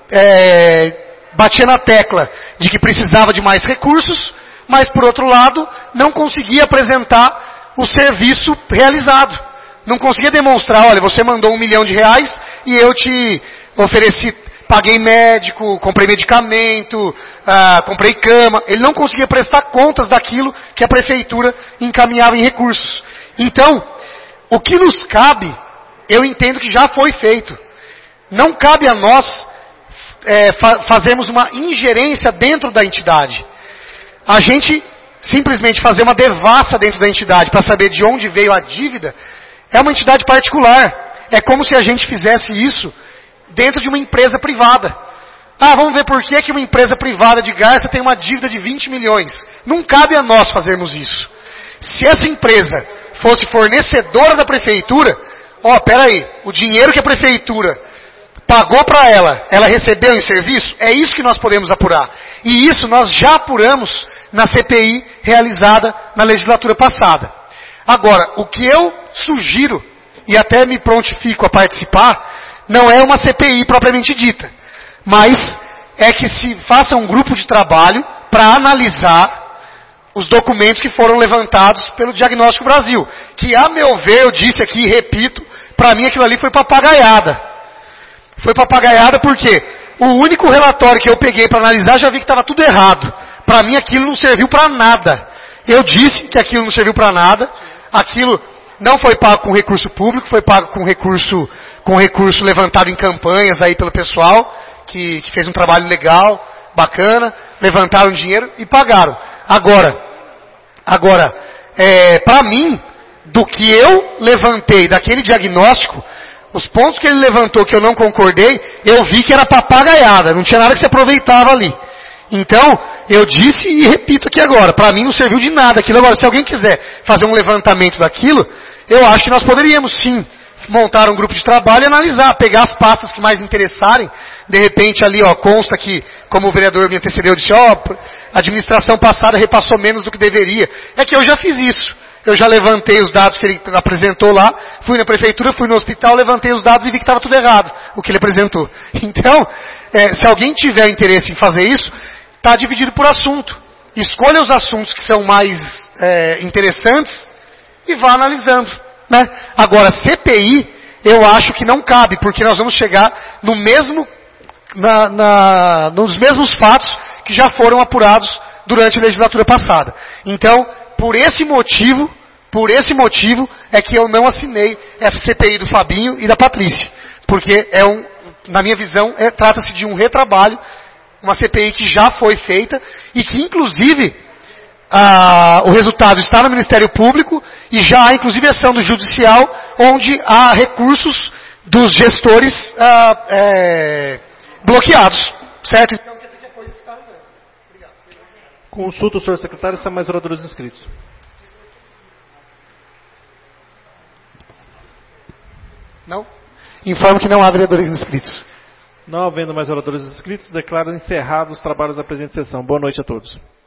batia na tecla de que precisava de mais recursos, mas, por outro lado, não conseguia apresentar o serviço realizado. Não conseguia demonstrar, olha, você mandou R$1 milhão e eu te ofereci, paguei médico, comprei medicamento, comprei cama. Ele não conseguia prestar contas daquilo que a prefeitura encaminhava em recursos. Então, o que nos cabe, eu entendo que já foi feito. Não cabe a nós fazermos uma ingerência dentro da entidade. A gente simplesmente fazer uma devassa dentro da entidade para saber de onde veio a dívida é uma entidade particular. É como se a gente fizesse isso dentro de uma empresa privada. Vamos ver por que uma empresa privada de Garça tem uma dívida de 20 milhões. Não cabe a nós fazermos isso. Se essa empresa fosse fornecedora da prefeitura, peraí, o dinheiro que a prefeitura pagou para ela recebeu em serviço? É isso que nós podemos apurar. E isso nós já apuramos na CPI realizada na legislatura passada. Agora, o que eu sugiro, e até me prontifico a participar, não é uma CPI propriamente dita, mas é que se faça um grupo de trabalho para analisar os documentos que foram levantados pelo Diagnóstico Brasil. Que, a meu ver, eu disse aqui e repito, para mim aquilo ali foi papagaiada. Foi papagaiada porque o único relatório que eu peguei para analisar, já vi que estava tudo errado. Para mim aquilo não serviu para nada. Eu disse que aquilo não serviu para nada. Aquilo Não foi pago com recurso público, foi pago com recurso levantado em campanhas aí pelo pessoal, que fez um trabalho legal, bacana, levantaram dinheiro e pagaram. Agora, para mim, do que eu levantei daquele diagnóstico, os pontos que ele levantou que eu não concordei, eu vi que era papagaiada, não tinha nada que se aproveitava ali. Então, eu disse e repito aqui agora, para mim não serviu de nada aquilo. Agora, se alguém quiser fazer um levantamento daquilo, eu acho que nós poderíamos sim montar um grupo de trabalho e analisar, pegar as pastas que mais interessarem. De repente ali, consta que, como o vereador me antecedeu, disse, a administração passada repassou menos do que deveria. É que eu já fiz isso. Eu já levantei os dados que ele apresentou lá, fui na prefeitura, fui no hospital, levantei os dados e vi que estava tudo errado, o que ele apresentou. Então, se alguém tiver interesse em fazer isso, está dividido por assunto. Escolha os assuntos que são mais interessantes e vá analisando. Né? Agora, CPI, eu acho que não cabe, porque nós vamos chegar no mesmo, nos mesmos fatos que já foram apurados durante a legislatura passada. Então, por esse motivo é que eu não assinei essa CPI do Fabinho e da Patrícia. Porque na minha visão, trata-se de um retrabalho, uma CPI que já foi feita e que, inclusive, o resultado está no Ministério Público e já há, inclusive, ação do Judicial, onde há recursos dos gestores bloqueados. Certo? Consulta o senhor secretário se há mais oradores inscritos. Não? Informo que não há vereadores inscritos. Não havendo mais oradores inscritos, declaro encerrados os trabalhos da presente sessão. Boa noite a todos.